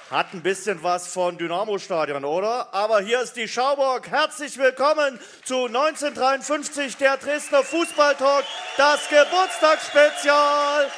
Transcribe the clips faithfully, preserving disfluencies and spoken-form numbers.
Hat ein bisschen was von Dynamo-Stadion, oder? Aber hier ist die Schauburg. Herzlich willkommen zu neunzehnhundertdreiundfünfzig, der Dresdner Fußballtalk, das Geburtstagsspezial.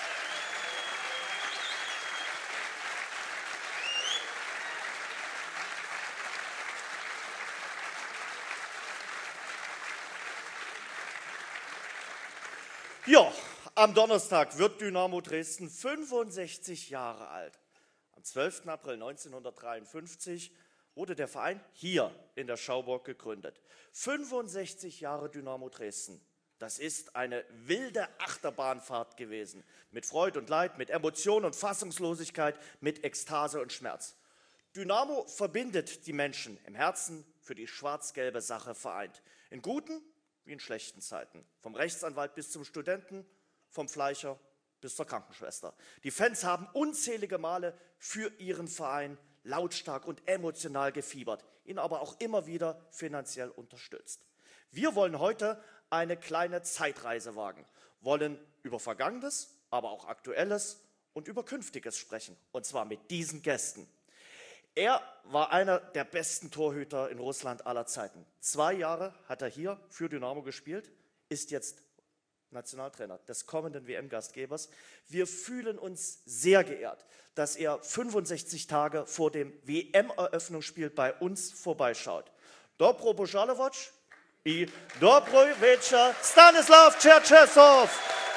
Ja, am Donnerstag wird Dynamo Dresden fünfundsechzig Jahre alt. Am zwölften April neunzehnhundertdreiundfünfzig wurde der Verein hier in der Schauburg gegründet. fünfundsechzig Jahre Dynamo Dresden. Das ist eine wilde Achterbahnfahrt gewesen. Mit Freud und Leid, mit Emotion und Fassungslosigkeit, mit Ekstase und Schmerz. Dynamo verbindet die Menschen im Herzen für die schwarz-gelbe Sache vereint. In guten wie in schlechten Zeiten. Vom Rechtsanwalt bis zum Studenten, vom Fleischer bis zur Krankenschwester. Die Fans haben unzählige Male für ihren Verein lautstark und emotional gefiebert, ihn aber auch immer wieder finanziell unterstützt. Wir wollen heute eine kleine Zeitreise wagen, wollen über Vergangenes, aber auch Aktuelles und über Künftiges sprechen, und zwar mit diesen Gästen. Er war einer der besten Torhüter in Russland aller Zeiten. Zwei Jahre hat er hier für Dynamo gespielt, ist jetzt Nationaltrainer des kommenden W M-Gastgebers. Wir fühlen uns sehr geehrt, dass er fünfundsechzig Tage vor dem W M-Eröffnungsspiel bei uns vorbeischaut. Dobro Božalovac i Dobroj večer Stanislav Čerčesov.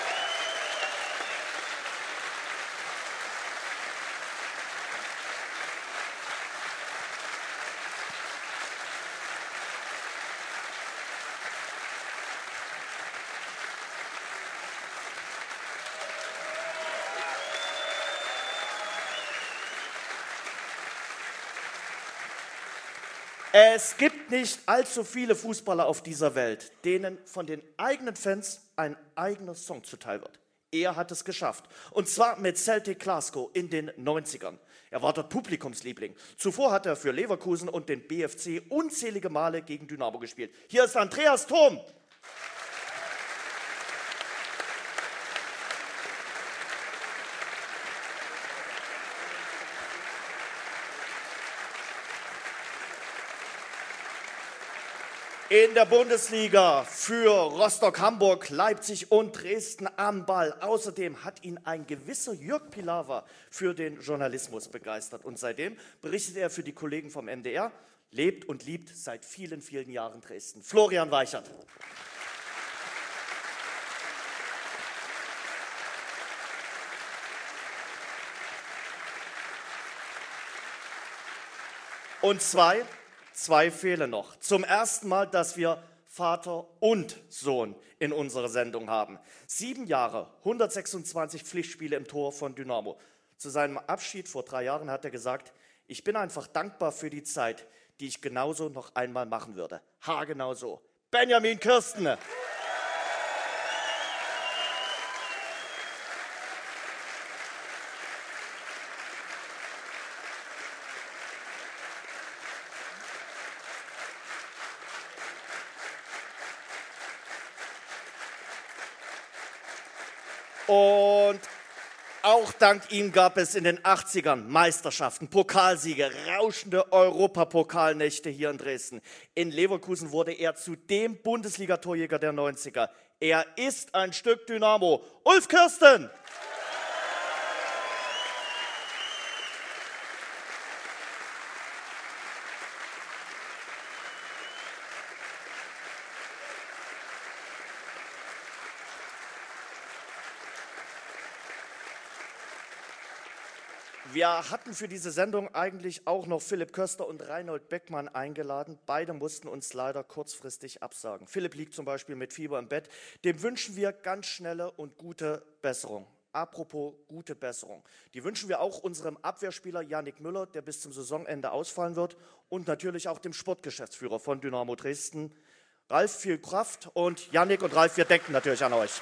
Es gibt nicht allzu viele Fußballer auf dieser Welt, denen von den eigenen Fans ein eigener Song zuteil wird. Er hat es geschafft. Und zwar mit Celtic Glasgow in den neunzigern. Er war dort Publikumsliebling. Zuvor hat er für Leverkusen und den B F C unzählige Male gegen Dynamo gespielt. Hier ist Andreas Thom. In der Bundesliga für Rostock, Hamburg, Leipzig und Dresden am Ball. Außerdem hat ihn ein gewisser Jörg Pilawa für den Journalismus begeistert. Und seitdem berichtet er für die Kollegen vom M D R, lebt und liebt seit vielen, vielen Jahren Dresden. Florian Weichert. Und zwei... Zwei fehlen noch. Zum ersten Mal, dass wir Vater und Sohn in unserer Sendung haben. Sieben Jahre, hundertsechsundzwanzig Pflichtspiele im Tor von Dynamo. Zu seinem Abschied vor drei Jahren hat er gesagt, ich bin einfach dankbar für die Zeit, die ich genauso noch einmal machen würde. Haargenau so. Benjamin Kirsten. Und auch dank ihm gab es in den achtzigern Meisterschaften, Pokalsiege, rauschende Europapokalnächte hier in Dresden. In Leverkusen wurde er zu dem Bundesliga-Torjäger der neunziger. Er ist ein Stück Dynamo. Ulf Kirsten! Wir hatten für diese Sendung eigentlich auch noch Philipp Köster und Reinhold Beckmann eingeladen. Beide mussten uns leider kurzfristig absagen. Philipp liegt zum Beispiel mit Fieber im Bett. Dem wünschen wir ganz schnelle und gute Besserung. Apropos gute Besserung. Die wünschen wir auch unserem Abwehrspieler Yannick Müller, der bis zum Saisonende ausfallen wird. Und natürlich auch dem Sportgeschäftsführer von Dynamo Dresden. Ralf, viel Kraft. Und Yannick und Ralf, wir denken natürlich an euch.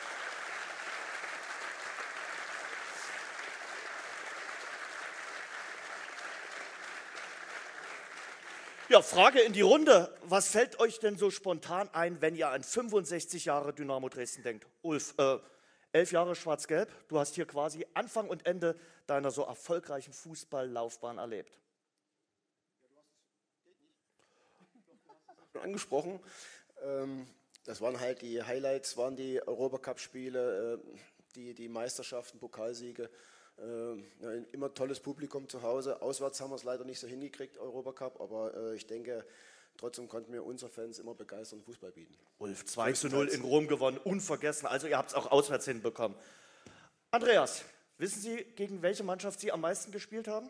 Ja, Frage in die Runde. Was fällt euch denn so spontan ein, wenn ihr an fünfundsechzig Jahre Dynamo Dresden denkt? Ulf, äh, Elf Jahre Schwarz-Gelb, du hast hier quasi Anfang und Ende deiner so erfolgreichen Fußballlaufbahn erlebt. Angesprochen. Ähm, das waren halt die Highlights, waren die Europacup-Spiele, äh, die, die Meisterschaften, Pokalsiege. Äh, ja, immer tolles Publikum zu Hause. Auswärts haben wir es leider nicht so hingekriegt, Europacup, aber äh, ich denke, trotzdem konnten wir unsere Fans immer begeistern Fußball bieten. Ulf, zwei zu null in Rom gewonnen, unvergessen. Also ihr habt es auch auswärts hinbekommen. Andreas, wissen Sie, gegen welche Mannschaft Sie am meisten gespielt haben?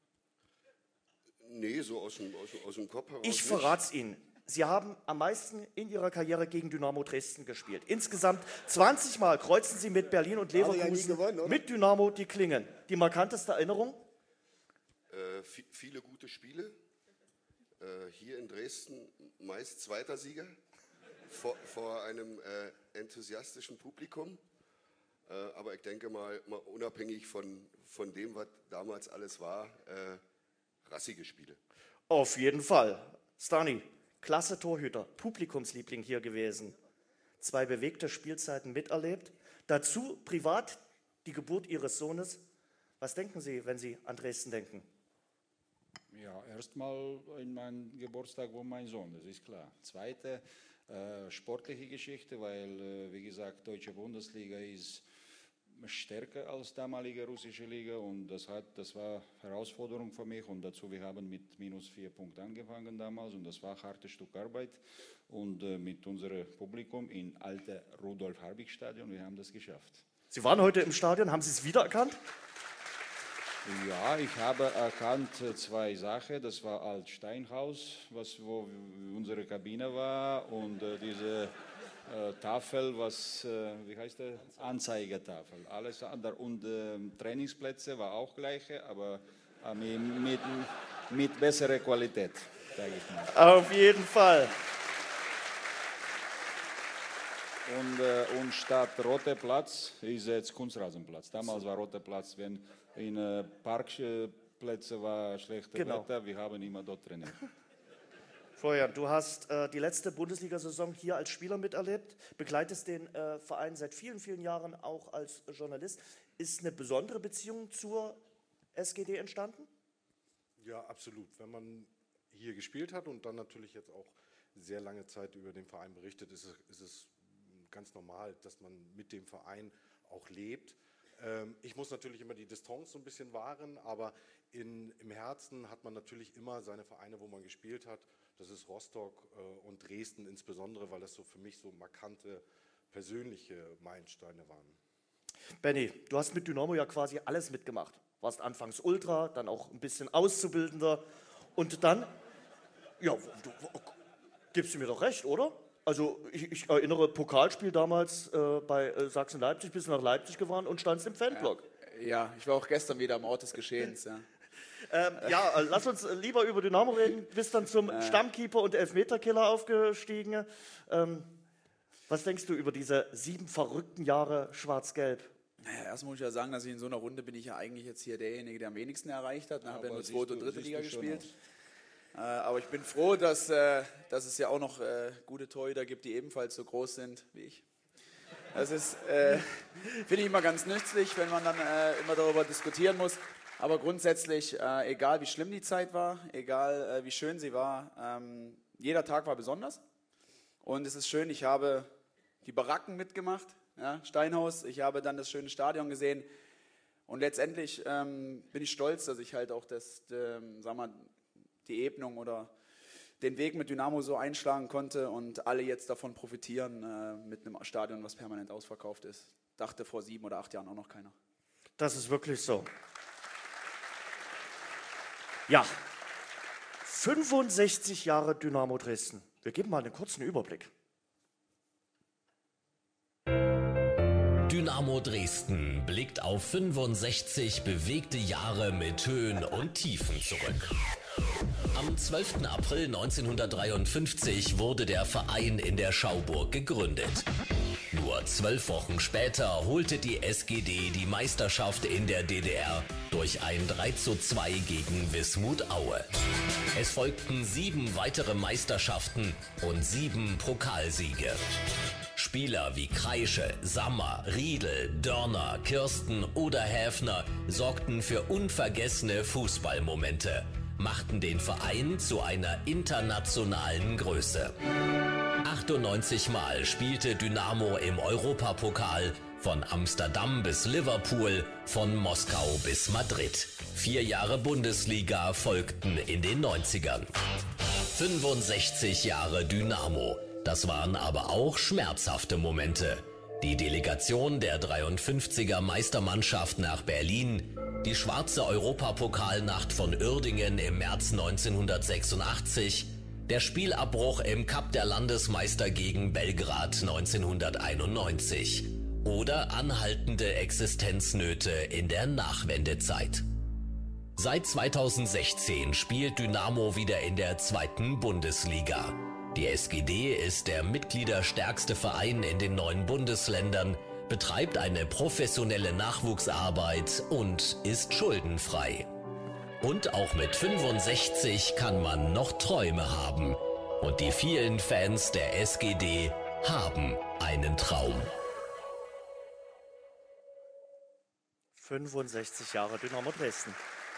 Nee, so aus dem, aus, aus dem Kopf heraus. Ich verrate es Ihnen. Sie haben am meisten in Ihrer Karriere gegen Dynamo Dresden gespielt. Insgesamt zwanzig Mal kreuzen Sie mit Berlin und Leverkusen ja gewonnen, mit Dynamo die Klingen. Die markanteste Erinnerung? Äh, viele gute Spiele. Äh, hier in Dresden meist zweiter Sieger vor, vor einem äh, enthusiastischen Publikum. Äh, aber ich denke mal, mal unabhängig von, von dem, was damals alles war, äh, rassige Spiele. Auf jeden Fall. Stani, klasse Torhüter, Publikumsliebling hier gewesen. Zwei bewegte Spielzeiten miterlebt. Dazu privat die Geburt Ihres Sohnes. Was denken Sie, wenn Sie an Dresden denken? Ja, erstmal in meinem Geburtstag, wo mein Sohn, das ist klar. Zweite, äh, sportliche Geschichte, weil, äh, wie gesagt, deutsche Bundesliga ist stärker als damalige russische Liga und das, hat, das war Herausforderung für mich und dazu, wir haben mit minus vier Punkten angefangen damals und das war ein hartes Stück Arbeit und äh, mit unserem Publikum im alten Rudolf-Harbig-Stadion, wir haben das geschafft. Sie waren heute im Stadion, haben Sie es wiedererkannt? Ja, ich habe erkannt zwei Sachen. Das war Alt Steinhaus, was, wo unsere Kabine war und äh, diese äh, Tafel, was, äh, wie heißt der? Anzeigetafel. Alles andere. Und äh, Trainingsplätze war auch gleiche, aber äh, mit, mit, mit besserer Qualität, sage ich mal. Auf jeden Fall. Und, äh, und statt Roter Platz ist jetzt Kunstrasenplatz. Damals war Roter Platz, wenn in äh, Parkplätzen war schlechtes Genau. Wetter, wir haben immer dort trainiert. Florian, du hast äh, die letzte Bundesliga-Saison hier als Spieler miterlebt, begleitest den äh, Verein seit vielen, vielen Jahren auch als Journalist. Ist eine besondere Beziehung zur S G D entstanden? Ja, absolut. Wenn man hier gespielt hat und dann natürlich jetzt auch sehr lange Zeit über den Verein berichtet, ist es, ist es ganz normal, dass man mit dem Verein auch lebt. Ähm, ich muss natürlich immer die Distanz so ein bisschen wahren, aber in, im Herzen hat man natürlich immer seine Vereine, wo man gespielt hat. Das ist Rostock äh, und Dresden insbesondere, weil das so für mich so markante persönliche Meilensteine waren. Benni, du hast mit Dynamo ja quasi alles mitgemacht. Warst anfangs Ultra, dann auch ein bisschen Auszubildender und dann, ja, du, gibst du mir doch recht, oder? Also ich, ich erinnere, Pokalspiel damals äh, bei äh, Sachsen-Leipzig, bist du nach Leipzig gefahren und standst im Fanblock. Ja, ja, ich war auch gestern wieder am Ort des Geschehens. Ja, ähm, ja äh, lass uns lieber über Dynamo reden. Du bist dann zum äh. Stammkeeper und Elfmeterkiller aufgestiegen. Ähm, was denkst du über diese sieben verrückten Jahre Schwarz-Gelb? Naja, erst muss ich ja sagen, dass ich in so einer Runde bin ich ja eigentlich jetzt hier derjenige, der am wenigsten erreicht hat. Ich habe ja nur zweite und dritte Liga gespielt. Äh, aber ich bin froh, dass, äh, dass es ja auch noch äh, gute Torhüter gibt, die ebenfalls so groß sind wie ich. Das ist, äh, finde ich immer ganz nützlich, wenn man dann äh, immer darüber diskutieren muss. Aber grundsätzlich, äh, egal wie schlimm die Zeit war, egal äh, wie schön sie war, ähm, jeder Tag war besonders. Und es ist schön, ich habe die Baracken mitgemacht, ja, Steinhaus, ich habe dann das schöne Stadion gesehen. Und letztendlich ähm, bin ich stolz, dass ich halt auch das, ähm, sag mal, die Ebnung oder den Weg mit Dynamo so einschlagen konnte und alle jetzt davon profitieren äh, mit einem Stadion, was permanent ausverkauft ist. Dachte vor sieben oder acht Jahren auch noch keiner. Das ist wirklich so. Ja, fünfundsechzig Jahre Dynamo Dresden. Wir geben mal einen kurzen Überblick. Dynamo Dresden blickt auf fünfundsechzig bewegte Jahre mit Höhen und Tiefen zurück. Am zwölften April neunzehnhundertdreiundfünfzig wurde der Verein in der Schauburg gegründet. Nur zwölf Wochen später holte die S G D die Meisterschaft in der D D R durch ein drei zu zwei gegen Wismut Aue. Es folgten sieben weitere Meisterschaften und sieben Pokalsiege. Spiel Spieler wie Kreische, Sammer, Riedel, Dörner, Kirsten oder Häfner sorgten für unvergessene Fußballmomente, machten den Verein zu einer internationalen Größe. achtundneunzig Mal spielte Dynamo im Europapokal, von Amsterdam bis Liverpool, von Moskau bis Madrid. Vier Jahre Bundesliga folgten in den neunzigern. fünfundsechzig Jahre Dynamo. Das waren aber auch schmerzhafte Momente. Die Delegation der dreiundfünfziger Meistermannschaft nach Berlin, die schwarze Europapokalnacht von Uerdingen im März neunzehnhundertsechsundachtzig, der Spielabbruch im Cup der Landesmeister gegen Belgrad neunzehnhunderteinundneunzig oder anhaltende Existenznöte in der Nachwendezeit. Seit zweitausendsechzehn spielt Dynamo wieder in der zweiten Bundesliga. Die S G D ist der mitgliederstärkste Verein in den neuen Bundesländern, betreibt eine professionelle Nachwuchsarbeit und ist schuldenfrei. Und auch mit fünfundsechzig kann man noch Träume haben. Und die vielen Fans der S G D haben einen Traum. fünfundsechzig Jahre Dynamo Dresden.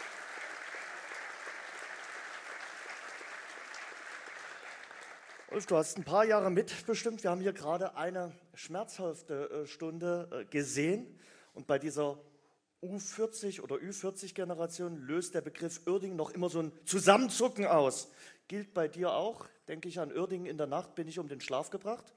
Ulf, du hast ein paar Jahre mitbestimmt. Wir haben hier gerade eine schmerzhafte Stunde gesehen. Und bei dieser U vierzig oder Ü vierzig Generation löst der Begriff Uerdingen noch immer so ein Zusammenzucken aus. Gilt bei dir auch? Denke ich an Uerdingen in der Nacht, bin ich um den Schlaf gebracht?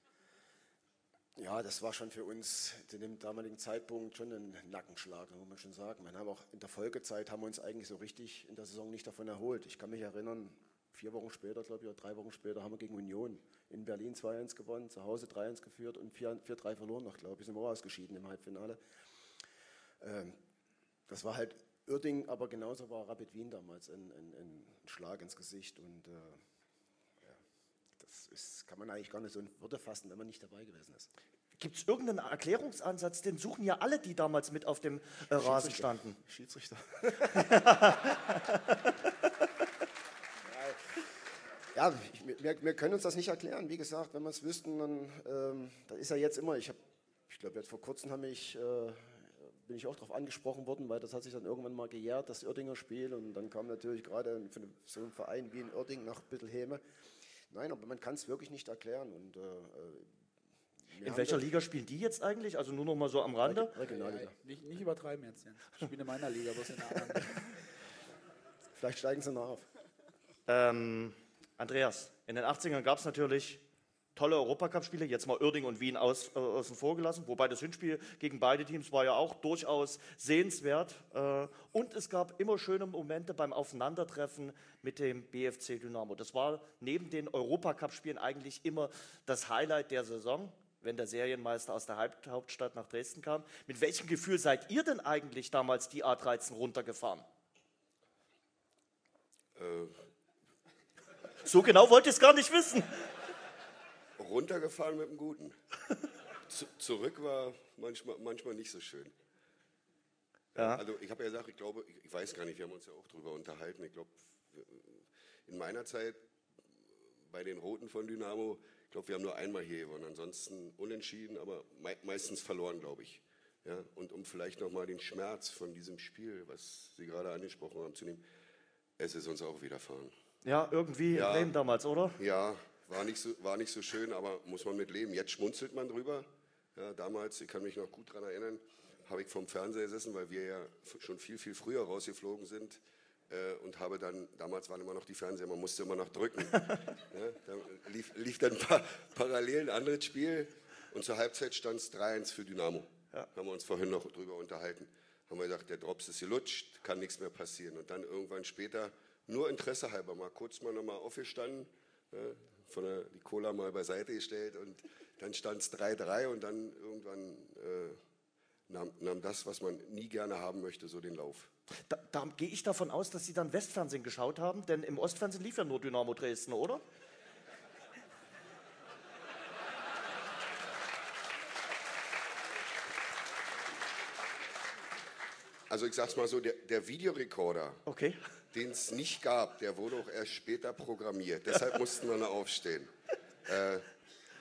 Ja, das war schon für uns zu dem damaligen Zeitpunkt schon ein Nackenschlag, muss man schon sagen. Wir haben auch in der Folgezeit haben wir uns eigentlich so richtig in der Saison nicht davon erholt. Ich kann mich erinnern, vier Wochen später, glaube ich, oder drei Wochen später haben wir gegen Union in Berlin zwei eins gewonnen, zu Hause drei eins geführt und vier drei verloren noch, glaube ich, sind wir auch ausgeschieden im Halbfinale. Ähm, das war halt Uerdingen, aber genauso war Rapid Wien damals ein, ein, ein Schlag ins Gesicht und äh, ja, das ist, kann man eigentlich gar nicht so in Worte fassen, wenn man nicht dabei gewesen ist. Gibt es irgendeinen Erklärungsansatz? Den suchen ja alle, die damals mit auf dem äh, Rasen standen. Schiedsrichter. Ja, ich, wir, wir können uns das nicht erklären. Wie gesagt, wenn wir es wüssten, dann ähm, das ist ja jetzt immer, ich, hab, ich glaube, jetzt vor kurzem haben mich, äh, bin ich auch darauf angesprochen worden, weil das hat sich dann irgendwann mal gejährt, das Uerdinger Spiel. Und dann kam natürlich gerade für so einen Verein wie in Uerdingen nach Büttelheme. Nein, aber man kann es wirklich nicht erklären. Und, äh, in welcher Liga spielen die jetzt eigentlich? Also nur noch mal so am Rande? Regionalliga. Ja, nicht, nicht übertreiben jetzt, Jens. Ich spiele in meiner Liga, was in der anderen. Vielleicht steigen sie noch auf. Ähm, Andreas, in den achtzigern gab es natürlich tolle Europacup-Spiele, jetzt mal Uerdingen und Wien aus, äh, außen vor gelassen, wobei das Hinspiel gegen beide Teams war ja auch durchaus sehenswert. Äh, und es gab immer schöne Momente beim Aufeinandertreffen mit dem B F C Dynamo. Das war neben den Europacup-Spielen eigentlich immer das Highlight der Saison, wenn der Serienmeister aus der Hauptstadt nach Dresden kam. Mit welchem Gefühl seid ihr denn eigentlich damals die A dreizehn runtergefahren? Äh, so genau wollt ihr es gar nicht wissen. Runtergefahren mit dem Guten. Zu, zurück war manchmal, manchmal nicht so schön. Ja. Also ich habe ja gesagt, ich glaube, ich, ich weiß gar nicht, wir haben uns ja auch drüber unterhalten. Ich glaube, in meiner Zeit bei den Roten von Dynamo, ich glaube, wir haben nur einmal hier gewonnen, ansonsten unentschieden, aber me meistens verloren, glaube ich. Ja, und um vielleicht nochmal den Schmerz von diesem Spiel, was Sie gerade angesprochen haben, zu nehmen, es ist uns auch widerfahren. Ja, irgendwie ja, lame damals, oder? Ja, war nicht, so, war nicht so schön, aber muss man mit leben. Jetzt schmunzelt man drüber. Ja, damals, ich kann mich noch gut daran erinnern, habe ich vom Fernseher gesessen, weil wir ja schon viel, viel früher rausgeflogen sind. Äh, und habe dann, damals waren immer noch die Fernseher, man musste immer noch drücken. Ja, da lief, lief dann pa parallel ein anderes Spiel und zur Halbzeit stand es drei eins für Dynamo. Ja. Haben wir uns vorhin noch drüber unterhalten. Haben wir gedacht, der Drops ist gelutscht, kann nichts mehr passieren. Und dann irgendwann später, nur Interesse halber, mal kurz mal nochmal aufgestanden, ja, von der, die Cola mal beiseite gestellt und dann stand es drei drei und dann irgendwann äh, nahm, nahm das, was man nie gerne haben möchte, so den Lauf. Da, da gehe ich davon aus, dass Sie dann Westfernsehen geschaut haben, denn im Ostfernsehen lief ja nur Dynamo Dresden, oder? Also ich sag's mal so, der, der Videorekorder, okay, den es nicht gab, der wurde auch erst später programmiert. Deshalb mussten wir noch aufstehen. Äh, ich,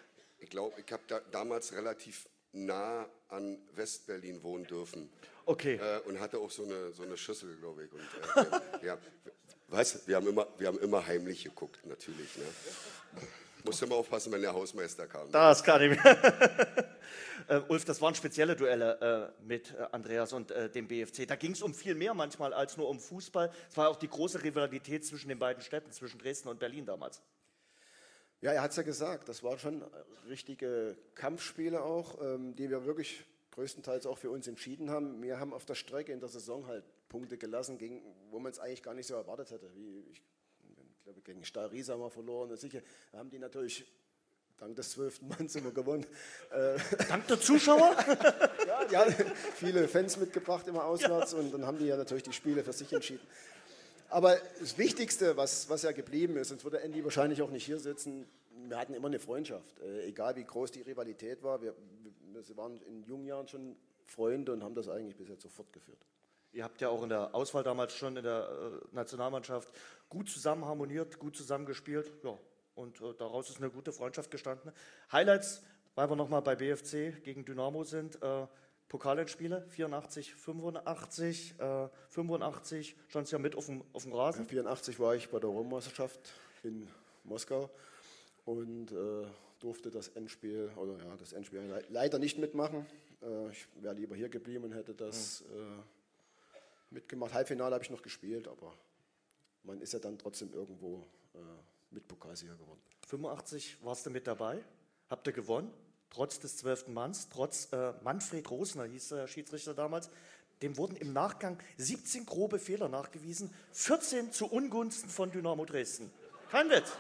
Ich glaube, ich habe da damals relativ nah an Westberlin wohnen dürfen. Okay. Äh, und hatte auch so eine, so eine Schüssel, glaube ich. Und, äh, ja, weißt, wir haben immer, wir haben immer heimlich geguckt, natürlich. Ne? Musste immer aufpassen, wenn der Hausmeister kam. Das kann ich mir. äh, Ulf, das waren spezielle Duelle äh, mit äh, Andreas und äh, dem B F C. Da ging es um viel mehr manchmal als nur um Fußball. Es war auch die große Rivalität zwischen den beiden Städten, zwischen Dresden und Berlin damals. Ja, er hat es ja gesagt, das waren schon richtige Kampfspiele auch, ähm, die wir wirklich größtenteils auch für uns entschieden haben. Wir haben auf der Strecke in der Saison halt Punkte gelassen, gegen, wo man es eigentlich gar nicht so erwartet hätte. Wie, ich, ich glaube, gegen Stahl Riesa haben wir verloren. Sicher haben die natürlich dank des zwölften Manns immer gewonnen. Äh, dank der Zuschauer? Ja, die haben viele Fans mitgebracht immer auswärts, ja. Und dann haben die ja natürlich die Spiele für sich entschieden. Aber das Wichtigste, was, was ja geblieben ist, sonst würde Andy wahrscheinlich auch nicht hier sitzen, wir hatten immer eine Freundschaft. Äh, egal wie groß die Rivalität war, wir, wir waren in jungen Jahren schon Freunde und haben das eigentlich bis jetzt so fortgeführt. Ihr habt ja auch in der Auswahl damals schon in der äh, Nationalmannschaft gut zusammen harmoniert, gut zusammengespielt. Ja, und äh, daraus ist eine gute Freundschaft gestanden. Highlights, weil wir nochmal bei B F C gegen Dynamo sind. Äh, Pokalendspiele, vierundachtzig, fünfundachtzig, äh, fünfundachtzig, stand es ja mit auf dem, auf dem Rasen. vierundachtzig war ich bei der Europameisterschaft in Moskau und äh, durfte das Endspiel, oder ja, das Endspiel le leider nicht mitmachen. Äh, ich wäre lieber hier geblieben und hätte das äh, mitgemacht. Halbfinale habe ich noch gespielt, aber man ist ja dann trotzdem irgendwo äh, mit Pokalsieger geworden. fünfundachtzig warst du mit dabei, habt ihr gewonnen? Trotz des zwölften Manns, trotz äh, Manfred Rosner, hieß der Schiedsrichter damals, dem wurden im Nachgang siebzehn grobe Fehler nachgewiesen, vierzehn zu Ungunsten von Dynamo Dresden. Kein Witz.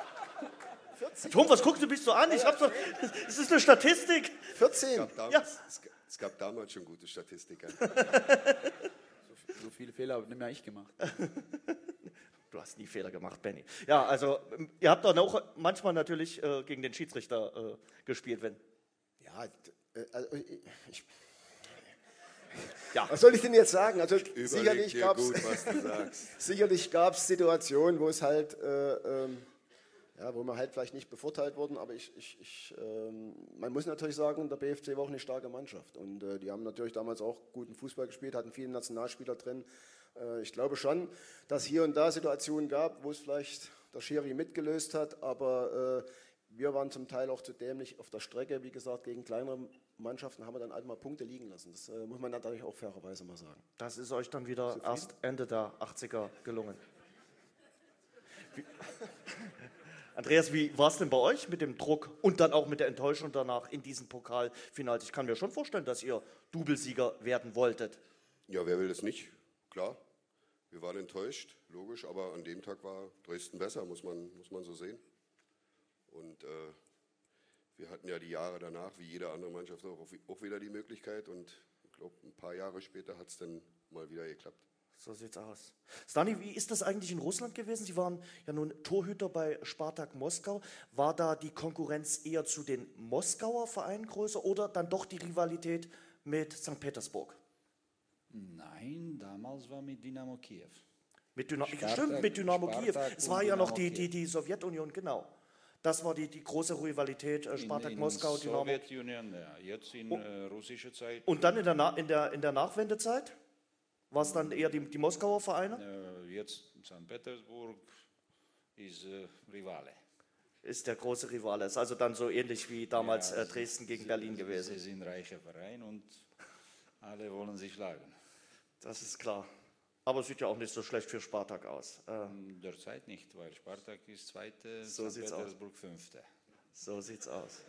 Tom, was guckst du mich so an? Ich hab so, das ist eine Statistik. vierzehn? Es gab, ja. es, es gab damals schon gute Statistiker. so, so viele Fehler habe nicht mehr ich gemacht. Du hast nie Fehler gemacht, Benny. Ja, also ihr habt dann auch manchmal natürlich äh, gegen den Schiedsrichter äh, gespielt, wenn... Ja, äh, also ich... Ja. Was soll ich denn jetzt sagen? Also Überleg sicherlich dir gab gut, was du sagst. sicherlich gab es Situationen, wo es halt, äh, ähm, ja, wo wir halt vielleicht nicht bevorteilt wurden, aber ich, ich, ich, ähm, man muss natürlich sagen, der B F C war auch eine starke Mannschaft und äh, die haben natürlich damals auch guten Fußball gespielt, hatten viele Nationalspieler drin. Äh, ich glaube schon, dass hier und da Situationen gab, wo es vielleicht der Schiri mitgelöst hat, aber äh, wir waren zum Teil auch zu dämlich auf der Strecke, wie gesagt, gegen kleinere Mannschaften haben wir dann halt mal Punkte liegen lassen. Das äh, muss man natürlich auch fairerweise mal sagen. Das ist euch dann wieder Zufrieden? Erst Ende der achtziger gelungen. Wie, Andreas, wie war es denn bei euch mit dem Druck und dann auch mit der Enttäuschung danach in diesen Pokalfinals? Ich kann mir schon vorstellen, dass ihr Doublesieger werden wolltet. Ja, wer will das nicht? Klar, wir waren enttäuscht, logisch, aber an dem Tag war Dresden besser, muss man, muss man so sehen. Und äh, wir hatten ja die Jahre danach, wie jede andere Mannschaft, auch, auch wieder die Möglichkeit. Und ich glaube, ein paar Jahre später hat es dann mal wieder geklappt. So sieht's aus. Stani, wie ist das eigentlich in Russland gewesen? Sie waren ja nun Torhüter bei Spartak Moskau. War da die Konkurrenz eher zu den Moskauer Vereinen größer oder dann doch die Rivalität mit Sankt Petersburg? Nein, damals war mit Dynamo Kiew. Mit Dynamo, Spartak, stimmt, mit Dynamo Kiew. Es war ja noch die, Kiew. die, die Sowjetunion, genau. Das war die, die große Rivalität, äh, Spartak in, in Moskau, Dynamo. Sowjetunion, ja. Jetzt in oh. äh, russischer Zeit. Und dann in der, Na in der, in der Nachwendezeit? War es dann eher die, die Moskauer Vereine? Äh, jetzt Sankt Petersburg ist äh, Rivale. Ist der große Rivale. Ist also dann so ähnlich wie damals ja, äh, Dresden gegen sie, Berlin gewesen. Sie sind reicher Verein und alle wollen sich schlagen. Das ist klar. Aber es sieht ja auch nicht so schlecht für Spartak aus. Ähm, Derzeit nicht, weil Spartak ist Zweite, so Sankt Petersburg Fünfte. So sieht's aus.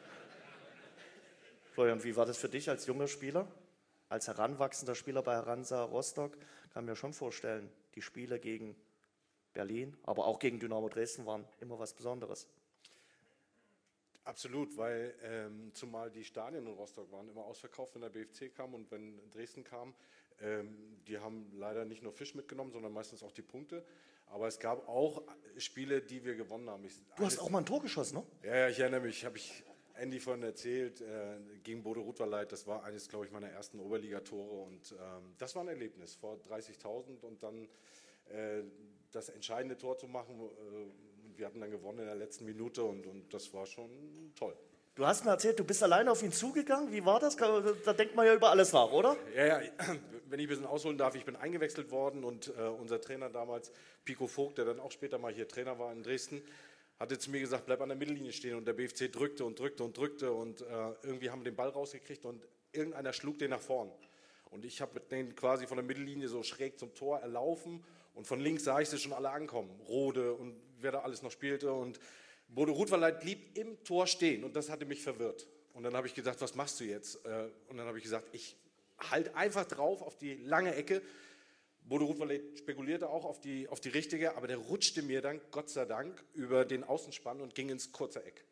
Florian, wie war das für dich als junger Spieler? Als heranwachsender Spieler bei Hansa Rostock? Kann mir schon vorstellen, die Spiele gegen Berlin, aber auch gegen Dynamo Dresden waren immer was Besonderes. Absolut, weil ähm, zumal die Stadien in Rostock waren immer ausverkauft, wenn der B F C kam und wenn Dresden kam. Ähm, die haben leider nicht nur Fisch mitgenommen, sondern meistens auch die Punkte. Aber es gab auch Spiele, die wir gewonnen haben. Ich, du hast auch mal ein Tor geschossen, ne? Ja, ja, ich erinnere mich, habe ich Andy vorhin erzählt, äh, gegen Bode Rutverleit. Das war eines, glaube ich, meiner ersten Oberligatore. Und ähm, das war ein Erlebnis vor dreißigtausend und dann äh, das entscheidende Tor zu machen. Äh, wir hatten dann gewonnen in der letzten Minute und, und das war schon toll. Du Du hast mir erzählt, du bist alleine auf ihn zugegangen. Wie war das? Da denkt man ja über alles nach, oder? Ja, ja, wenn ich ein bisschen ausholen darf, ich bin eingewechselt worden und äh, unser Trainer damals, Pico Vogt, der dann auch später mal hier Trainer war in Dresden, hatte zu mir gesagt, bleib an der Mittellinie stehen, und der B F C drückte und drückte und drückte und äh, irgendwie haben wir den Ball rausgekriegt und irgendeiner schlug den nach vorn. Und ich habe den quasi von der Mittellinie so schräg zum Tor erlaufen und von links sah ich sie schon alle ankommen, Rode und wer da alles noch spielte, und Bodo Rutverleit blieb im Tor stehen und das hatte mich verwirrt. Und dann habe ich gesagt, was machst du jetzt? Und dann habe ich gesagt, ich halte einfach drauf auf die lange Ecke. Bodo Rutverleit spekulierte auch auf die, auf die richtige, aber der rutschte mir dann, Gott sei Dank, über den Außenspann und ging ins kurze Eck.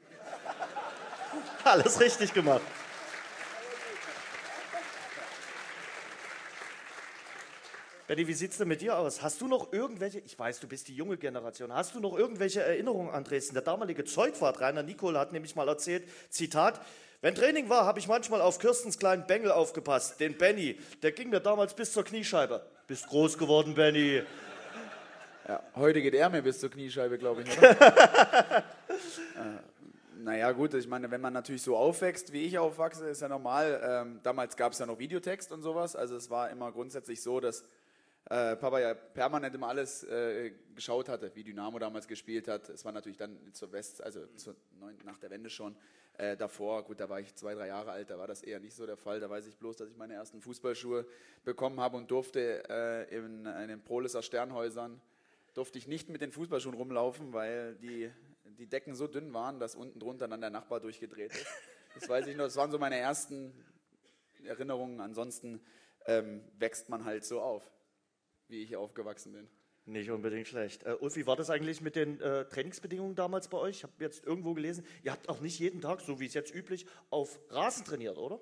Alles richtig gemacht. Benni, wie sieht es denn mit dir aus? Hast du noch irgendwelche, ich weiß, du bist die junge Generation, hast du noch irgendwelche Erinnerungen an Dresden? Der damalige Zeugwart Rainer Nicol hat nämlich mal erzählt, Zitat, wenn Training war, habe ich manchmal auf Kirstens kleinen Bengel aufgepasst, den Benni, der ging mir damals bis zur Kniescheibe. Bist groß geworden, Benni. Ja, heute geht er mir bis zur Kniescheibe, glaube ich. äh, naja gut, ich meine, wenn man natürlich so aufwächst, wie ich aufwachse, ist ja normal. Ähm, damals gab es ja noch Videotext und sowas, also es war immer grundsätzlich so, dass Äh, Papa ja permanent immer alles äh, geschaut hatte, wie Dynamo damals gespielt hat. Es war natürlich dann zur West, also zur, nach der Wende schon äh, davor. Gut, da war ich zwei, drei Jahre alt, da war das eher nicht so der Fall. Da weiß ich bloß, dass ich meine ersten Fußballschuhe bekommen habe und durfte äh, in, in den Proleser Sternhäusern durfte ich nicht mit den Fußballschuhen rumlaufen, weil die, die Decken so dünn waren, dass unten drunter dann der Nachbar durchgedreht ist. Das weiß ich noch, das waren so meine ersten Erinnerungen. Ansonsten ähm, wächst man halt so auf, wie ich aufgewachsen bin. Nicht unbedingt schlecht. Äh, Ulf, wie war das eigentlich mit den äh, Trainingsbedingungen damals bei euch? Ich habe jetzt irgendwo gelesen, ihr habt auch nicht jeden Tag, so wie es jetzt üblich, auf Rasen trainiert, oder?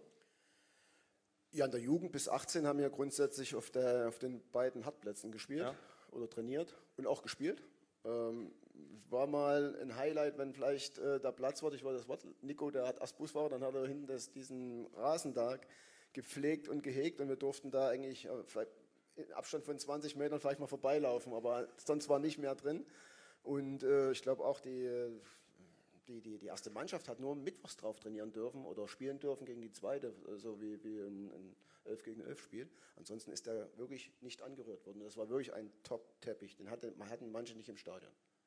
Ja, in der Jugend bis achtzehn haben wir grundsätzlich auf, der, auf den beiden Hartplätzen gespielt ja. oder trainiert und auch gespielt. Ähm, war mal ein Highlight, wenn vielleicht äh, der Platz war, ich war das Wort, Nico, der hat erst Busfahrer, dann hat er hinten das, diesen Rasentag gepflegt und gehegt und wir durften da eigentlich äh, vielleicht in Abstand von zwanzig Metern vielleicht mal vorbeilaufen, aber sonst war nicht mehr drin. Und äh, ich glaube auch, die, die, die, die erste Mannschaft hat nur mittwochs drauf trainieren dürfen oder spielen dürfen gegen die zweite, so wie, wie ein, ein elf gegen elf Spiel. Ansonsten ist der wirklich nicht angerührt worden. Das war wirklich ein Top-Teppich. Den hatte, man hatten manche nicht im Stadion.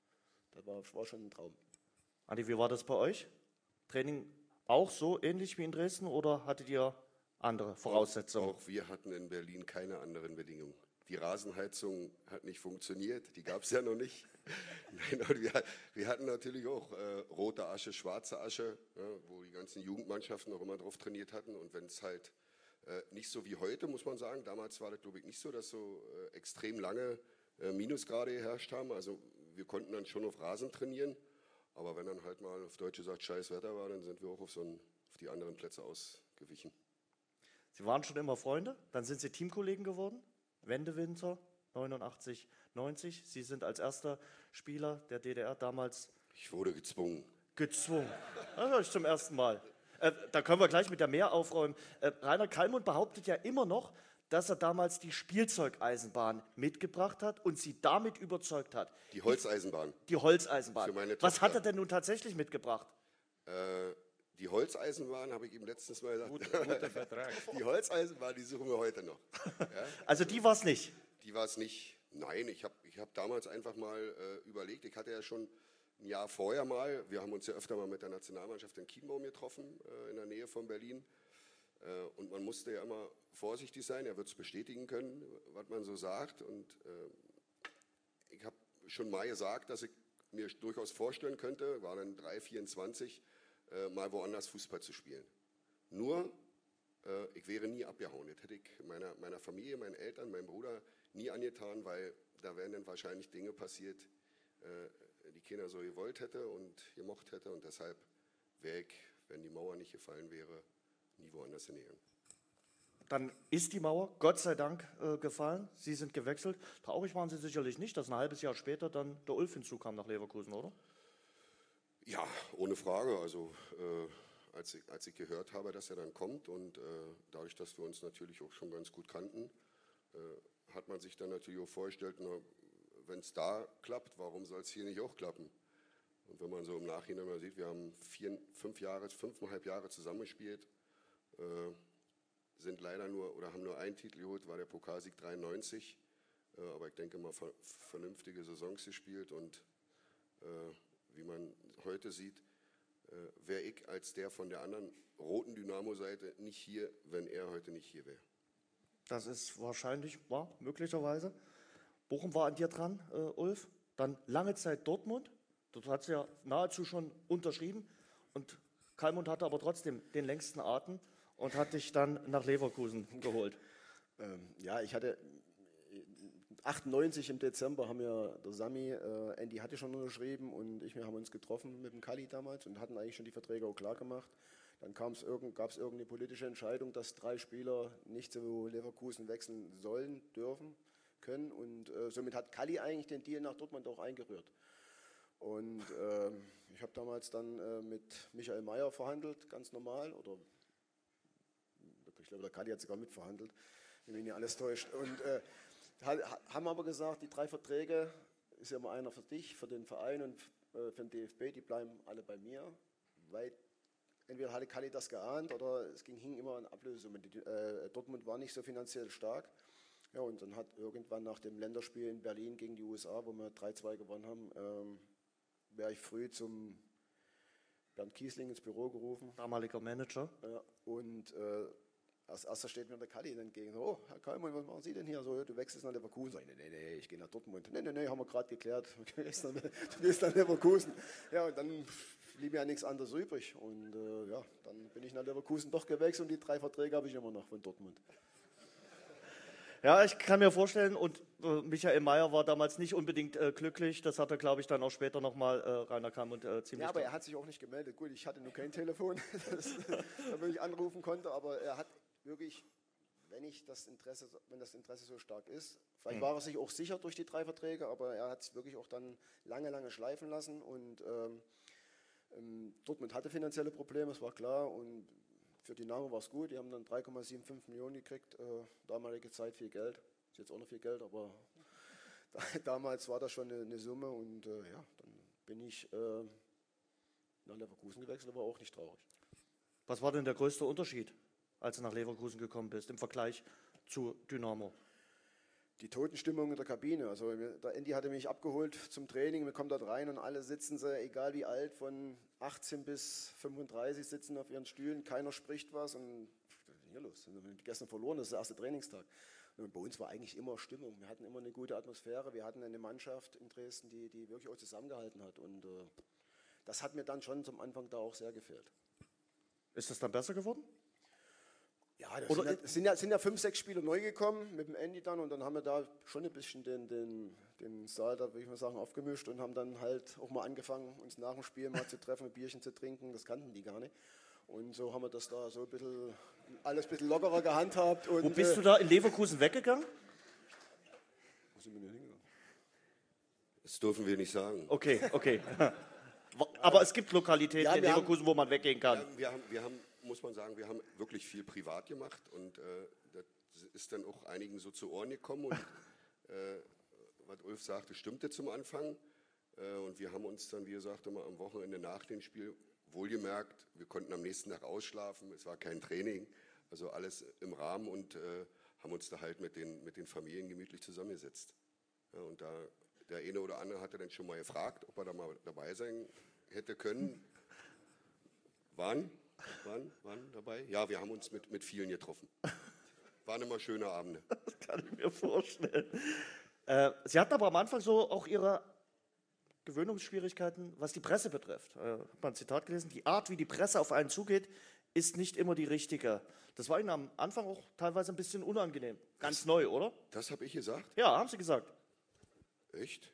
Das war, war schon ein Traum. Andi, wie war das bei euch? Training auch so ähnlich wie in Dresden oder hattet ihr andere Voraussetzungen? Auch, auch wir hatten in Berlin keine anderen Bedingungen. Die Rasenheizung hat nicht funktioniert, die gab es ja noch nicht. Nein, wir, wir hatten natürlich auch äh, rote Asche, schwarze Asche, ja, wo die ganzen Jugendmannschaften auch immer drauf trainiert hatten. Und wenn es halt äh, nicht so wie heute, muss man sagen, damals war das glaube ich nicht so, dass so äh, extrem lange äh, Minusgrade geherrscht haben. Also wir konnten dann schon auf Rasen trainieren, aber wenn dann halt mal auf Deutsch gesagt scheiß Wetter war, dann sind wir auch auf, so ein, auf die anderen Plätze ausgewichen. Sie waren schon immer Freunde, dann sind Sie Teamkollegen geworden. Wendewinter, neunundachtzig, neunzig. Sie sind als erster Spieler der D D R damals... Ich wurde gezwungen. Gezwungen. Das höre ich zum ersten Mal. Äh, da können wir gleich mit der Mehr aufräumen. Äh, Rainer Kallmund behauptet ja immer noch, dass er damals die Spielzeugeisenbahn mitgebracht hat und Sie damit überzeugt hat. Die Holzeisenbahn. Die Holzeisenbahn. Für meine Was hat Tochter. er denn nun tatsächlich mitgebracht? Äh, Die Holzeisenbahn, habe ich ihm letztens mal gesagt. Guter, guter Vertrag. Die Holzeisenbahn, die suchen wir heute noch. Ja? Also die war es nicht? Die war es nicht. Nein, ich habe ich hab damals einfach mal äh, überlegt, ich hatte ja schon ein Jahr vorher mal, wir haben uns ja öfter mal mit der Nationalmannschaft in Chiembaum getroffen, äh, in der Nähe von Berlin. Äh, und man musste ja immer vorsichtig sein, er wird es bestätigen können, was man so sagt. Und äh, ich habe schon mal gesagt, dass ich mir durchaus vorstellen könnte, war dann drei vierundzwanzig, Äh, mal woanders Fußball zu spielen. Nur, äh, ich wäre nie abgehauen. Das hätte ich meiner, meiner Familie, meinen Eltern, meinem Bruder nie angetan, weil da wären dann wahrscheinlich Dinge passiert, äh, die keiner so gewollt hätte und gemocht hätte. Und deshalb wäre ich, wenn die Mauer nicht gefallen wäre, nie woanders hingegangen. Dann ist die Mauer, Gott sei Dank, äh, gefallen. Sie sind gewechselt. Traurig waren Sie sicherlich nicht, dass ein halbes Jahr später dann der Ulf hinzukam nach Leverkusen, oder? Ja, ohne Frage. Also äh, als, ich, als ich gehört habe, dass er dann kommt und äh, dadurch, dass wir uns natürlich auch schon ganz gut kannten, äh, hat man sich dann natürlich auch vorgestellt, wenn es da klappt, warum soll es hier nicht auch klappen? Und wenn man so im Nachhinein mal sieht, wir haben vier, fünf Jahre, fünfeinhalb Jahre zusammengespielt, äh, sind leider nur oder haben nur einen Titel geholt, war der Pokalsieg dreiundneunzig. Äh, aber ich denke mal, ver vernünftige Saisons gespielt und äh, wie man heute sieht, äh, wäre ich als der von der anderen roten Dynamo-Seite nicht hier, wenn er heute nicht hier wäre. Das ist wahrscheinlich, war möglicherweise. Bochum war an dir dran, äh, Ulf. Dann lange Zeit Dortmund. Dort hat es ja nahezu schon unterschrieben. Und Kalmund hatte aber trotzdem den längsten Atem und hat dich dann nach Leverkusen geholt. Ähm, ja, ich hatte achtundneunzig im Dezember haben wir der Sami, äh, Andy hatte schon unterschrieben und ich, wir haben uns getroffen mit dem Kali damals und hatten eigentlich schon die Verträge auch klar gemacht. Dann gab es irgendeine politische Entscheidung, dass drei Spieler nicht zu Leverkusen wechseln sollen, dürfen, können. Und äh, somit hat Kali eigentlich den Deal nach Dortmund auch eingerührt. Und äh, ich habe damals dann äh, mit Michael Mayer verhandelt, ganz normal. Oder ich glaube, der Kali hat sogar mitverhandelt, wenn mich nicht alles täuscht. Und äh, haben aber gesagt, die drei Verträge, ist ja immer einer für dich, für den Verein und äh, für den D F B, die bleiben alle bei mir, weil entweder hatte Kali das geahnt oder es ging, hing immer an Ablösungen. Äh, Dortmund war nicht so finanziell stark. Ja, und dann hat irgendwann nach dem Länderspiel in Berlin gegen die U S A, wo wir drei zwei gewonnen haben, ähm, wäre ich früh zum Bernd Kiesling ins Büro gerufen. Damaliger Manager. Ja, und äh, als erster steht mir der Kali entgegen. So, oh, Herr Kalmund, was machen Sie denn hier? So, du wechselst nach Leverkusen. Sag ich, nee, nee, nee, ich gehe nach Dortmund. Nee, nee, nee, haben wir gerade geklärt. Du gehst nach Leverkusen. Ja, und dann blieb mir ja nichts anderes übrig. Und äh, ja, dann bin ich nach Leverkusen doch gewechselt und die drei Verträge habe ich immer noch von Dortmund. Ja, ich kann mir vorstellen, und äh, Michael Mayer war damals nicht unbedingt äh, glücklich. Das hat er, glaube ich, dann auch später nochmal äh, Rainer Kalmund äh, ziemlich... Ja, aber er hat sich auch nicht gemeldet. Gut, ich hatte nur kein Telefon, das, damit ich anrufen konnte, aber er hat wirklich, wenn, ich das Interesse, wenn das Interesse so stark ist, vielleicht war er sich auch sicher durch die drei Verträge, aber er hat es wirklich auch dann lange, lange schleifen lassen und ähm, ähm, Dortmund hatte finanzielle Probleme, das war klar, und für Dynamo war es gut, die haben dann drei Komma fünfundsiebzig Millionen gekriegt, äh, damalige Zeit viel Geld, ist jetzt auch noch viel Geld, aber da, damals war das schon eine, eine Summe und äh, ja, dann bin ich äh, nach Leverkusen gewechselt, aber auch nicht traurig. Was war denn der größte Unterschied, als du nach Leverkusen gekommen bist, im Vergleich zu Dynamo? Die Totenstimmung in der Kabine. Also der Andy hatte mich abgeholt zum Training, wir kommen dort rein und alle sitzen sie, egal wie alt, von achtzehn bis fünfunddreißig sitzen auf ihren Stühlen, keiner spricht was und was ist hier los? Wir haben gestern verloren, das ist der erste Trainingstag. Und bei uns war eigentlich immer Stimmung, wir hatten immer eine gute Atmosphäre, wir hatten eine Mannschaft in Dresden, die, die wirklich auch zusammengehalten hat und äh, das hat mir dann schon zum Anfang da auch sehr gefehlt. Ist das dann besser geworden? Ja, das sind ja, sind, ja, sind ja fünf, sechs Spieler neu gekommen mit dem Andy dann und dann haben wir da schon ein bisschen den, den, den Saal, da würde ich mal sagen, aufgemischt und haben dann halt auch mal angefangen, uns nach dem Spiel mal zu treffen, ein Bierchen zu trinken, das kannten die gar nicht. Und so haben wir das da so ein bisschen, alles ein bisschen lockerer gehandhabt. Und, Wo bist äh, du da in Leverkusen weggegangen? Wo sind wir denn hingegangen? Das dürfen wir nicht sagen. Okay, okay. Aber es gibt Lokalitäten Ja, in wir Leverkusen, haben, wo man weggehen kann. Ja, wir haben, wir haben, muss man sagen, wir haben wirklich viel privat gemacht und äh, das ist dann auch einigen so zu Ohren gekommen und äh, was Ulf sagte, stimmte zum Anfang äh, und wir haben uns dann, wie gesagt, immer am Wochenende nach dem Spiel wohlgemerkt, wir konnten am nächsten Tag ausschlafen, es war kein Training, also alles im Rahmen und äh, haben uns da halt mit den, mit den Familien gemütlich zusammengesetzt. Ja, und da der eine oder andere hatte dann schon mal gefragt, ob er da mal dabei sein hätte können. Waren, waren, waren dabei? Ja, wir haben uns mit, mit vielen getroffen. Waren immer schöne Abende. Das kann ich mir vorstellen. Äh, Sie hatten aber am Anfang so auch Ihre Gewöhnungsschwierigkeiten, was die Presse betrifft. Ich äh, habe mal ein Zitat gelesen, die Art, wie die Presse auf einen zugeht, ist nicht immer die richtige. Das war Ihnen am Anfang auch teilweise ein bisschen unangenehm. Ganz das, neu, oder? Das habe ich gesagt? Ja, haben Sie gesagt. Echt?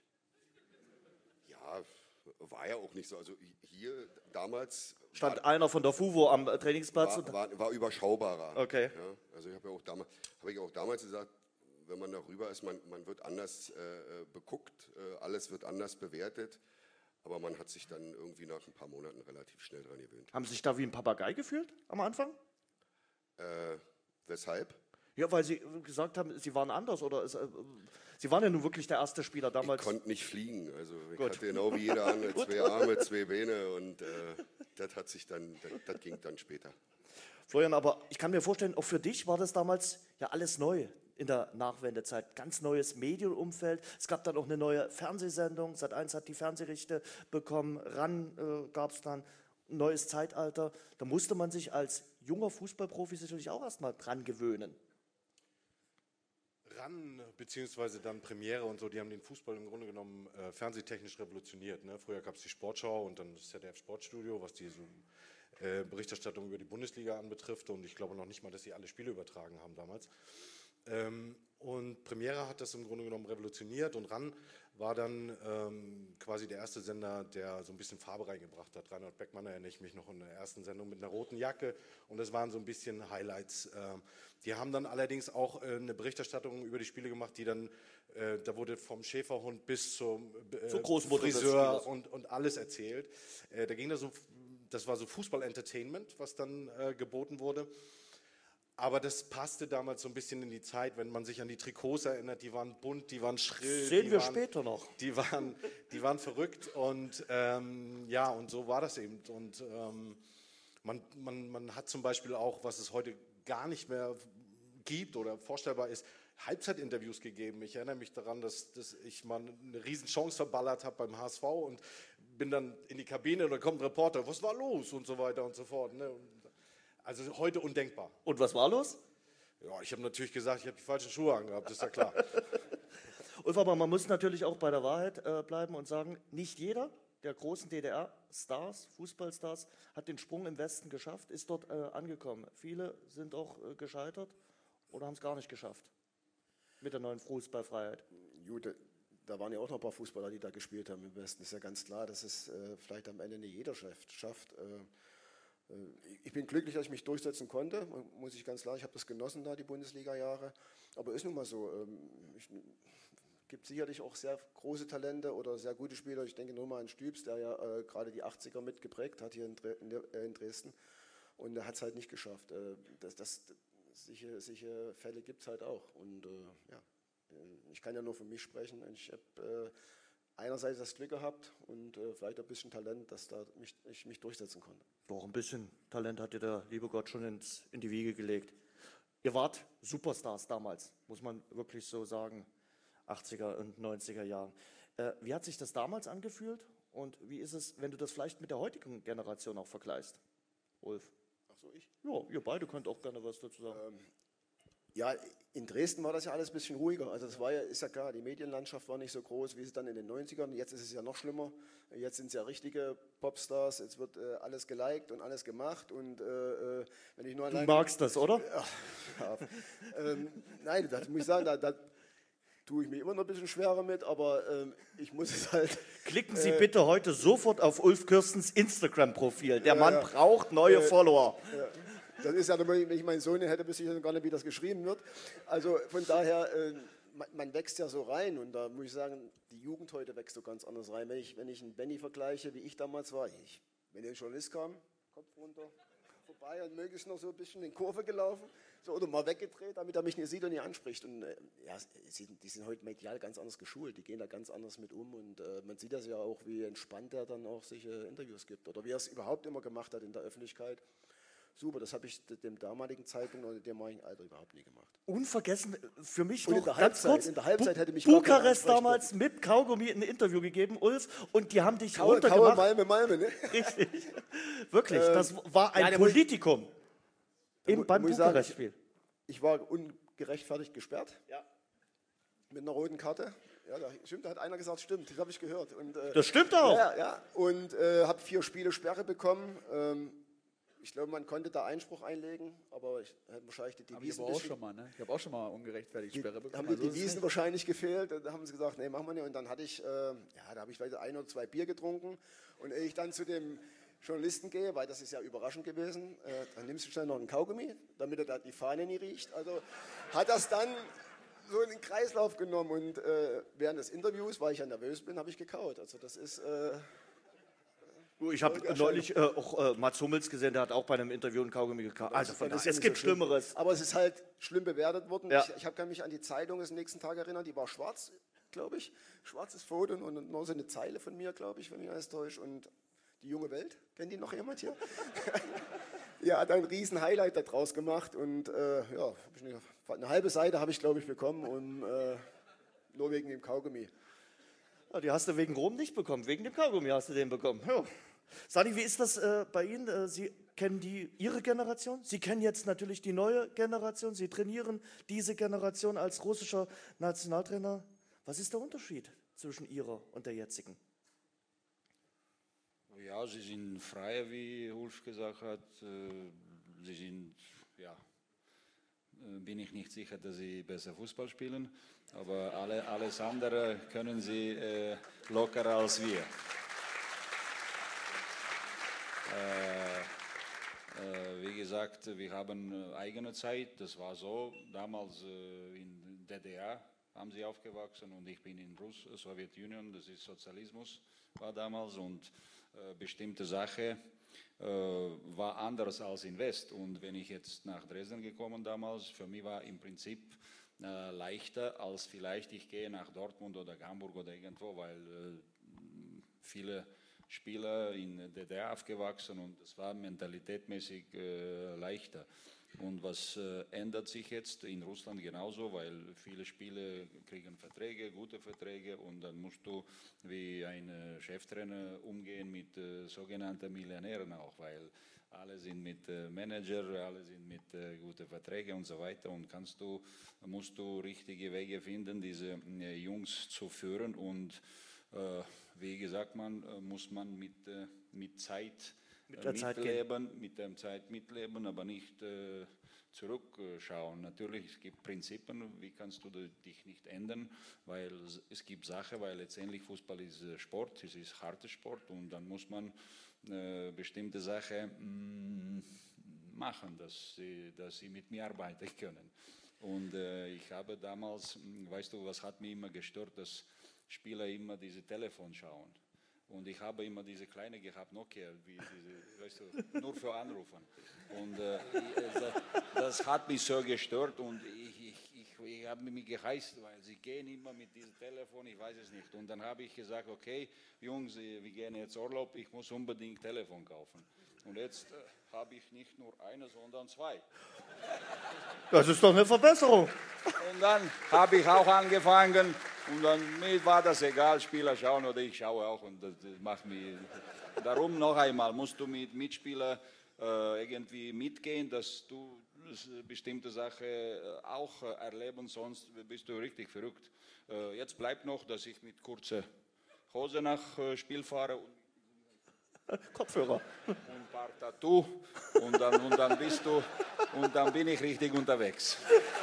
Ja, war ja auch nicht so. Also hier damals... Stand war, einer von der FUVO am Trainingsplatz? War, war, war überschaubarer. Okay. Ja, also ich habe ja auch damals, habe ich auch damals gesagt, wenn man darüber ist, man, man wird anders äh, beguckt, äh, alles wird anders bewertet. Aber man hat sich dann irgendwie nach ein paar Monaten relativ schnell dran gewöhnt. Haben Sie sich da wie ein Papagei gefühlt am Anfang? Äh, weshalb? Ja, weil Sie gesagt haben, Sie waren anders oder es, äh, Sie waren ja nun wirklich der erste Spieler damals. Ich konnte nicht fliegen, also ich Gut. hatte genau wie jeder andere zwei Arme, zwei Beine und äh, das hat sich dann, das, das ging dann später. Florian, aber ich kann mir vorstellen, auch für dich war das damals ja alles neu in der Nachwendezeit. Ganz neues Medienumfeld. Es gab dann auch eine neue Fernsehsendung. Sat eins hat die Fernsehrechte bekommen. RAN äh, gab es dann. Ein neues Zeitalter. Da musste man sich als junger Fußballprofi sicherlich auch erstmal dran gewöhnen. RAN, beziehungsweise dann Premiere und so, die haben den Fußball im Grunde genommen äh, fernsehtechnisch revolutioniert. Ne? Früher gab es die Sportschau und dann das Z D F Sportstudio, was die so, äh, Berichterstattung über die Bundesliga anbetrifft. Und ich glaube noch nicht mal, dass sie alle Spiele übertragen haben damals. Ähm, und Premiere hat das im Grunde genommen revolutioniert und RAN war dann ähm, quasi der erste Sender, der so ein bisschen Farbe reingebracht hat. Reinhard Beckmann erinnere ich mich noch in der ersten Sendung mit einer roten Jacke und das waren so ein bisschen Highlights. Ähm, die haben dann allerdings auch äh, eine Berichterstattung über die Spiele gemacht, die dann, äh, da wurde vom Schäferhund bis zum äh, Zur Großmutter des Friseur Spielers. und, und alles erzählt. Äh, da ging das so, das war so Fußball-Entertainment, was dann äh, geboten wurde. Aber das passte damals so ein bisschen in die Zeit, wenn man sich an die Trikots erinnert, die waren bunt, die waren schrill. Sehen die wir waren, später noch. Die waren, die waren verrückt und ähm, ja, und so war das eben. Und ähm, man, man, man hat zum Beispiel auch, was es heute gar nicht mehr gibt oder vorstellbar ist, Halbzeitinterviews gegeben. Ich erinnere mich daran, dass, dass ich mal eine riesen Chance verballert habe beim H S V und bin dann in die Kabine und da kommt ein Reporter, was war los und so weiter und so fort. Ne? Und also heute undenkbar. Und was war los? Ja, ich habe natürlich gesagt, ich habe die falschen Schuhe angehabt, ist ja klar. Ulf, aber man muss natürlich auch bei der Wahrheit äh, bleiben und sagen, nicht jeder der großen D D R-Stars, Fußballstars, hat den Sprung im Westen geschafft, ist dort äh, angekommen. Viele sind auch äh, gescheitert oder haben es gar nicht geschafft mit der neuen Fußballfreiheit. Gut, da waren ja auch noch ein paar Fußballer, die da gespielt haben im Westen. Ist ja ganz klar, dass es äh, vielleicht am Ende nicht jeder schafft. schafft äh, Ich bin glücklich, dass ich mich durchsetzen konnte, muss ich ganz klar. Ich habe das genossen da, die Bundesliga-Jahre. Aber ist nun mal so. Es gibt sicherlich auch sehr große Talente oder sehr gute Spieler. Ich denke nur mal an Stübs, der ja äh, gerade die achtziger mitgeprägt hat hier in, Dre in Dresden. Und er hat es halt nicht geschafft. Äh, das, das, solche, solche Fälle gibt es halt auch. Und äh, ja, ich kann ja nur für mich sprechen. Ich habe äh, einerseits das Glück gehabt und äh, vielleicht ein bisschen Talent, dass da mich, ich mich durchsetzen konnte. Doch, ein bisschen Talent hat dir der liebe Gott schon ins, in die Wiege gelegt. Ihr wart Superstars damals, muss man wirklich so sagen, achtziger und neunziger Jahren. Äh, wie hat sich das damals angefühlt und wie ist es, wenn du das vielleicht mit der heutigen Generation auch vergleichst, Ulf? Ach so, ich? Ja, ihr beide könnt auch gerne was dazu sagen. Ähm, Ja, in Dresden war das ja alles ein bisschen ruhiger. Also das war ja, ist ja klar, die Medienlandschaft war nicht so groß, wie es dann in den neunzigern. Jetzt ist es ja noch schlimmer. Jetzt sind es ja richtige Popstars. Jetzt wird äh, alles geliked und alles gemacht. Und äh, wenn ich nur Du allein, magst das, oder? Ja, ja. ähm, nein, das muss ich sagen, da, da tue ich mich immer noch ein bisschen schwerer mit, aber ähm, ich muss es halt. Klicken Sie äh, bitte heute sofort auf Ulf Kirstens Instagram-Profil. Der Ja, Mann ja. braucht neue Äh, Follower. Ja. Das ist ja, wenn ich meinen Sohn hätte, wüsste ich gar nicht, wie das geschrieben wird. Also von daher, äh, man, man wächst ja so rein und da muss ich sagen, die Jugend heute wächst so ganz anders rein. Wenn ich, wenn ich einen Benny vergleiche, wie ich damals war, ich, wenn der Journalist kam, Kopf runter, vorbei und möglichst noch so ein bisschen in Kurve gelaufen so, oder mal weggedreht, damit er mich nicht sieht und nicht anspricht. Und äh, ja, sie, die sind heute medial ganz anders geschult, die gehen da ganz anders mit um und äh, man sieht das ja auch, wie entspannt er dann auch sich äh, Interviews gibt oder wie er es überhaupt immer gemacht hat in der Öffentlichkeit. Super, das habe ich dem damaligen Zeitpunkt oder dem damaligen Alter überhaupt nie gemacht. Unvergessen für mich Und noch in der ganz Halbzeit, kurz, in der Halbzeit Bu hätte mich überhaupt Bukarest keiner damals mit Kaugummi ein Interview gegeben, Ulf, und die haben dich Kaue, Kaue, runtergemacht. Malme, Malme, ne? Richtig, wirklich, Ähm, das war ein ja, da muss- Politikum Da im, mu- beim muss ich sagen, Bukarest-Spiel. Ich war ungerechtfertigt gesperrt. Ja. Mit einer roten Karte. Ja, da, stimmt, da hat einer gesagt, stimmt, das habe ich gehört. Und, äh, Das stimmt auch. Ja, ja. Und äh, habe vier Spiele Sperre bekommen. Ähm, ich glaube, man konnte da Einspruch einlegen, aber ich hätte wahrscheinlich die Habe ich Devisen aber auch bisschen- schon mal, ne? Ich habe auch schon mal ungerechtfertigt Sperre bekommen. haben die Also das ist Devisen nicht- wahrscheinlich gefehlt. Da haben sie gesagt, nee, machen wir nicht. Und dann hatte ich, äh, ja, da habe ich vielleicht ein oder zwei Bier getrunken. Und ehe ich dann zu dem Journalisten gehe, weil das ist ja überraschend gewesen, äh, dann nimmst du schnell noch einen Kaugummi, damit er da die Fahne nie riecht. Also hat das dann so in den Kreislauf genommen. Und äh, während des Interviews, weil ich ja nervös bin, habe ich gekaut. Also das ist... Äh, Ich habe neulich äh, auch äh, Mats Hummels gesehen, der hat auch bei einem Interview ein Kaugummi gekauft. Also von daher, ja es gibt so schlimm. Schlimmeres. Aber es ist halt schlimm bewertet worden. Ja. Ich, ich kann mich an die Zeitung des nächsten Tag erinnern, die war schwarz, glaube ich. Schwarzes Foto und nur so eine Zeile von mir, glaube ich, wenn mich alles täuscht. Und die junge Welt, kennt die noch jemand hier? Ja, hat ein riesen Highlight daraus gemacht. Und äh, ja, eine, eine halbe Seite habe ich, glaube ich, bekommen. Und, äh, nur wegen dem Kaugummi. Ja, die hast du wegen Rom nicht bekommen, wegen dem Kaugummi hast du den bekommen. Ja. Sani, wie ist das äh, bei Ihnen? Äh, Sie kennen die, Ihre Generation, Sie kennen jetzt natürlich die neue Generation, Sie trainieren diese Generation als russischer Nationaltrainer. Was ist der Unterschied zwischen Ihrer und der jetzigen? Ja, sie sind freier, wie Ulf gesagt hat. Sie sind, ja, bin ich nicht sicher, dass sie besser Fußball spielen, aber alle, alles andere können sie äh, lockerer als wir. Äh, äh, wie gesagt, wir haben eigene Zeit, das war so, damals äh, in der D D R haben sie aufgewachsen und ich bin in Russ Sowjetunion, das ist Sozialismus, war damals und äh, bestimmte Sache äh, war anders als in West und wenn ich jetzt nach Dresden gekommen damals, für mich war im Prinzip äh, leichter als vielleicht ich gehe nach Dortmund oder Hamburg oder irgendwo, weil äh, viele Spieler in der D D R aufgewachsen und es war mentalitätmäßig äh, leichter. Und was äh, ändert sich jetzt in Russland genauso, weil viele Spieler kriegen Verträge, gute Verträge und dann musst du wie ein äh, Cheftrainer umgehen mit äh, sogenannten Millionären auch, weil alle sind mit äh, Manager, alle sind mit äh, guten Verträgen und so weiter und kannst du, musst du richtige Wege finden, diese äh, Jungs zu führen und äh, wie gesagt, man äh, muss man mit, äh, mit Zeit mit der Zeit mitleben, gehen. mit der Zeit mitleben, aber nicht äh, zurückschauen. Natürlich, es gibt Prinzipien, wie kannst du dich nicht ändern, weil es, es gibt Sachen, weil letztendlich Fußball ist Sport, es ist harter Sport und dann muss man äh, bestimmte Sachen mh, machen, dass sie, dass sie mit mir arbeiten können. Und äh, ich habe damals, weißt du, was hat mich immer gestört, dass Spieler immer diese Telefon schauen. Und ich habe immer diese kleine gehabt, Nokia, wie diese, weißt du, nur für Anrufen. Und äh, das, das hat mich so gestört und ich, ich, ich, ich habe mich geheißt, weil sie gehen immer mit diesem Telefon, ich weiß es nicht. Und dann habe ich gesagt, okay, Jungs, wir gehen jetzt Urlaub, ich muss unbedingt Telefon kaufen. Und jetzt äh, habe ich nicht nur eine, sondern zwei. Das ist doch eine Verbesserung. Und dann habe ich auch angefangen und dann mir war das egal, Spieler schauen oder ich schaue auch und das, das macht mich. Darum noch einmal musst du mit Mitspielern äh, irgendwie mitgehen, dass du bestimmte Sachen auch erleben, sonst bist du richtig verrückt. Äh, jetzt bleibt noch, dass ich mit kurzer Hose nach äh, Spiel fahre und Kopfhörer. Und ein paar Tattoo und dann, und dann bist du und dann bin ich richtig unterwegs.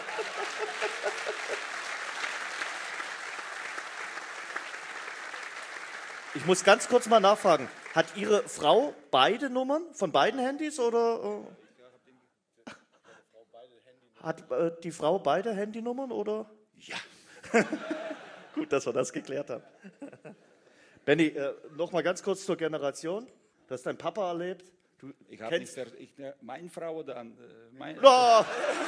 Ich muss ganz kurz mal nachfragen. Hat Ihre Frau beide Nummern von beiden Handys oder? Äh, hat äh, die Frau beide Handynummern oder? Ja. Gut, dass wir das geklärt haben. Benni, äh, noch mal ganz kurz zur Generation. Du hast deinen Papa erlebt. Du ich habe nicht, ich, meine Frau oder an, äh, meine. Oh.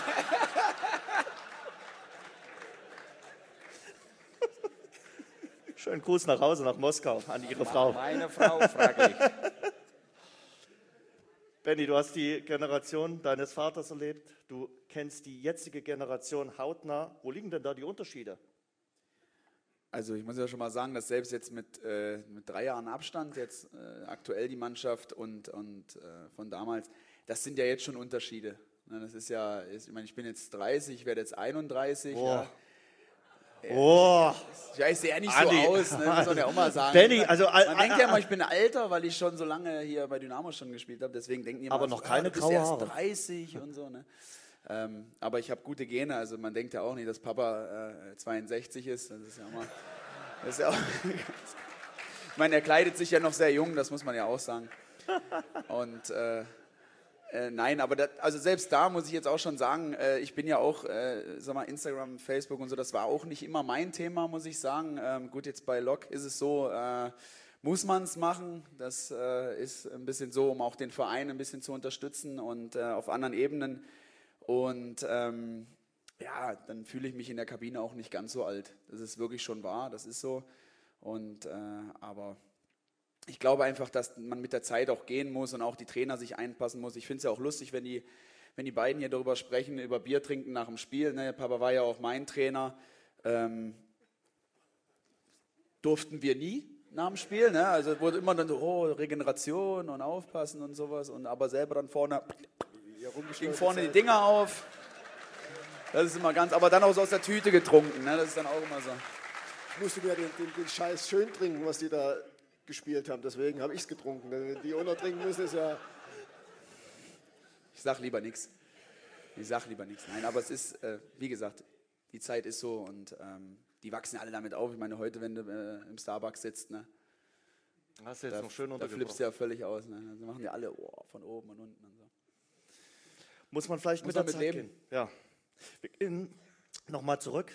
Schönen Gruß nach Hause, nach Moskau, an Ihre Frau. Meine Frau, frage ich. Benni, du hast die Generation deines Vaters erlebt. Du kennst die jetzige Generation hautnah. Wo liegen denn da die Unterschiede? Also ich muss ja schon mal sagen, dass selbst jetzt mit, äh, mit drei Jahren Abstand, jetzt äh, aktuell die Mannschaft und, und äh, von damals, das sind ja jetzt schon Unterschiede. Ne, das ist ja, ist, ich meine, ich bin jetzt dreißig, ich werde jetzt einunddreißig. Boah. Ja. Oh. Ich sehe ja nicht Andi. so aus, ne, muss man ja auch mal sagen. Benni, also, man äh, denkt ja immer, ich bin älter, weil ich schon so lange hier bei Dynamo schon gespielt habe, deswegen denken die immer, aber noch so, keine ah, du bist graue erst Haare. dreißig und so. Ne? Ähm, aber ich habe gute Gene, also man denkt ja auch nicht, dass Papa äh, zweiundsechzig ist. Das ist ja immer, das ist ja auch ich meine, er kleidet sich ja noch sehr jung, das muss man ja auch sagen. Und äh, äh, nein, aber das, also selbst da muss ich jetzt auch schon sagen, äh, ich bin ja auch, äh, sag mal, Instagram, Facebook und so, das war auch nicht immer mein Thema, muss ich sagen. Ähm, gut, jetzt bei Lok ist es so, äh, muss man es machen. Das äh, ist ein bisschen so, um auch den Verein ein bisschen zu unterstützen und äh, auf anderen Ebenen. Und ähm, ja, dann fühle ich mich in der Kabine auch nicht ganz so alt. Das ist wirklich schon wahr, das ist so. Und, äh, aber ich glaube einfach, dass man mit der Zeit auch gehen muss und auch die Trainer sich einpassen muss. Ich finde es ja auch lustig, wenn die, wenn die beiden hier darüber sprechen, über Bier trinken nach dem Spiel. Ne? Papa war ja auch mein Trainer. Ähm, durften wir nie nach dem Spiel. Ne? Also wurde immer dann so, oh, Regeneration und aufpassen und sowas. Und aber selber dann vorne, ging vorne die Dinger auf. Das ist immer ganz, aber dann auch so aus der Tüte getrunken. Ne? Das ist dann auch immer so. Ich musste mir den, den, den Scheiß schön trinken, was die da gespielt haben. Deswegen habe ich es getrunken. Wenn die untertrinken müssen, ist ja... Ich sag lieber nichts. Ich sag lieber nichts. Nein, aber es ist, äh, wie gesagt, die Zeit ist so und ähm, die wachsen alle damit auf. Ich meine, heute, wenn du äh, im Starbucks sitzt, ne, Hast du jetzt da, noch schön da untergebracht. flippst du ja völlig aus. Ne? Also machen die alle oh, von oben und unten und so. Muss man vielleicht Muss mit der man Zeit mit leben. gehen. Ja. Wir gehen nochmal zurück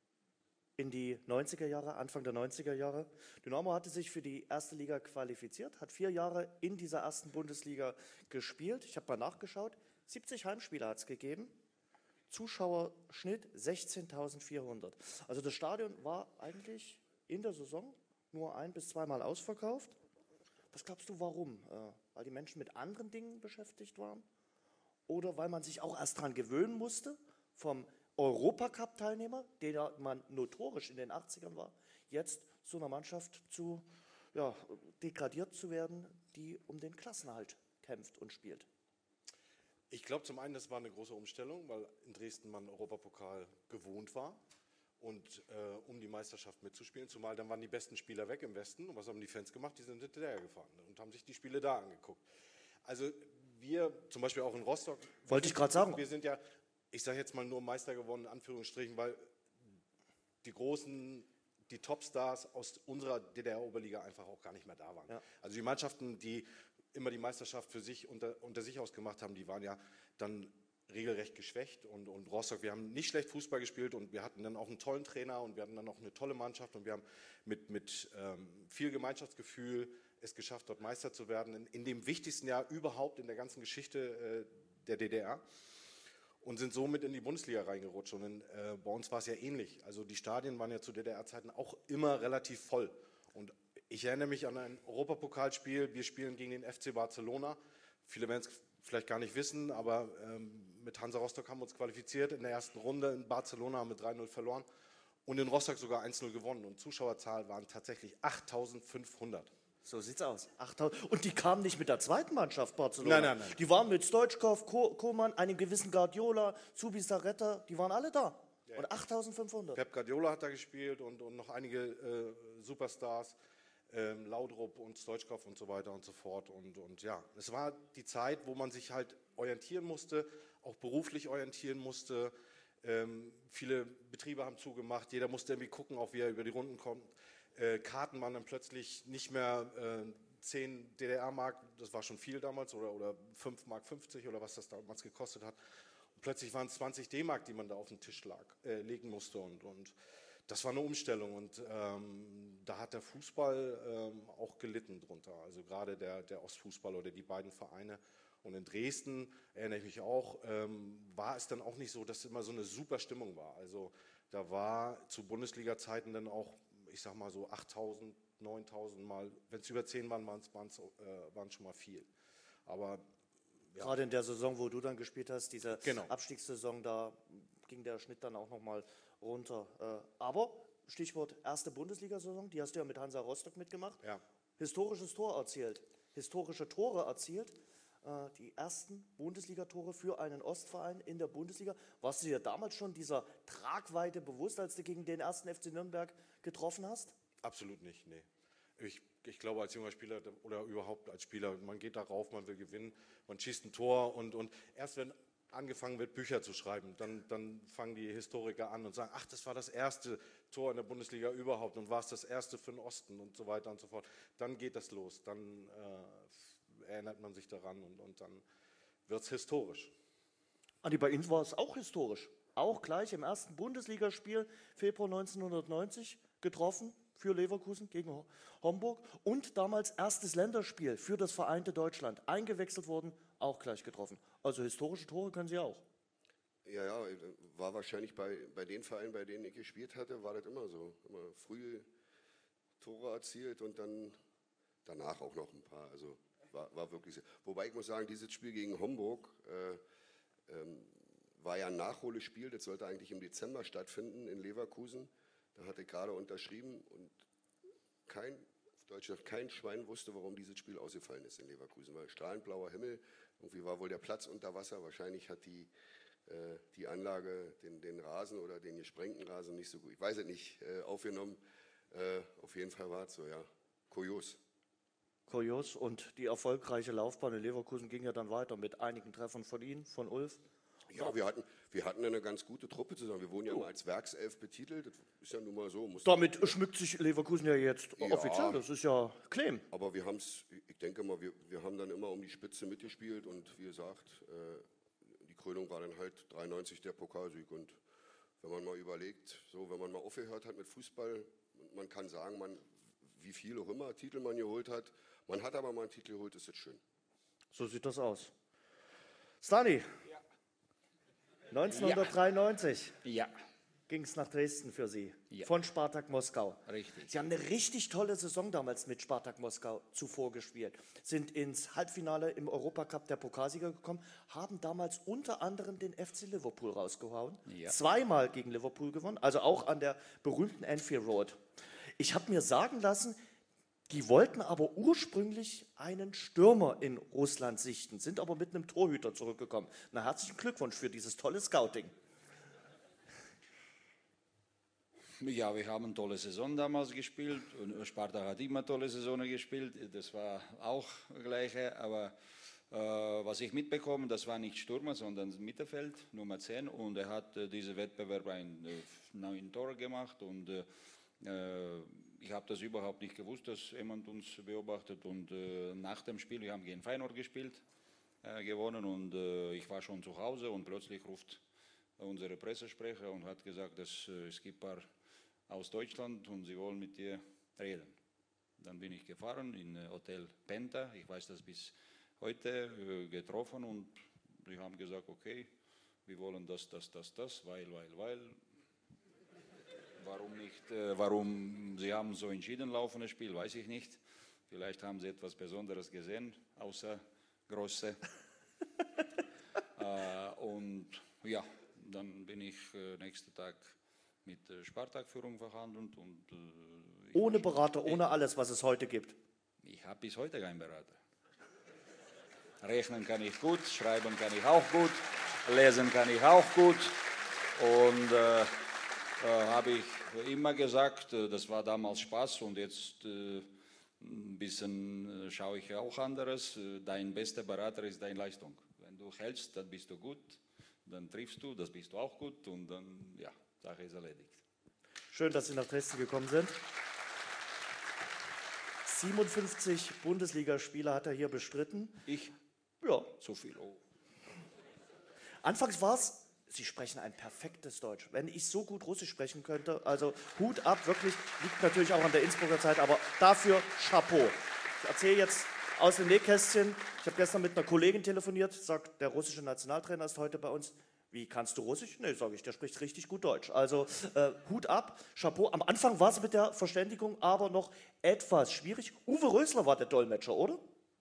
in die neunziger Jahre, Anfang der neunziger Jahre. Dynamo hatte sich für die erste Liga qualifiziert, hat vier Jahre in dieser ersten Bundesliga gespielt. Ich habe mal nachgeschaut, siebzig Heimspiele hat es gegeben, Zuschauerschnitt sechzehntausendvierhundert. Also das Stadion war eigentlich in der Saison nur ein- bis zweimal ausverkauft. Was glaubst du, warum? Äh, weil die Menschen mit anderen Dingen beschäftigt waren? Oder weil man sich auch erst daran gewöhnen musste, vom Europacup-Teilnehmer, der man notorisch in den achtzigern war, jetzt zu einer Mannschaft zu, ja, degradiert zu werden, die um den Klassenerhalt kämpft und spielt? Ich glaube zum einen, das war eine große Umstellung, weil in Dresden man Europapokal gewohnt war und äh, um die Meisterschaft mitzuspielen, zumal dann waren die besten Spieler weg im Westen. Und was haben die Fans gemacht? Die sind hinterher gefahren und haben sich die Spiele da angeguckt. Also wir, zum Beispiel auch in Rostock. Wollte ich gerade sagen. Wir sind ja, ich sage jetzt mal nur Meister geworden, in Anführungsstrichen, weil die großen, die Topstars aus unserer D D R-Oberliga einfach auch gar nicht mehr da waren. Ja. Also die Mannschaften, die immer die Meisterschaft für sich unter, unter sich ausgemacht haben, die waren ja dann regelrecht geschwächt. Und, und Rostock, wir haben nicht schlecht Fußball gespielt und wir hatten dann auch einen tollen Trainer und wir hatten dann auch eine tolle Mannschaft und wir haben mit, mit ähm, viel Gemeinschaftsgefühl es geschafft, dort Meister zu werden, in, in dem wichtigsten Jahr überhaupt in der ganzen Geschichte äh, der D D R. Und sind somit in die Bundesliga reingerutscht. Und in, äh, bei uns war es ja ähnlich. Also die Stadien waren ja zu D D R-Zeiten auch immer relativ voll. Und ich erinnere mich an ein Europapokalspiel. Wir spielen gegen den F C Barcelona. Viele werden es vielleicht gar nicht wissen, aber ähm, mit Hansa Rostock haben wir uns qualifiziert. In der ersten Runde in Barcelona haben wir drei null verloren und in Rostock sogar eins null gewonnen. Und Zuschauerzahl waren tatsächlich achttausendfünfhundert. So sieht's aus. achttausend. Und die kamen nicht mit der zweiten Mannschaft Barcelona. Nein, nein, nein. Die waren mit Stoichkov, Ko- Koman, einem gewissen Guardiola, Zubizarreta, die waren alle da. Ja. Und achttausendfünfhundert. Pep Guardiola hat da gespielt und, und noch einige äh, Superstars, ähm, Laudrup und Stoichkov und so weiter und so fort. Und, und ja, es war die Zeit, wo man sich halt orientieren musste, auch beruflich orientieren musste. Ähm, viele Betriebe haben zugemacht, jeder musste irgendwie gucken, auch wie er über die Runden kommt. Äh, Karten waren dann plötzlich nicht mehr äh, zehn D D R-Mark, das war schon viel damals, oder, oder fünf Mark fünfzig oder was das damals gekostet hat. Und plötzlich waren es zwanzig D-Mark, die man da auf den Tisch lag, äh, legen musste. Und, und das war eine Umstellung. Und ähm, da hat der Fußball ähm, auch gelitten drunter. Also gerade der, der Ostfußball oder die beiden Vereine. Und in Dresden, erinnere ich mich auch, ähm, war es dann auch nicht so, dass immer so eine super Stimmung war. Also da war zu Bundesliga-Zeiten dann auch, ich sag mal so achttausend, neuntausend Mal, wenn es über zehn waren, waren es äh, schon mal viel. Aber ja. Gerade in der Saison, wo du dann gespielt hast, diese Genau. Abstiegssaison, da ging der Schnitt dann auch nochmal runter. Äh, aber, Stichwort erste Bundesliga-Saison, die hast du ja mit Hansa Rostock mitgemacht. Ja. Historisches Tor erzielt, historische Tore erzielt. Äh, die ersten Bundesliga-Tore für einen Ostverein in der Bundesliga. Warst du dir damals schon dieser Tragweite bewusst, als du gegen den ersten F C Nürnberg getroffen hast? Absolut nicht, nee. Ich, ich glaube, als junger Spieler oder überhaupt als Spieler, man geht darauf, man will gewinnen, man schießt ein Tor und, und erst wenn angefangen wird, Bücher zu schreiben, dann, dann fangen die Historiker an und sagen, ach, das war das erste Tor in der Bundesliga überhaupt und war es das erste für den Osten und so weiter und so fort. Dann geht das los, dann äh, erinnert man sich daran und, und dann wird es historisch. Andi, bei Ihnen war es auch historisch. Auch gleich im ersten Bundesligaspiel, Februar neunzehnhundertneunzig, getroffen. für Leverkusen gegen Homburg und damals erstes Länderspiel für das vereinte Deutschland. Eingewechselt worden, auch gleich getroffen. Also historische Tore können Sie auch. Ja, ja, war wahrscheinlich bei, bei den Vereinen, bei denen ich gespielt hatte, war das immer so. Immer früh Tore erzielt und dann danach auch noch ein paar. Also war, war wirklich so. Wobei ich muss sagen, dieses Spiel gegen Homburg äh, ähm, war ja ein Nachholespiel. Das sollte eigentlich im Dezember stattfinden in Leverkusen. Da hatte ich gerade unterschrieben und kein, auf Deutsch gesagt, kein Schwein wusste, warum dieses Spiel ausgefallen ist in Leverkusen. Weil strahlend blauer Himmel, irgendwie war wohl der Platz unter Wasser. Wahrscheinlich hat die die Anlage, den, den Rasen oder den gesprengten Rasen nicht so gut, ich weiß es nicht, äh, aufgenommen. Äh, auf jeden Fall war es so, ja. Kurios. Kurios und die erfolgreiche Laufbahn in Leverkusen ging ja dann weiter mit einigen Treffern von Ihnen, von Ulf. Ja, wir hatten, wir hatten eine ganz gute Truppe zusammen. Wir wurden ja mal als Werkself betitelt. Das ist ja nun mal so. Damit schmückt sich Leverkusen ja jetzt ja, offiziell. Das ist ja Claim. Aber wir haben es, ich denke mal, wir, wir haben dann immer um die Spitze mitgespielt und wie gesagt, äh, Krönung war dann halt dreiundneunzig der Pokalsieg und wenn man mal überlegt, so wenn man mal aufgehört hat mit Fußball, man kann sagen, man, wie viele auch immer Titel man geholt hat, man hat aber mal einen Titel geholt, ist jetzt schön. So sieht das aus. Stani, ja. neunzehnhundertdreiundneunzig ja. ging es nach Dresden für Sie, ja. von Spartak Moskau. Richtig. Sie haben eine richtig tolle Saison damals mit Spartak Moskau zuvor gespielt, sind ins Halbfinale im Europacup der Pokalsieger gekommen, haben damals unter anderem den F C Liverpool rausgehauen, ja. zweimal gegen Liverpool gewonnen, also auch an der berühmten Anfield Road. Ich habe mir sagen lassen, die wollten aber ursprünglich einen Stürmer in Russland sichten, sind aber mit einem Torhüter zurückgekommen. Na, herzlichen Glückwunsch für dieses tolle Scouting. Ja, wir haben eine tolle Saison damals gespielt und Spartak hat immer tolle Saisonen gespielt, das war auch das Gleiche, aber äh, was ich mitbekomme, das war nicht Stürmer, sondern Mittelfeld, Nummer zehn und er hat äh, diesen Wettbewerb ein äh, neun Tore gemacht und äh, ich habe das überhaupt nicht gewusst, dass jemand uns beobachtet und äh, nach dem Spiel, wir haben gegen Feyenoord gespielt, äh, gewonnen und äh, ich war schon zu Hause und plötzlich ruft unsere Pressesprecher und hat gesagt, dass äh, es gibt ein paar aus Deutschland und sie wollen mit dir reden. Dann bin ich gefahren in Hotel Penta, ich weiß das bis heute, äh, getroffen und sie haben gesagt, okay, wir wollen das, das, das, das, weil, weil, weil. Warum nicht, äh, warum sie haben so entschieden, laufendes Spiel, weiß ich nicht. Vielleicht haben sie etwas Besonderes gesehen, außer Große. äh, und ja, dann bin ich äh, nächsten Tag mit äh, Spartak-Führung verhandelt. Und, äh, ohne Berater, ohne ich, alles, was es heute gibt? Ich habe bis heute keinen Berater. Rechnen kann ich gut, schreiben kann ich auch gut, lesen kann ich auch gut. Und äh, äh, habe ich immer gesagt, äh, das war damals Spaß und jetzt äh, ein bisschen äh, schaue ich auch anderes. Äh, dein bester Berater ist deine Leistung. Wenn du hältst, dann bist du gut, dann triffst du, das bist du auch gut und dann, ja, Sache ist erledigt. Schön, dass Sie nach Dresden gekommen sind. siebenundfünfzig Bundesligaspiele hat er hier bestritten. Ich? Ja. So viel. Oh. Anfangs war es, Sie sprechen ein perfektes Deutsch. Wenn ich so gut Russisch sprechen könnte, also Hut ab, wirklich, liegt natürlich auch an der Innsbrucker Zeit, aber dafür Chapeau. Ich erzähle jetzt aus dem Nähkästchen, ich habe gestern mit einer Kollegin telefoniert, sagt, der russische Nationaltrainer ist heute bei uns. Wie, kannst du Russisch? Nee, sage ich, der spricht richtig gut Deutsch. Also äh, Hut ab, Chapeau. Am Anfang war es mit der Verständigung aber noch etwas schwierig. Uwe Rösler war der Dolmetscher, oder?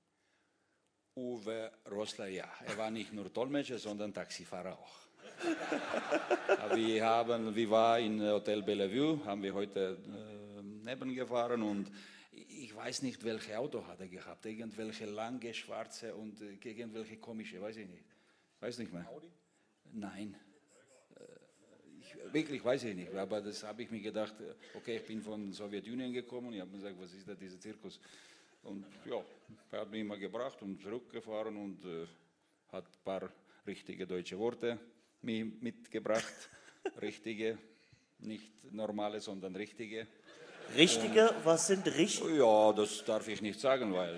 Uwe Rösler, ja. Er war nicht nur Dolmetscher, sondern Taxifahrer auch. wir, haben, wir waren in Hotel Bellevue, haben wir heute äh, nebengefahren und ich weiß nicht, welches Auto hat er gehabt. Irgendwelche lange, schwarze und äh, irgendwelche komische, weiß ich nicht. Weiß nicht mehr. Audi? Nein. Äh, ich, wirklich weiß ich nicht, aber das habe ich mir gedacht, okay, ich bin von Sowjetunion gekommen und ich habe mir gesagt, was ist da dieser Zirkus? Und ja, er hat mich immer gebracht und zurückgefahren und äh, hat ein paar richtige deutsche Worte mir mitgebracht. Richtige, nicht normale, sondern richtige. Richtige? Und, was sind richtige? Ja, das darf ich nicht sagen, weil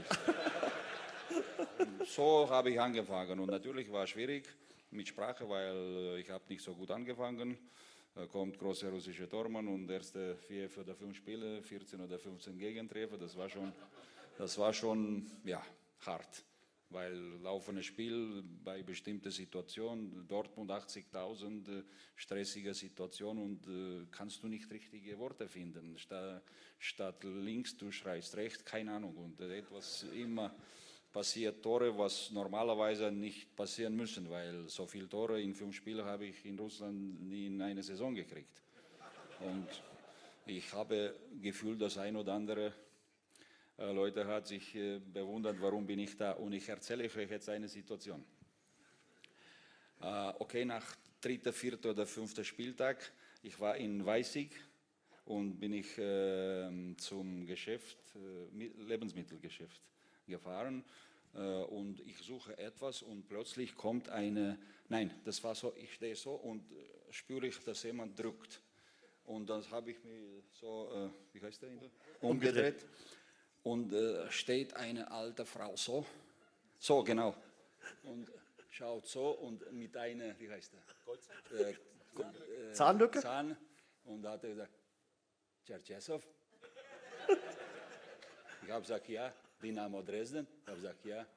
so habe ich angefangen. Und natürlich war es schwierig mit Sprache, weil ich habe nicht so gut angefangen. äh, kommt großer russischer Tormann und erste vier oder fünf Spiele, vierzehn oder fünfzehn Gegentreffer, das war schon, das war schon ja, hart. Weil laufendes Spiel bei bestimmten Situationen, Dortmund achtzigtausend, äh, stressige Situation und äh, kannst du nicht richtige Worte finden. Statt, statt links, du schreist rechts, keine Ahnung. Und äh, etwas immer passiert Tore, was normalerweise nicht passieren müssen, weil so viele Tore in fünf Spielen habe ich in Russland nie in einer Saison gekriegt. Und ich habe Gefühl, dass ein oder andere Leute hat sich äh, bewundert, warum bin ich da, und ich erzähle euch jetzt eine Situation. Äh, okay, nach dritter, vierter oder fünfter Spieltag, ich war in Weißig und bin ich äh, zum Geschäft, äh, Lebensmittelgeschäft gefahren äh, und ich suche etwas und plötzlich kommt eine, nein, das war so, ich stehe so und äh, spüre ich, dass jemand drückt. Und dann habe ich mich so, äh, wie heißt der, umgedreht. Und äh, steht eine alte Frau so, so genau, und schaut so und mit einer, wie heißt der? Äh, äh, Zahnlücke? Zahn, und da hat er gesagt, Cherchesov? Ich habe gesagt, ja, Dynamo Dresden. Ich habe gesagt, ja.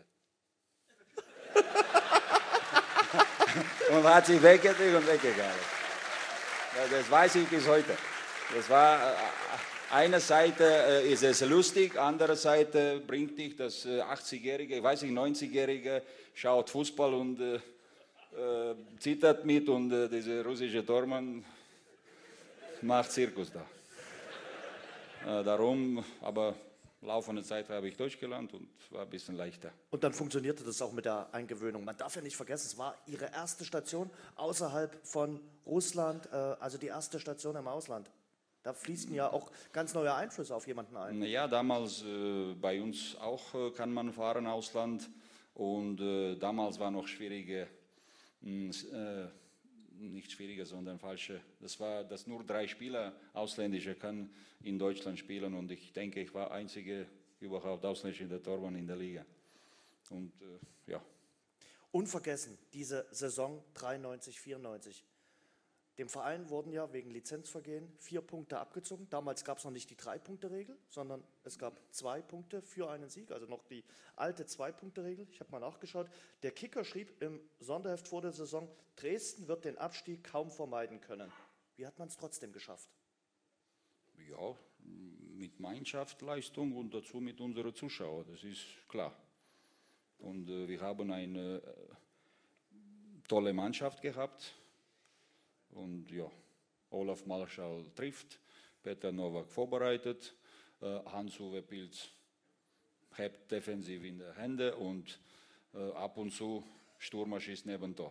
Und hat sich weggedreht und weggegangen. Ja, das weiß ich bis heute. Das war... Äh, Eine Seite äh, ist es lustig, andere Seite bringt dich das äh, achtzigjährige, ich weiß nicht, neunzigjährige schaut Fußball und äh, äh, zittert mit und äh, dieser russische Tormann macht Zirkus da. Äh, darum, aber laufende Zeit habe ich Deutsch gelernt und war ein bisschen leichter. Und dann funktionierte das auch mit der Eingewöhnung. Man darf ja nicht vergessen, es war Ihre erste Station außerhalb von Russland, äh, also die erste Station im Ausland. Da fließen ja auch ganz neue Einflüsse auf jemanden ein. Ja, damals äh, bei uns auch äh, kann man fahren Ausland und äh, damals war noch schwierige, mh, äh, nicht schwierige, sondern falsche. Das war, dass nur drei Spieler ausländische kann in Deutschland spielen und ich denke, ich war einzige überhaupt ausländische der Tormann in der Liga. Und äh, ja. Unvergessen diese Saison dreiundneunzig, vierundneunzig. Dem Verein wurden ja wegen Lizenzvergehen vier Punkte abgezogen. Damals gab es noch nicht die Drei-Punkte-Regel, sondern es gab zwei Punkte für einen Sieg, also noch die alte Zwei-Punkte-Regel. Ich habe mal nachgeschaut. Der Kicker schrieb im Sonderheft vor der Saison, Dresden wird den Abstieg kaum vermeiden können. Wie hat man es trotzdem geschafft? Ja, mit Mannschaft, Leistung und dazu mit unseren Zuschauern, das ist klar. Und äh, wir haben eine äh, tolle Mannschaft gehabt. Und ja, Olaf Marschall trifft, Peter Nowak vorbereitet, äh, Hans-Uwe Pilz hebt defensiv in der Hände und äh, ab und zu Stürmer schießt neben Tor.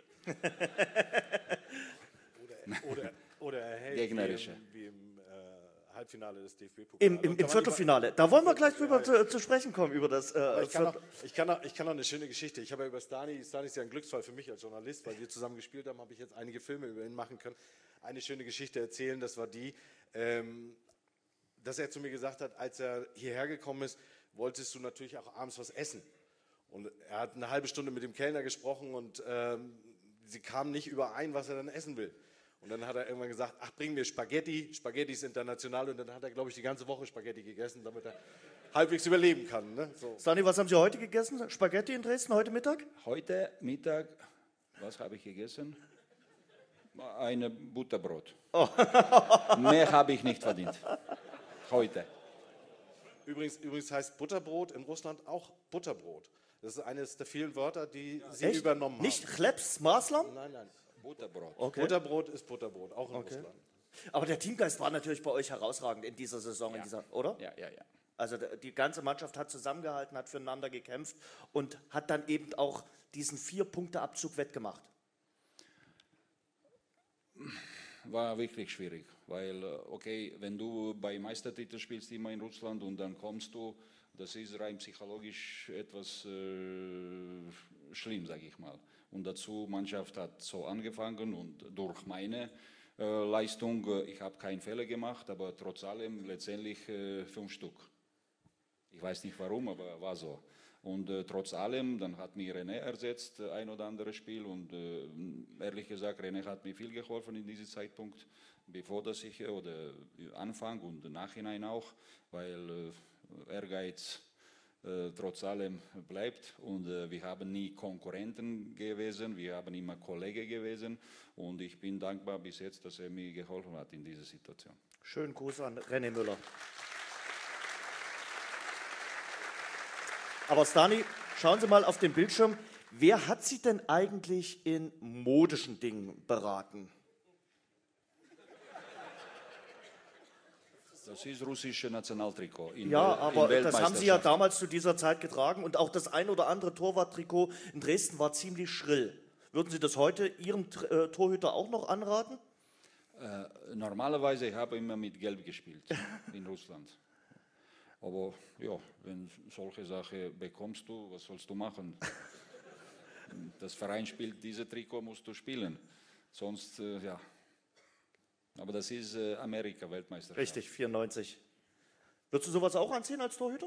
oder, oder, oder er hält Gegnerische. wie im, wie im äh, Halbfinale des D F B-Pokals. Im, im, im Viertelfinale. Da wollen wir gleich drüber zu, zu sprechen kommen, über das äh, ich, kann noch, ich, kann noch, ich kann noch eine schöne Geschichte. Ich habe ja über Stani, Stani ist ja ein Glücksfall für mich als Journalist, weil wir zusammen gespielt haben, habe ich jetzt einige Filme über ihn machen können. Eine schöne Geschichte erzählen, das war die, ähm, dass er zu mir gesagt hat, als er hierher gekommen ist, wolltest du natürlich auch abends was essen. Und er hat eine halbe Stunde mit dem Kellner gesprochen und ähm, sie kamen nicht überein, was er dann essen will. Und dann hat er irgendwann gesagt, ach, bring mir Spaghetti, Spaghetti ist international. Und dann hat er, glaube ich, die ganze Woche Spaghetti gegessen, damit er halbwegs überleben kann. Ne? So. Stani, was haben Sie heute gegessen? Spaghetti in Dresden, heute Mittag? Heute Mittag, was habe ich gegessen? Ein Butterbrot. Oh. Mehr habe ich nicht verdient. Heute. Übrigens, übrigens heißt Butterbrot in Russland auch Butterbrot. Das ist eines der vielen Wörter, die Sie Echt? übernommen haben. Nicht Chleps, Maslam? Nein, nein. Butterbrot. Okay. Butterbrot ist Butterbrot, auch in okay. Russland. Aber der Teamgeist war natürlich bei euch herausragend in dieser Saison, ja. in dieser, oder? Ja, ja, ja. Also die ganze Mannschaft hat zusammengehalten, hat füreinander gekämpft und hat dann eben auch diesen Vier-Punkte-Abzug wettgemacht. War wirklich schwierig, weil, okay, wenn du bei Meistertitel spielst immer in Russland und dann kommst du, das ist rein psychologisch etwas äh, schlimm, sage ich mal. Und dazu, Mannschaft hat so angefangen und durch meine äh, Leistung, äh, ich habe keinen Fehler gemacht, aber trotz allem letztendlich äh, fünf Stück. Ich weiß nicht warum, aber war so. Und äh, trotz allem, dann hat mich René ersetzt, äh, ein oder anderes Spiel. Und äh, ehrlich gesagt, René hat mir viel geholfen in diesem Zeitpunkt, bevor das ich, oder Anfang und Nachhinein auch, weil äh, Ehrgeiz äh, trotz allem bleibt. Und äh, wir haben nie Konkurrenten gewesen, wir haben immer Kollegen gewesen. Und ich bin dankbar bis jetzt, dass er mir geholfen hat in dieser Situation. Schönen Gruß an René Müller. Aber Stani, schauen Sie mal auf den Bildschirm. Wer hat Sie denn eigentlich in modischen Dingen beraten? Das ist russische Nationaltrikot. In ja, in aber das haben Sie ja damals zu dieser Zeit getragen und auch das ein oder andere Torwarttrikot in Dresden war ziemlich schrill. Würden Sie das heute Ihrem äh, Torhüter auch noch anraten? Äh, normalerweise habe ich immer mit Gelb gespielt in Russland. Aber ja, wenn solche Sachen bekommst du, was sollst du machen? Das Verein spielt diese Trikot, musst du spielen. Sonst, äh, ja. Aber das ist äh, Amerika, Weltmeisterschaft. Richtig, vierundneunzig. Würdest du sowas auch anziehen als Torhüter?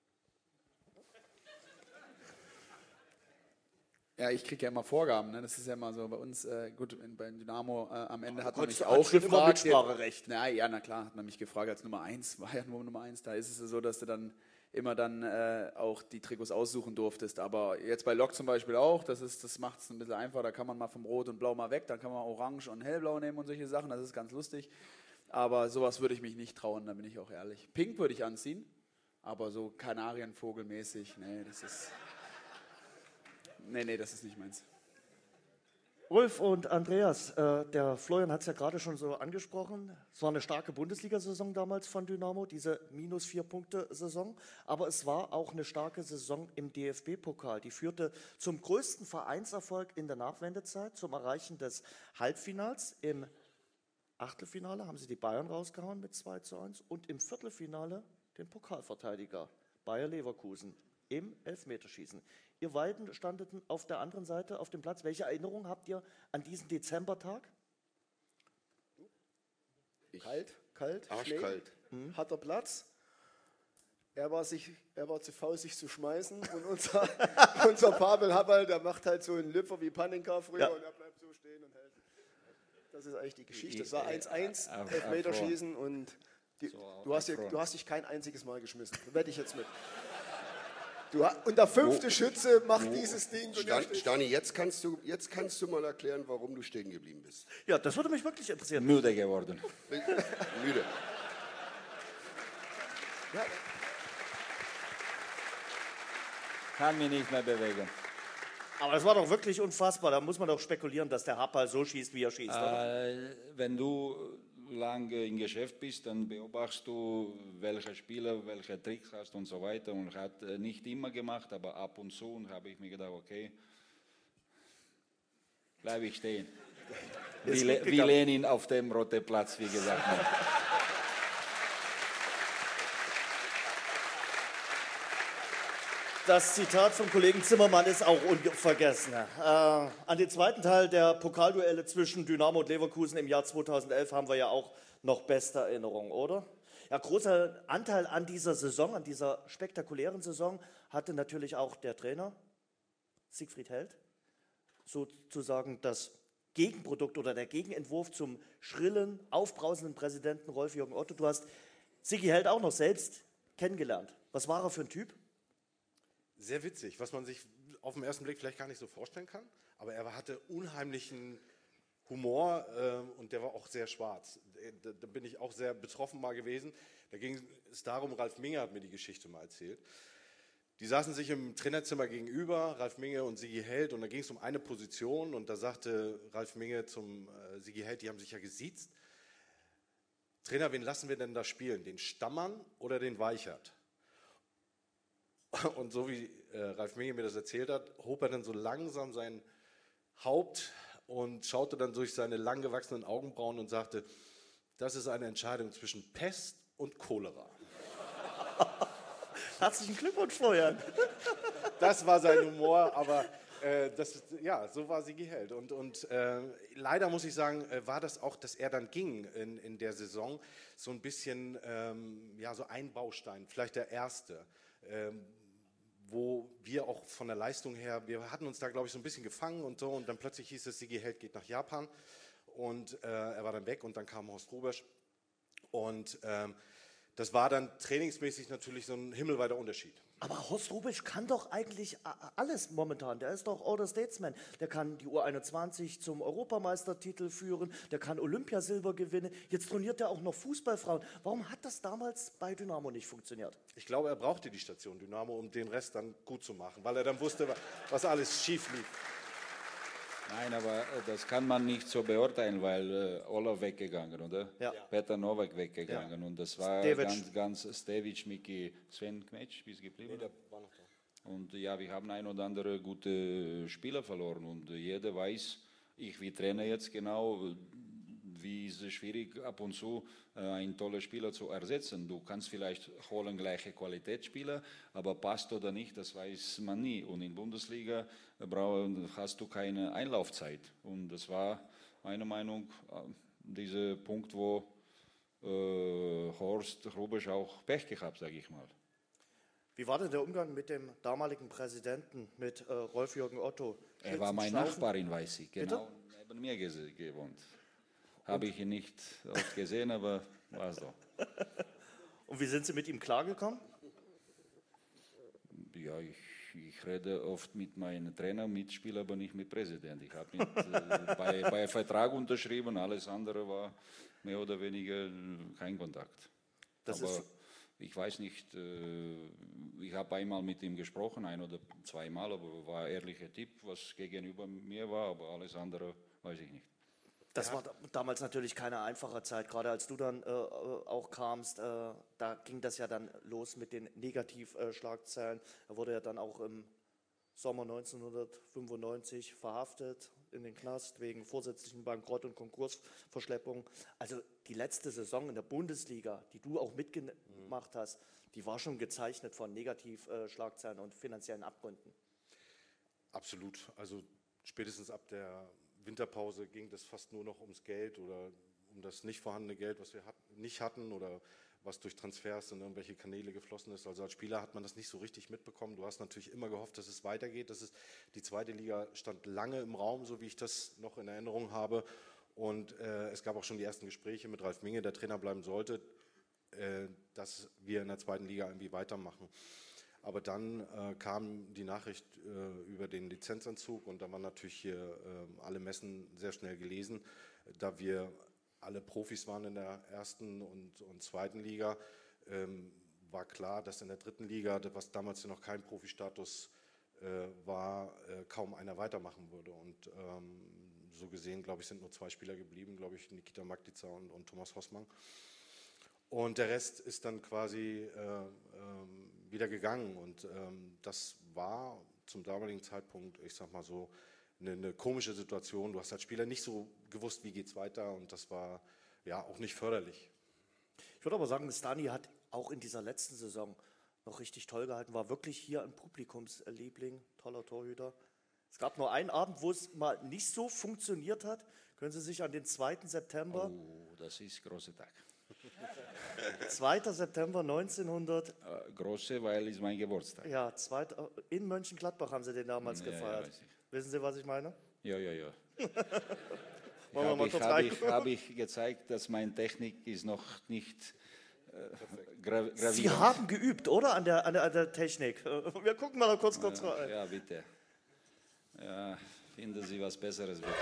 Ja, ich kriege ja immer Vorgaben, ne? Das ist ja immer so bei uns, äh, gut, in, bei Dynamo äh, am Ende hat man mich auch gefragt. Mitspracherecht. Na ja, na klar, hat man mich gefragt als Nummer eins, war ja nur Nummer eins, da ist es ja so, dass du dann immer dann äh, auch die Trikots aussuchen durftest, aber jetzt bei Lok zum Beispiel auch, das, ist, das macht es ein bisschen einfacher, da kann man mal vom Rot und Blau mal weg, dann kann man Orange und Hellblau nehmen und solche Sachen, das ist ganz lustig, aber sowas würde ich mich nicht trauen, da bin ich auch ehrlich. Pink würde ich anziehen, aber so Kanarienvogelmäßig, nee, das ist... Nee, nee, das ist nicht meins. Ulf und Andreas, äh, der Florian hat es ja gerade schon so angesprochen. Es war eine starke Bundesliga-Saison damals von Dynamo, diese minus vier Punkte-Saison. Aber es war auch eine starke Saison im D F B-Pokal. Die führte zum größten Vereinserfolg in der Nachwendezeit, zum Erreichen des Halbfinals. Im Achtelfinale haben sie die Bayern rausgehauen mit zwei zu eins und im Viertelfinale den Pokalverteidiger Bayer Leverkusen im Elfmeterschießen. Ihr beiden standeten auf der anderen Seite auf dem Platz. Welche Erinnerung habt ihr an diesen Dezembertag? Kalt, kalt, arschkalt. Hm. Harter Platz. Er war, sich, er war zu faul, sich zu schmeißen. Und unser, unser Pavel Habal, der macht halt so einen Lüpfer wie Panenka früher ja. Und er bleibt so stehen und hält. Das ist eigentlich die Geschichte. Es war eins eins, Elfmeterschießen und die, du, hast, du hast dich kein einziges Mal geschmissen. Da wette ich jetzt mit. Du, und der fünfte oh. Schütze macht oh. dieses Ding. Stan, Stani, jetzt kannst, du, jetzt kannst du mal erklären, warum du stehen geblieben bist. Ja, das würde mich wirklich interessieren. Müde geworden. Müde. Ja. Kann mich nicht mehr bewegen. Aber das war doch wirklich unfassbar. Da muss man doch spekulieren, dass der Happal so schießt, wie er schießt, äh, oder? Wenn du lange im Geschäft bist, dann beobachtest du, welche Spieler, welche Tricks hast und so weiter. Und hat nicht immer gemacht, aber ab und zu. Und habe ich mir gedacht, okay, bleibe ich stehen. Wie, Le wie Lenin auf dem roten Platz, wie gesagt. Das Zitat vom Kollegen Zimmermann ist auch unvergessen. Äh, an den zweiten Teil der Pokalduelle zwischen Dynamo und Leverkusen im Jahr zweitausendelf haben wir ja auch noch beste Erinnerungen, oder? Ja, großer Anteil an dieser Saison, an dieser spektakulären Saison, hatte natürlich auch der Trainer Siegfried Held, sozusagen das Gegenprodukt oder der Gegenentwurf zum schrillen, aufbrausenden Präsidenten Rolf-Jürgen Otto. Du hast Sigi Held auch noch selbst kennengelernt. Was war er für ein Typ? Sehr witzig, was man sich auf den ersten Blick vielleicht gar nicht so vorstellen kann, aber er hatte unheimlichen Humor äh, und der war auch sehr schwarz. Da, da bin ich auch sehr betroffen mal gewesen. Da ging es darum, Ralf Minge hat mir die Geschichte mal erzählt. Die saßen sich im Trainerzimmer gegenüber, Ralf Minge und Sigi Held, und da ging es um eine Position und da sagte Ralf Minge zum äh, Sigi Held, die haben sich ja gesiezt. Trainer, wen lassen wir denn da spielen? Den Stammann oder den Weichert? Und so wie äh, Ralf Minge mir das erzählt hat, hob er dann so langsam sein Haupt und schaute dann durch seine lang gewachsenen Augenbrauen und sagte, das ist eine Entscheidung zwischen Pest und Cholera. Herzlichen Glückwunsch, Florian. Das war sein Humor, aber äh, das, ja, so war Sigi Held. Und, und äh, leider muss ich sagen, äh, war das auch, dass er dann ging in, in der Saison, so ein bisschen, ähm, ja, so ein Baustein, vielleicht der erste, ähm, wo wir auch von der Leistung her, wir hatten uns da, glaube ich, so ein bisschen gefangen und so. Und dann plötzlich hieß es, Sigi Held geht nach Japan. Und äh, er war dann weg und dann kam Horst Hrubesch. Und ähm, das war dann trainingsmäßig natürlich so ein himmelweiter Unterschied. Aber Horst Hrubesch kann doch eigentlich alles momentan. Der ist doch Outer Statesman. Der kann die U einundzwanzig zum Europameistertitel führen. Der kann Olympiasilber gewinnen. Jetzt trainiert er auch noch Fußballfrauen. Warum hat das damals bei Dynamo nicht funktioniert? Ich glaube, er brauchte die Station Dynamo, um den Rest dann gut zu machen, weil er dann wusste, was alles schief lief. Nein, aber das kann man nicht so beurteilen, weil äh, Olaf weggegangen, oder? Ja. Peter Nowak weggegangen ja. Und das war Stevic. ganz, ganz Stevic, Miki, Sven Knetsch, wie ist geblieben? Nee, der war noch da. Und ja, wir haben ein oder andere gute Spieler verloren und jeder weiß, ich wie Trainer jetzt genau, wie ist es schwierig ab und zu äh, einen tollen Spieler zu ersetzen. Du kannst vielleicht holen gleiche Qualitätsspieler, aber passt oder nicht, das weiß man nie. Und in Bundesliga brauch, hast du keine Einlaufzeit. Und das war meiner Meinung nach dieser Punkt, wo äh, Horst Hrubesch auch Pech gehabt, sage ich mal. Wie war denn der Umgang mit dem damaligen Präsidenten, mit äh, Rolf-Jürgen Otto? Er war mein Schnaufen? Nachbar in Weißig, genau neben mir gewohnt. Habe ich ihn nicht oft gesehen, aber war es doch. Und wie sind Sie mit ihm klargekommen? Ja, ich, ich rede oft mit meinem Trainer, Mitspieler, aber nicht mit Präsident. Ich habe äh, bei, bei Vertrag unterschrieben, alles andere war mehr oder weniger kein Kontakt. Das aber ist ich weiß nicht, äh, ich habe einmal mit ihm gesprochen, ein oder zweimal, aber war ein ehrlicher Tipp, was gegenüber mir war, aber alles andere weiß ich nicht. Das war damals natürlich keine einfache Zeit, gerade als du dann äh, auch kamst, äh, da ging das ja dann los mit den Negativschlagzeilen. Er wurde ja dann auch im Sommer neunzehnhundertfünfundneunzig verhaftet, in den Knast wegen vorsätzlichen Bankrott- und Konkursverschleppung. Also die letzte Saison in der Bundesliga, die du auch mitgemacht hast, die war schon gezeichnet von Negativschlagzeilen und finanziellen Abgründen. Absolut. Also spätestens ab der Winterpause ging das fast nur noch ums Geld oder um das nicht vorhandene Geld, was wir hat, nicht hatten oder was durch Transfers in irgendwelche Kanäle geflossen ist. Also als Spieler hat man das nicht so richtig mitbekommen. Du hast natürlich immer gehofft, dass es weitergeht. Das ist, die zweite Liga stand lange im Raum, so wie ich das noch in Erinnerung habe. Und äh, es gab auch schon die ersten Gespräche mit Ralf Minge, der Trainer bleiben sollte, äh, dass wir in der zweiten Liga irgendwie weitermachen. Aber dann äh, kam die Nachricht äh, über den Lizenzanzug und da waren natürlich hier äh, alle Messen sehr schnell gelesen, da wir alle Profis waren in der ersten und, und zweiten Liga, ähm, war klar, dass in der dritten Liga, was damals ja noch kein Profistatus äh, war, äh, kaum einer weitermachen würde. Und ähm, so gesehen, glaube ich, sind nur zwei Spieler geblieben, glaube ich, Nikita Magdica und, und Thomas Hossmann. Und der Rest ist dann quasi äh, ähm, wieder gegangen und ähm, das war zum damaligen Zeitpunkt, ich sag mal so, eine, eine komische Situation. Du hast als Spieler nicht so gewusst, wie geht's weiter und das war ja auch nicht förderlich. Ich würde aber sagen, Stani hat auch in dieser letzten Saison noch richtig toll gehalten, war wirklich hier ein Publikumsliebling, toller Torhüter. Es gab nur einen Abend, wo es mal nicht so funktioniert hat. Können Sie sich an den zweiten September... Oh, das ist großer Tag. zweiter September neunzehnhundert... Äh, große, weil es mein Geburtstag. Ja, zweit, in Mönchengladbach haben Sie den damals ja, gefeiert. Ja, wissen Sie, was ich meine? Ja, ja, ja. Wollen wir mal kurz habe rein? ich, hab ich gezeigt, dass meine Technik ist noch nicht äh, gra gravierend. Sie haben geübt, oder? An der, an der, an der Technik. Wir gucken mal noch kurz, kurz ja, rein. Ja, bitte. Ja, finden Sie was Besseres, bitte.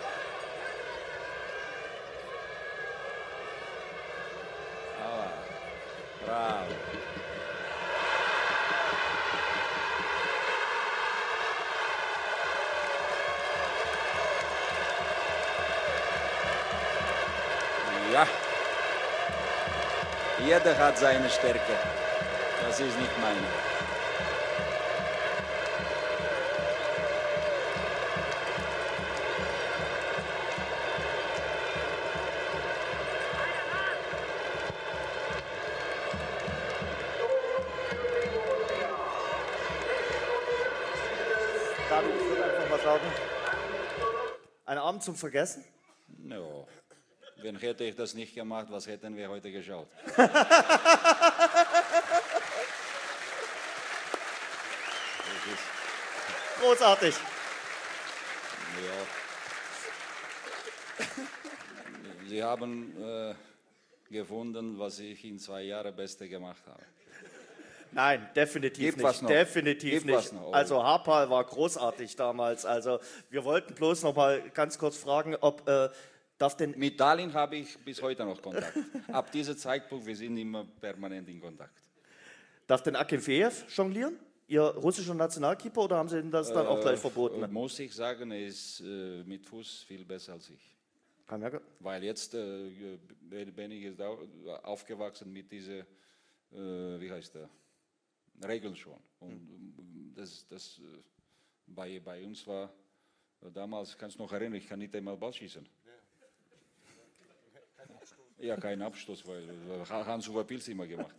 Aber, bravo. Ja, jeder hat seine Stärke. Das ist nicht meine. Dann, ich würde einfach mal sagen, ein Abend zum Vergessen. No. Wenn hätte ich das nicht gemacht, was hätten wir heute geschaut? großartig. Ja. Sie haben äh, gefunden, was ich in zwei Jahren Beste gemacht habe. Nein, definitiv Gibt nicht. was noch. Definitiv Gibt nicht. was noch. Oh. Also Harpal war großartig damals. Also wir wollten bloß noch mal ganz kurz fragen, ob äh, darf denn Mit Tallinn habe ich bis heute noch Kontakt. Ab diesem Zeitpunkt, wir sind immer permanent in Kontakt. darf denn Akinfeev jonglieren? Ihr russischer Nationalkeeper, oder haben Sie ihm das dann auch gleich verboten? Äh, muss ich sagen, er ist äh, mit Fuß viel besser als ich. Kann ja ge- Weil jetzt äh, bin ich jetzt au- aufgewachsen mit dieser, äh, wie heißt der, Regeln schon. Und das, das äh, bei, bei uns war, äh, damals, kannst du noch erinnern, ich kann nicht einmal Ball schießen. Ja, kein Abstoß, weil äh, Hans-Uwe Pilz immer gemacht.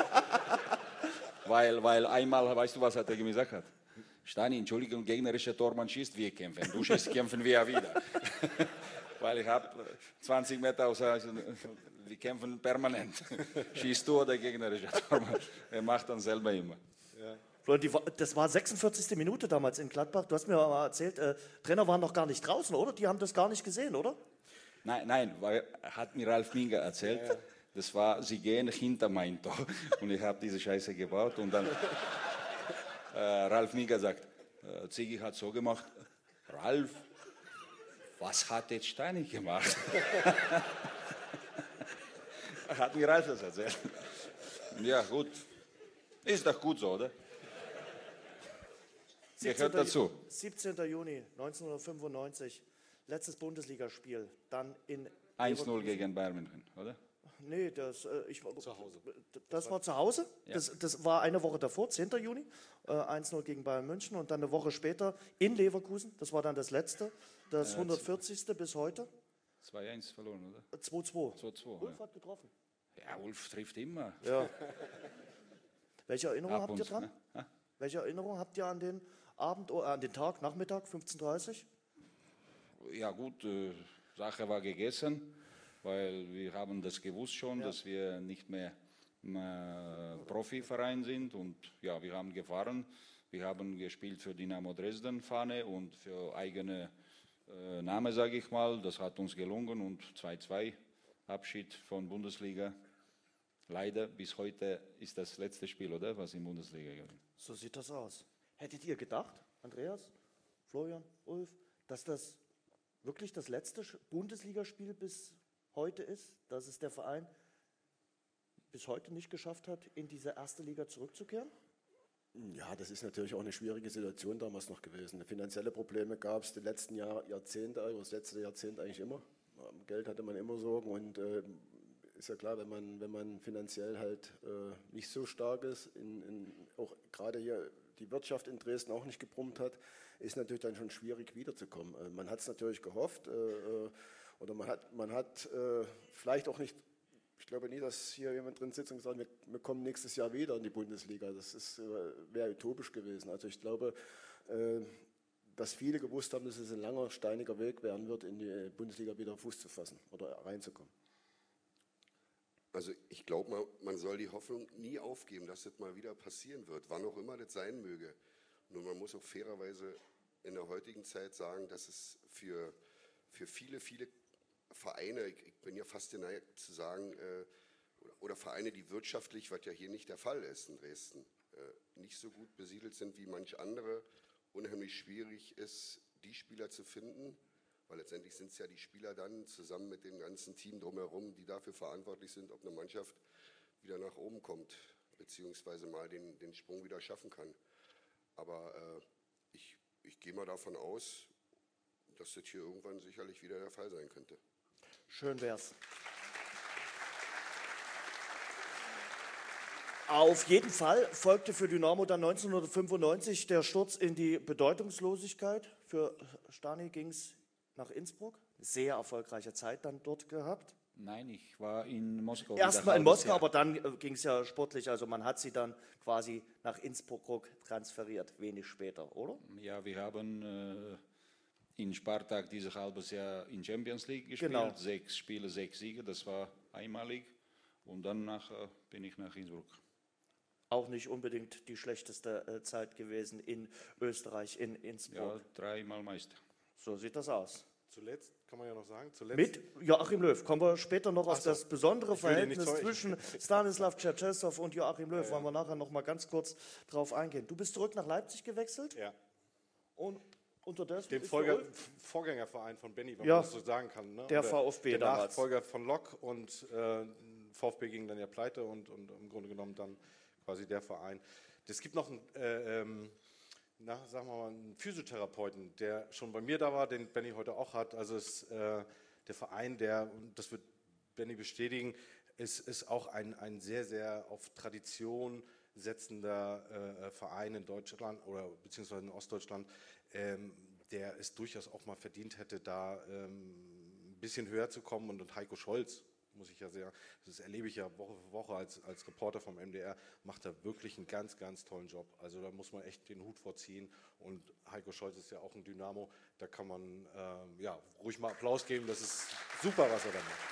weil, weil einmal, weißt du, was hat er gesagt hat? Stani, Entschuldigung, gegnerischer Tormann schießt, wir kämpfen. Du schießt, kämpfen wir ja wieder. Weil ich habe zwanzig Meter aus, also, wir kämpfen permanent. Schießt du oder gegnerischer Tormann? Er macht dann selber immer. Florian, die, war- das war sechsundvierzigste Minute damals in Gladbach. Du hast mir mal erzählt, äh, Trainer waren noch gar nicht draußen, oder? Die haben das gar nicht gesehen, oder? Nein, nein, weil, hat mir Ralf Minga erzählt. Ja. Das war, sie gehen hinter mein Tor. Und ich habe diese Scheiße gebaut. Und dann äh, Ralf Minga sagt, äh, Ziggy hat so gemacht, Ralf, was hat jetzt Steini gemacht? Hat mir Ralf das erzählt. Ja, gut. Ist doch gut so, oder? Gehört dazu. siebzehnten Juni neunzehnhundertfünfundneunzig, letztes Bundesligaspiel, dann in eins null Leverkusen. gegen Bayern München, oder? Nee, das, äh, ich, war- Zu Hause. das war zu Hause. Ja. Das, das war eine Woche davor, zehnten Juni, äh, eins null gegen Bayern München. Und dann eine Woche später in Leverkusen, das war dann das letzte, das hundertvierzigste bis heute, zwei eins verloren, oder? zwei zwei. zwei zwei. Ulf hat getroffen. Ja. ja, Ulf trifft immer. Ja. Welche Erinnerung Ab habt und ihr dran? ne? Ha? Welche Erinnerung habt ihr an den Abend, oh, an den Tag, Nachmittag, fünfzehn Uhr dreißig? Ja gut, äh, Sache war gegessen, weil wir haben das gewusst schon, Ja. dass wir nicht mehr äh, Profiverein sind und ja, wir haben gefahren. Wir haben gespielt für Dynamo Dresden Fahne und für eigene äh, Name, sage ich mal. Das hat uns gelungen und zwei zwei Abschied von Bundesliga. Leider bis heute ist das letzte Spiel, oder? Was in Bundesliga gewinnt. So sieht das aus. Hättet ihr gedacht, Andreas, Florian, Ulf, dass das wirklich das letzte Sch- Bundesligaspiel bis heute ist, dass es der Verein bis heute nicht geschafft hat, in diese erste Liga zurückzukehren? Ja, das ist natürlich auch eine schwierige Situation damals noch gewesen. Finanzielle Probleme gab es die letzten Jahr, Jahrzehnte, also das letzte Jahrzehnt eigentlich immer. Am Geld hatte man immer Sorgen und äh, ist ja klar, wenn man, wenn man finanziell halt äh, nicht so stark ist, in, in, auch gerade hier die Wirtschaft in Dresden auch nicht gebrummt hat, ist natürlich dann schon schwierig wiederzukommen. Äh, man hat es natürlich gehofft äh, äh, oder man hat, man hat äh, vielleicht auch nicht. Ich glaube nie, dass hier jemand drin sitzt und sagt, wir, wir kommen nächstes Jahr wieder in die Bundesliga. Das ist, äh, wäre utopisch gewesen. Also ich glaube, äh, dass viele gewusst haben, dass es ein langer, steiniger Weg werden wird, in die Bundesliga wieder Fuß zu fassen oder reinzukommen. Also ich glaube, man, man soll die Hoffnung nie aufgeben, dass das mal wieder passieren wird, wann auch immer das sein möge. Nur man muss auch fairerweise in der heutigen Zeit sagen, dass es für, für viele, viele Vereine, ich, ich bin ja fast geneigt zu sagen, äh, oder, oder Vereine, die wirtschaftlich, was ja hier nicht der Fall ist in Dresden, äh, nicht so gut besiedelt sind wie manch andere, unheimlich schwierig ist, die Spieler zu finden, weil letztendlich sind es ja die Spieler dann zusammen mit dem ganzen Team drumherum, die dafür verantwortlich sind, ob eine Mannschaft wieder nach oben kommt, beziehungsweise mal den, den Sprung wieder schaffen kann. Aber äh, ich, ich gehe mal davon aus, dass das hier irgendwann sicherlich wieder der Fall sein könnte. Schön wär's. Auf jeden Fall folgte für Dynamo dann neunzehnhundertfünfundneunzig der Sturz in die Bedeutungslosigkeit. Für Stani ging es nach Innsbruck. Sehr erfolgreiche Zeit dann dort gehabt. Nein, ich war in Moskau. Erstmal in wieder halbes Moskau, Jahr. aber dann äh, ging es ja sportlich. Also man hat sie dann quasi nach Innsbruck transferiert, wenig später, oder? Ja, wir haben äh, in Spartak dieses halbes Jahr in Champions League gespielt. Genau. Sechs Spiele, sechs Siege, das war einmalig. Und dann nach, äh, bin ich nach Innsbruck. auch nicht unbedingt die schlechteste äh, Zeit gewesen in Österreich, in Innsbruck. Ja, dreimal Meister. So sieht das aus. Zuletzt, kann man ja noch sagen, zuletzt. Mit Joachim Löw. Kommen wir später noch auf so. das besondere Ich will dir nicht Verhältnis zeugen. zwischen Stanislav Tschetschesow und Joachim Löw. Wollen wir nachher noch mal ganz kurz drauf eingehen. Du bist zurück nach Leipzig gewechselt Ja. und unterdessen Dem ist Folger, der F- Vorgängerverein von Benny, wenn Ja. man das so sagen kann. Ne? Der Oder VfB der damals. Nachfolger von Lok und äh, VfB ging dann ja pleite und, und im Grunde genommen dann quasi der Verein. Es gibt noch einen, äh, ähm, na, sagen wir mal, einen Physiotherapeuten, der schon bei mir da war, den Benny heute auch hat. Also ist äh, der Verein, der, und das wird Benny bestätigen, ist, ist auch ein, ein sehr, sehr auf Tradition setzender äh, Verein in Deutschland oder beziehungsweise in Ostdeutschland, ähm, der es durchaus auch mal verdient hätte, da ähm, ein bisschen höher zu kommen. Und, und Heiko Scholz, muss ich ja sagen, das erlebe ich ja Woche für Woche als, als Reporter vom M D R, macht da wirklich einen ganz, ganz tollen Job. Also da muss man echt den Hut vorziehen. Und Heiko Scholz ist ja auch ein Dynamo, da kann man ähm, ja, ruhig mal Applaus geben. Das ist super, was er da macht.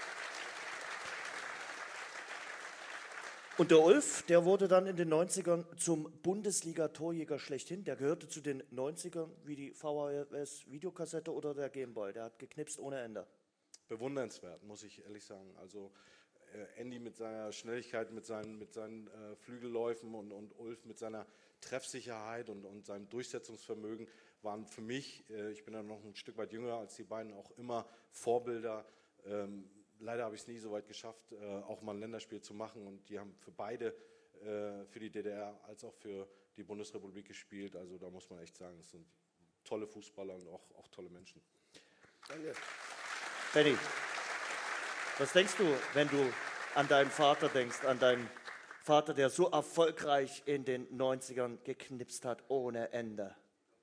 Und der Ulf, der wurde dann in den neunzigern zum Bundesliga-Torjäger schlechthin. Der gehörte zu den neunzigern wie die V H S-Videokassette oder der Gameboy. Der hat geknipst ohne Ende. Bewundernswert, muss ich ehrlich sagen. Also äh, Andy mit seiner Schnelligkeit, mit seinen, mit seinen äh, Flügelläufen und, und Ulf mit seiner Treffsicherheit und, und seinem Durchsetzungsvermögen waren für mich, äh, ich bin ja noch ein Stück weit jünger als die beiden, auch immer Vorbilder. Ähm, leider habe ich es nie so weit geschafft, äh, auch mal ein Länderspiel zu machen, und die haben für beide, äh, für die D D R als auch für die Bundesrepublik gespielt. Also da muss man echt sagen, es sind tolle Fußballer und auch, auch tolle Menschen. Danke. Benny, was denkst du, wenn du an deinen Vater denkst, an deinen Vater, der so erfolgreich in den neunzigern geknipst hat ohne Ende?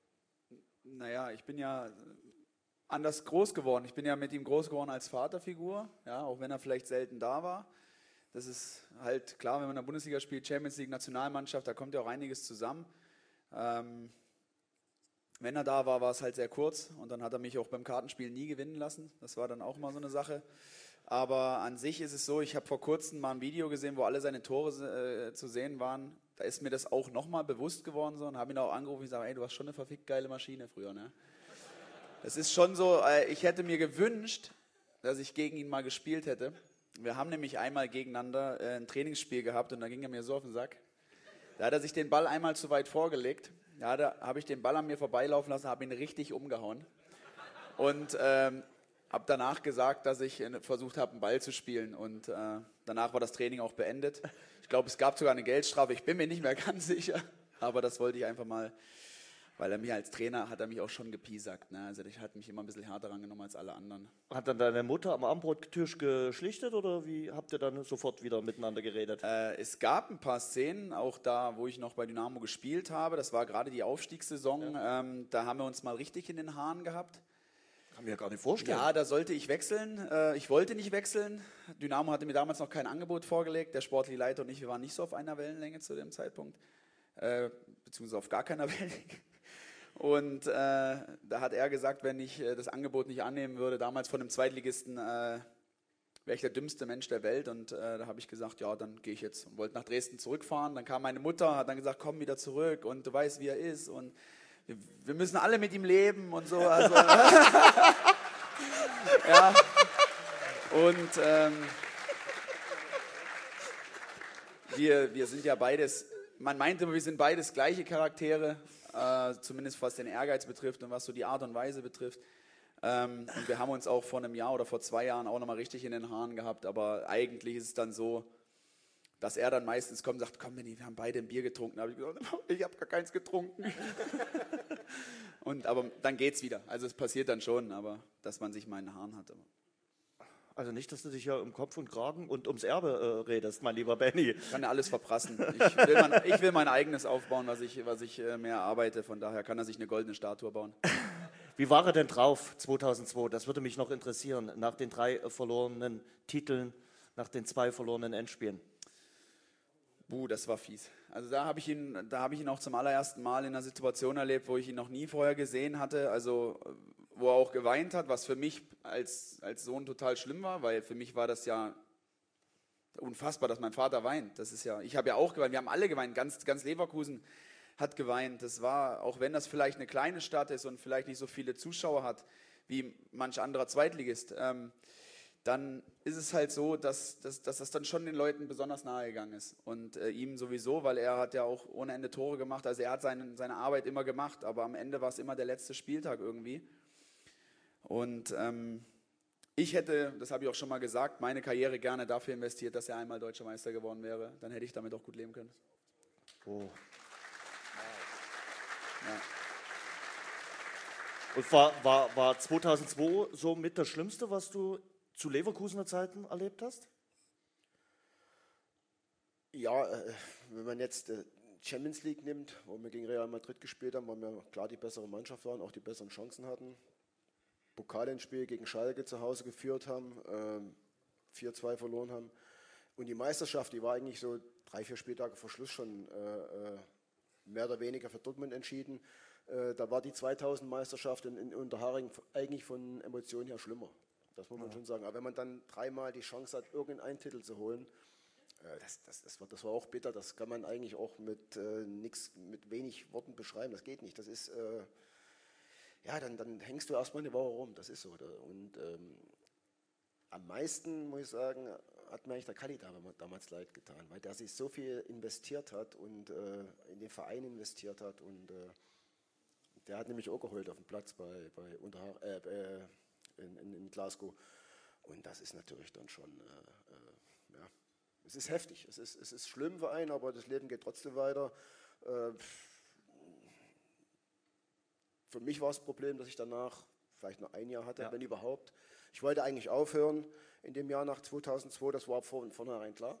Naja, ich bin ja anders groß geworden. Ich bin ja mit ihm groß geworden als Vaterfigur, ja, auch wenn er vielleicht selten da war. Das ist halt klar, wenn man in der Bundesliga spielt, Champions League, Nationalmannschaft, da kommt ja auch einiges zusammen. Ähm, wenn er da war, war es halt sehr kurz, und dann hat er mich auch beim Kartenspiel nie gewinnen lassen. Das war dann auch mal so eine Sache. Aber an sich ist es so, ich habe vor kurzem mal ein Video gesehen, wo alle seine Tore äh, zu sehen waren. Da ist mir das auch nochmal bewusst geworden so, und habe ihn auch angerufen und gesagt, ey, du hast schon eine verfickt geile Maschine früher, ne? Es ist schon so, ich hätte mir gewünscht, dass ich gegen ihn mal gespielt hätte. Wir haben nämlich einmal gegeneinander ein Trainingsspiel gehabt, und da ging er mir so auf den Sack. Da hat er sich den Ball einmal zu weit vorgelegt. Ja, da habe ich den Ball an mir vorbeilaufen lassen, habe ihn richtig umgehauen. Und ähm, habe danach gesagt, dass ich versucht habe, einen Ball zu spielen. Und äh, danach war das Training auch beendet. Ich glaube, es gab sogar eine Geldstrafe. Ich bin mir nicht mehr ganz sicher. Aber das wollte ich einfach mal... Weil er mich als Trainer, hat er mich auch schon gepiesackt. Ne? Also ich hatte mich immer ein bisschen härter rangenommen als alle anderen. Hat dann deine Mutter am Abendbrottisch geschlichtet, oder wie habt ihr dann sofort wieder miteinander geredet? Äh, es gab ein paar Szenen, auch da, wo ich noch bei Dynamo gespielt habe. Das war gerade die Aufstiegssaison. Ja. Ähm, da haben wir uns mal richtig in den Haaren gehabt. Kann mir ja gar nicht vorstellen. Ja, da sollte ich wechseln. Äh, ich wollte nicht wechseln. Dynamo hatte mir damals noch kein Angebot vorgelegt. Der sportliche Leiter und ich, wir waren nicht so auf einer Wellenlänge zu dem Zeitpunkt. Äh, beziehungsweise auf gar keiner Wellenlänge. Und äh, da hat er gesagt, wenn ich äh, das Angebot nicht annehmen würde, damals von einem Zweitligisten, äh, wäre ich der dümmste Mensch der Welt. Und äh, da habe ich gesagt, ja, dann gehe ich jetzt. Und wollte nach Dresden zurückfahren. Dann kam meine Mutter, hat dann gesagt, komm wieder zurück, und du weißt, wie er ist. Und wir, wir müssen alle mit ihm leben und so. Also, ja. Und ähm, wir, wir sind ja beides, man meinte immer, wir sind beides gleiche Charaktere. Uh, zumindest was den Ehrgeiz betrifft und was so die Art und Weise betrifft. Ähm, und wir haben uns auch vor einem Jahr oder vor zwei Jahren auch nochmal richtig in den Haaren gehabt, aber eigentlich ist es dann so, dass er dann meistens kommt und sagt, komm Benni, wir haben beide ein Bier getrunken. Da habe ich gesagt, ich habe gar keins getrunken. und, aber dann geht's wieder. Also es passiert dann schon, aber dass man sich mal in den Haaren hat. Aber. Also nicht, dass du dich ja um Kopf und Kragen und ums Erbe äh, redest, mein lieber Benni. Ich kann ja alles verprassen. Ich will, mein, ich will mein eigenes aufbauen, was ich, was ich äh, mehr arbeite. Von daher kann er sich eine goldene Statue bauen. Wie war er denn drauf zweitausendzwei? Das würde mich noch interessieren, nach den drei äh, verlorenen Titeln, nach den zwei verlorenen Endspielen. Buh, das war fies. Also da habe ich ihn, da habe ich ihn auch zum allerersten Mal in einer Situation erlebt, wo ich ihn noch nie vorher gesehen hatte. Also wo er auch geweint hat, was für mich als, als Sohn total schlimm war, weil für mich war das ja, unfassbar, dass mein Vater weint. Das ist ja, ich habe ja auch geweint, wir haben alle geweint, ganz, ganz Leverkusen hat geweint. Das war, auch wenn das vielleicht eine kleine Stadt ist und vielleicht nicht so viele Zuschauer hat, wie manch anderer Zweitligist, ähm, dann ist es halt so, dass, dass, dass das dann schon den Leuten besonders nahe gegangen ist. Und äh, ihm sowieso, weil er hat ja auch ohne Ende Tore gemacht. Also er hat seine, seine Arbeit immer gemacht, aber am Ende war es immer der letzte Spieltag irgendwie. Und ähm, ich hätte, das habe ich auch schon mal gesagt, meine Karriere gerne dafür investiert, dass er einmal Deutscher Meister geworden wäre. Dann hätte ich damit auch gut leben können. Oh. Ja. Und war, war, war zweitausendzwei so mit das Schlimmste, was du zu Leverkusener Zeiten erlebt hast? Ja, äh, wenn man jetzt äh, Champions League nimmt, wo wir gegen Real Madrid gespielt haben, weil wir klar die bessere Mannschaft waren, auch die besseren Chancen hatten. Pokalendspiel gegen Schalke zu Hause geführt haben, äh, vier zwei verloren haben. Und die Meisterschaft, die war eigentlich so drei, vier Spieltage vor Schluss schon äh, äh, mehr oder weniger für Dortmund entschieden. Äh, da war die zweitausend-Meisterschaft in, in Unterhaching eigentlich von Emotionen her schlimmer. Das muss man ja schon sagen. Aber wenn man dann dreimal die Chance hat, irgendeinen Titel zu holen, äh, das, das, das, war, das war auch bitter. Das kann man eigentlich auch mit, äh, nix, mit wenig Worten beschreiben. Das geht nicht. Das ist, äh, ja, dann, dann hängst du erstmal eine Woche rum. Das ist so. Und ähm, am meisten, muss ich sagen, hat mir eigentlich der Kalli damals leid getan, weil der sich so viel investiert hat und äh, in den Verein investiert hat. Und äh, der hat nämlich auch geheult auf dem Platz bei, bei Unterhach, äh, äh, in, in, in Glasgow. Und das ist natürlich dann schon, äh, äh, ja, es ist heftig. Es ist, es ist schlimm für einen, aber das Leben geht trotzdem weiter. Äh, für mich war es das Problem, dass ich danach vielleicht noch ein Jahr hatte, ja. wenn überhaupt. Ich wollte eigentlich aufhören in dem Jahr nach zweitausendzwei, das war von vornherein klar.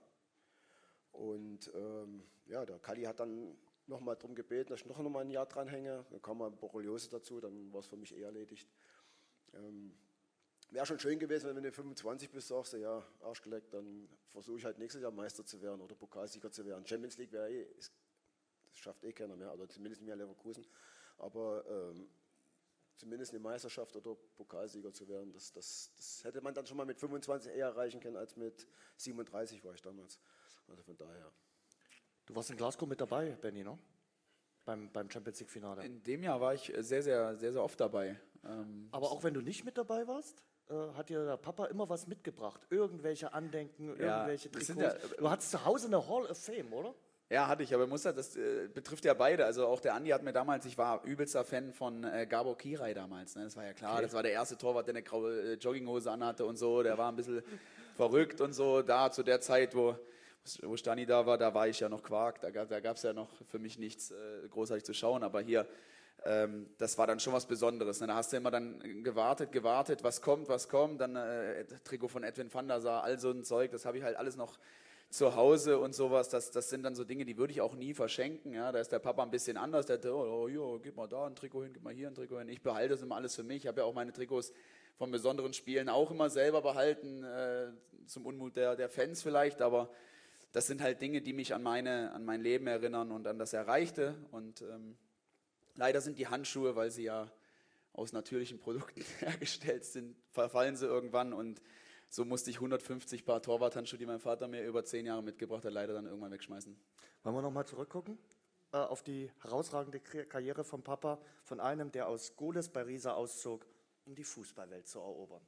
Und ähm, ja, der Kalli hat dann nochmal darum gebeten, dass ich noch mal ein Jahr dranhänge. Dann kam mal Borreliose dazu, dann war es für mich eh erledigt. Ähm, Wäre schon schön gewesen, wenn du fünfundzwanzig bist, sagst du, ja, Arschgeleckt, dann versuche ich halt nächstes Jahr Meister zu werden oder Pokalsieger zu werden. Champions League wäre eh, das schafft eh keiner mehr, oder zumindest mehr Leverkusen. Aber ähm, zumindest eine Meisterschaft oder Pokalsieger zu werden, das, das, das hätte man dann schon mal mit fünfundzwanzig eher erreichen können als mit siebenunddreißig war ich damals. Also von daher. Du warst in Glasgow mit dabei, Benni, ne? Beim, beim Champions League Finale. In dem Jahr war ich sehr, sehr, sehr, sehr oft dabei. Ähm, Aber auch wenn du nicht mit dabei warst, äh, hat dir der Papa immer was mitgebracht. Irgendwelche Andenken, Ja, irgendwelche das Trikots. sind ja- du hattest zu Hause eine Hall of Fame, oder? Ja, hatte ich, aber muss ja, das äh, betrifft ja beide. Also auch der Andi hat mir damals, ich war übelster Fan von äh, Gabor Kirai damals. Ne? Das war ja klar, Okay. das war der erste Torwart, der eine graue äh, Jogginghose anhatte und so. Der war ein bisschen verrückt und so. Da zu der Zeit, wo, wo Stani da war, da war ich ja noch Quark. Da gab es ja noch für mich nichts äh, großartig zu schauen. Aber hier, ähm, das war dann schon was Besonderes. Ne? Da hast du immer dann gewartet, gewartet, was kommt, was kommt. Dann äh, Trikot von Edwin van der Sar, all so ein Zeug. Das habe ich halt alles noch zu Hause und sowas, das, das sind dann so Dinge, die würde ich auch nie verschenken. Ja, da ist der Papa ein bisschen anders, der sagt, oh, oh, jo, gib mal da ein Trikot hin, gib mal hier ein Trikot hin. Ich behalte das immer alles für mich. Ich habe ja auch meine Trikots von besonderen Spielen auch immer selber behalten, äh, zum Unmut der, der Fans vielleicht, aber das sind halt Dinge, die mich an, meine, an mein Leben erinnern und an das Erreichte. Und ähm, leider sind die Handschuhe, weil sie ja aus natürlichen Produkten hergestellt sind, verfallen sie irgendwann und so musste ich hundertfünfzig Paar Torwarthandschuhe, die mein Vater mir über zehn Jahre mitgebracht hat, leider dann irgendwann wegschmeißen. Wollen wir nochmal zurückgucken äh, auf die herausragende Kri- Karriere vom Papa, von einem, der aus Gohlis bei Riesa auszog, um die Fußballwelt zu erobern.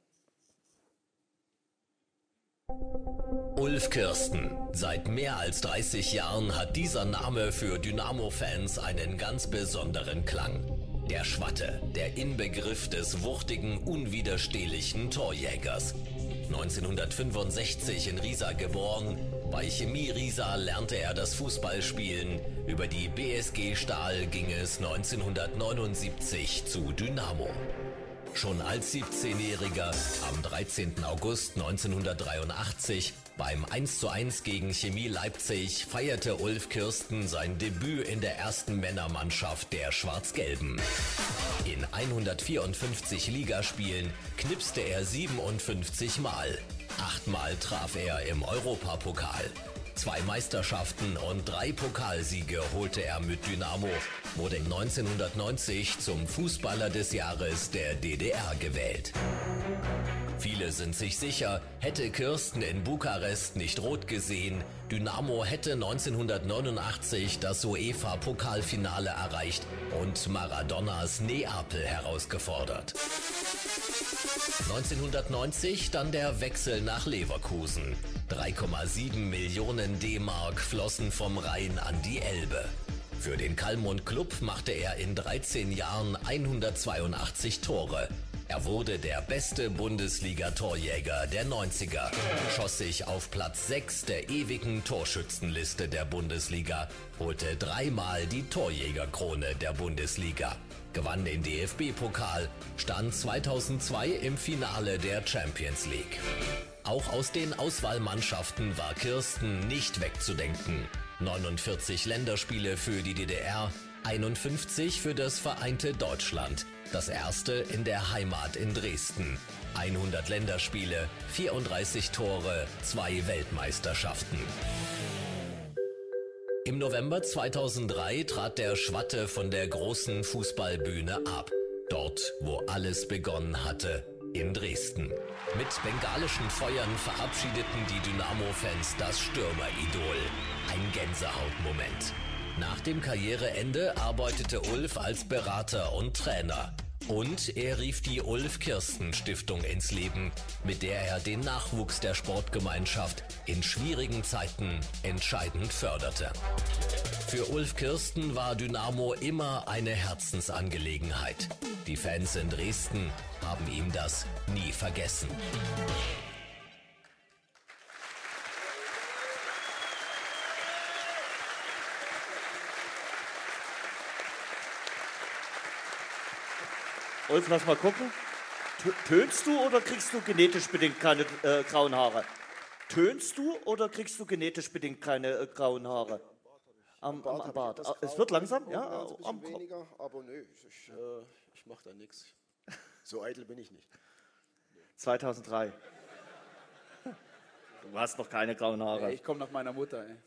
Ulf Kirsten. Seit mehr als dreißig Jahren hat dieser Name für Dynamo-Fans einen ganz besonderen Klang. Der Schwatte, der Inbegriff des wuchtigen, unwiderstehlichen Torjägers. neunzehnhundertfünfundsechzig in Riesa geboren, bei Chemie Riesa lernte er das Fußballspielen. Über die B S G Stahl ging es neunzehnhundertneunundsiebzig zu Dynamo. Schon als siebzehnjähriger am dreizehnten August neunzehnhundertdreiundachtzig beim eins zu eins gegen Chemie Leipzig feierte Ulf Kirsten sein Debüt in der ersten Männermannschaft der Schwarz-Gelben. In hundertvierundfünfzig Ligaspielen knipste er siebenundfünfzig Mal. Achtmal traf er im Europapokal. Zwei Meisterschaften und drei Pokalsiege holte er mit Dynamo, wurde neunzehnhundertneunzig zum Fußballer des Jahres der D D R gewählt. Viele Viele sind sich sicher, hätte Kirsten in Bukarest nicht rot gesehen, Dynamo hätte neunzehnhundertneunundachtzig das UEFA-Pokalfinale erreicht und Maradonas Neapel herausgefordert. neunzehnhundertneunzig dann der Wechsel nach Leverkusen. drei Komma sieben Millionen D-Mark flossen vom Rhein an die Elbe. Für den Kallmund Club machte er in dreizehn Jahren hundertzweiundachtzig Tore. Er wurde der beste Bundesliga-Torjäger der neunziger, schoss sich auf Platz sechs der ewigen Torschützenliste der Bundesliga, holte dreimal die Torjägerkrone der Bundesliga, gewann den D F B-Pokal, stand zweitausendzwei im Finale der Champions League. Auch aus den Auswahlmannschaften war Kirsten nicht wegzudenken. neunundvierzig Länderspiele für die D D R, einundfünfzig für das vereinte Deutschland. Das erste in der Heimat in Dresden. hundert Länderspiele, vierunddreißig Tore, zwei Weltmeisterschaften. Im November zweitausenddrei trat der Schwatte von der großen Fußballbühne ab. Dort, wo alles begonnen hatte, in Dresden. Mit bengalischen Feuern verabschiedeten die Dynamo-Fans das Stürmeridol. Ein Gänsehautmoment. Nach dem Karriereende arbeitete Ulf als Berater und Trainer. Und er rief die Ulf-Kirsten-Stiftung ins Leben, mit der er den Nachwuchs der Sportgemeinschaft in schwierigen Zeiten entscheidend förderte. Für Ulf Kirsten war Dynamo immer eine Herzensangelegenheit. Die Fans in Dresden haben ihm das nie vergessen. Ulf, lass mal gucken. Tönst du oder kriegst du genetisch bedingt keine äh, grauen Haare? Tönst du oder kriegst du genetisch bedingt keine äh, grauen Haare? Am, am, am Bart. Bart. Es wird langsam, ja? Ein am weniger, aber nö, ich, ich, äh, ich mache da nichts. So eitel bin ich nicht. zweitausenddrei. Du hast noch keine grauen Haare. Ey, ich komme nach meiner Mutter. Ey.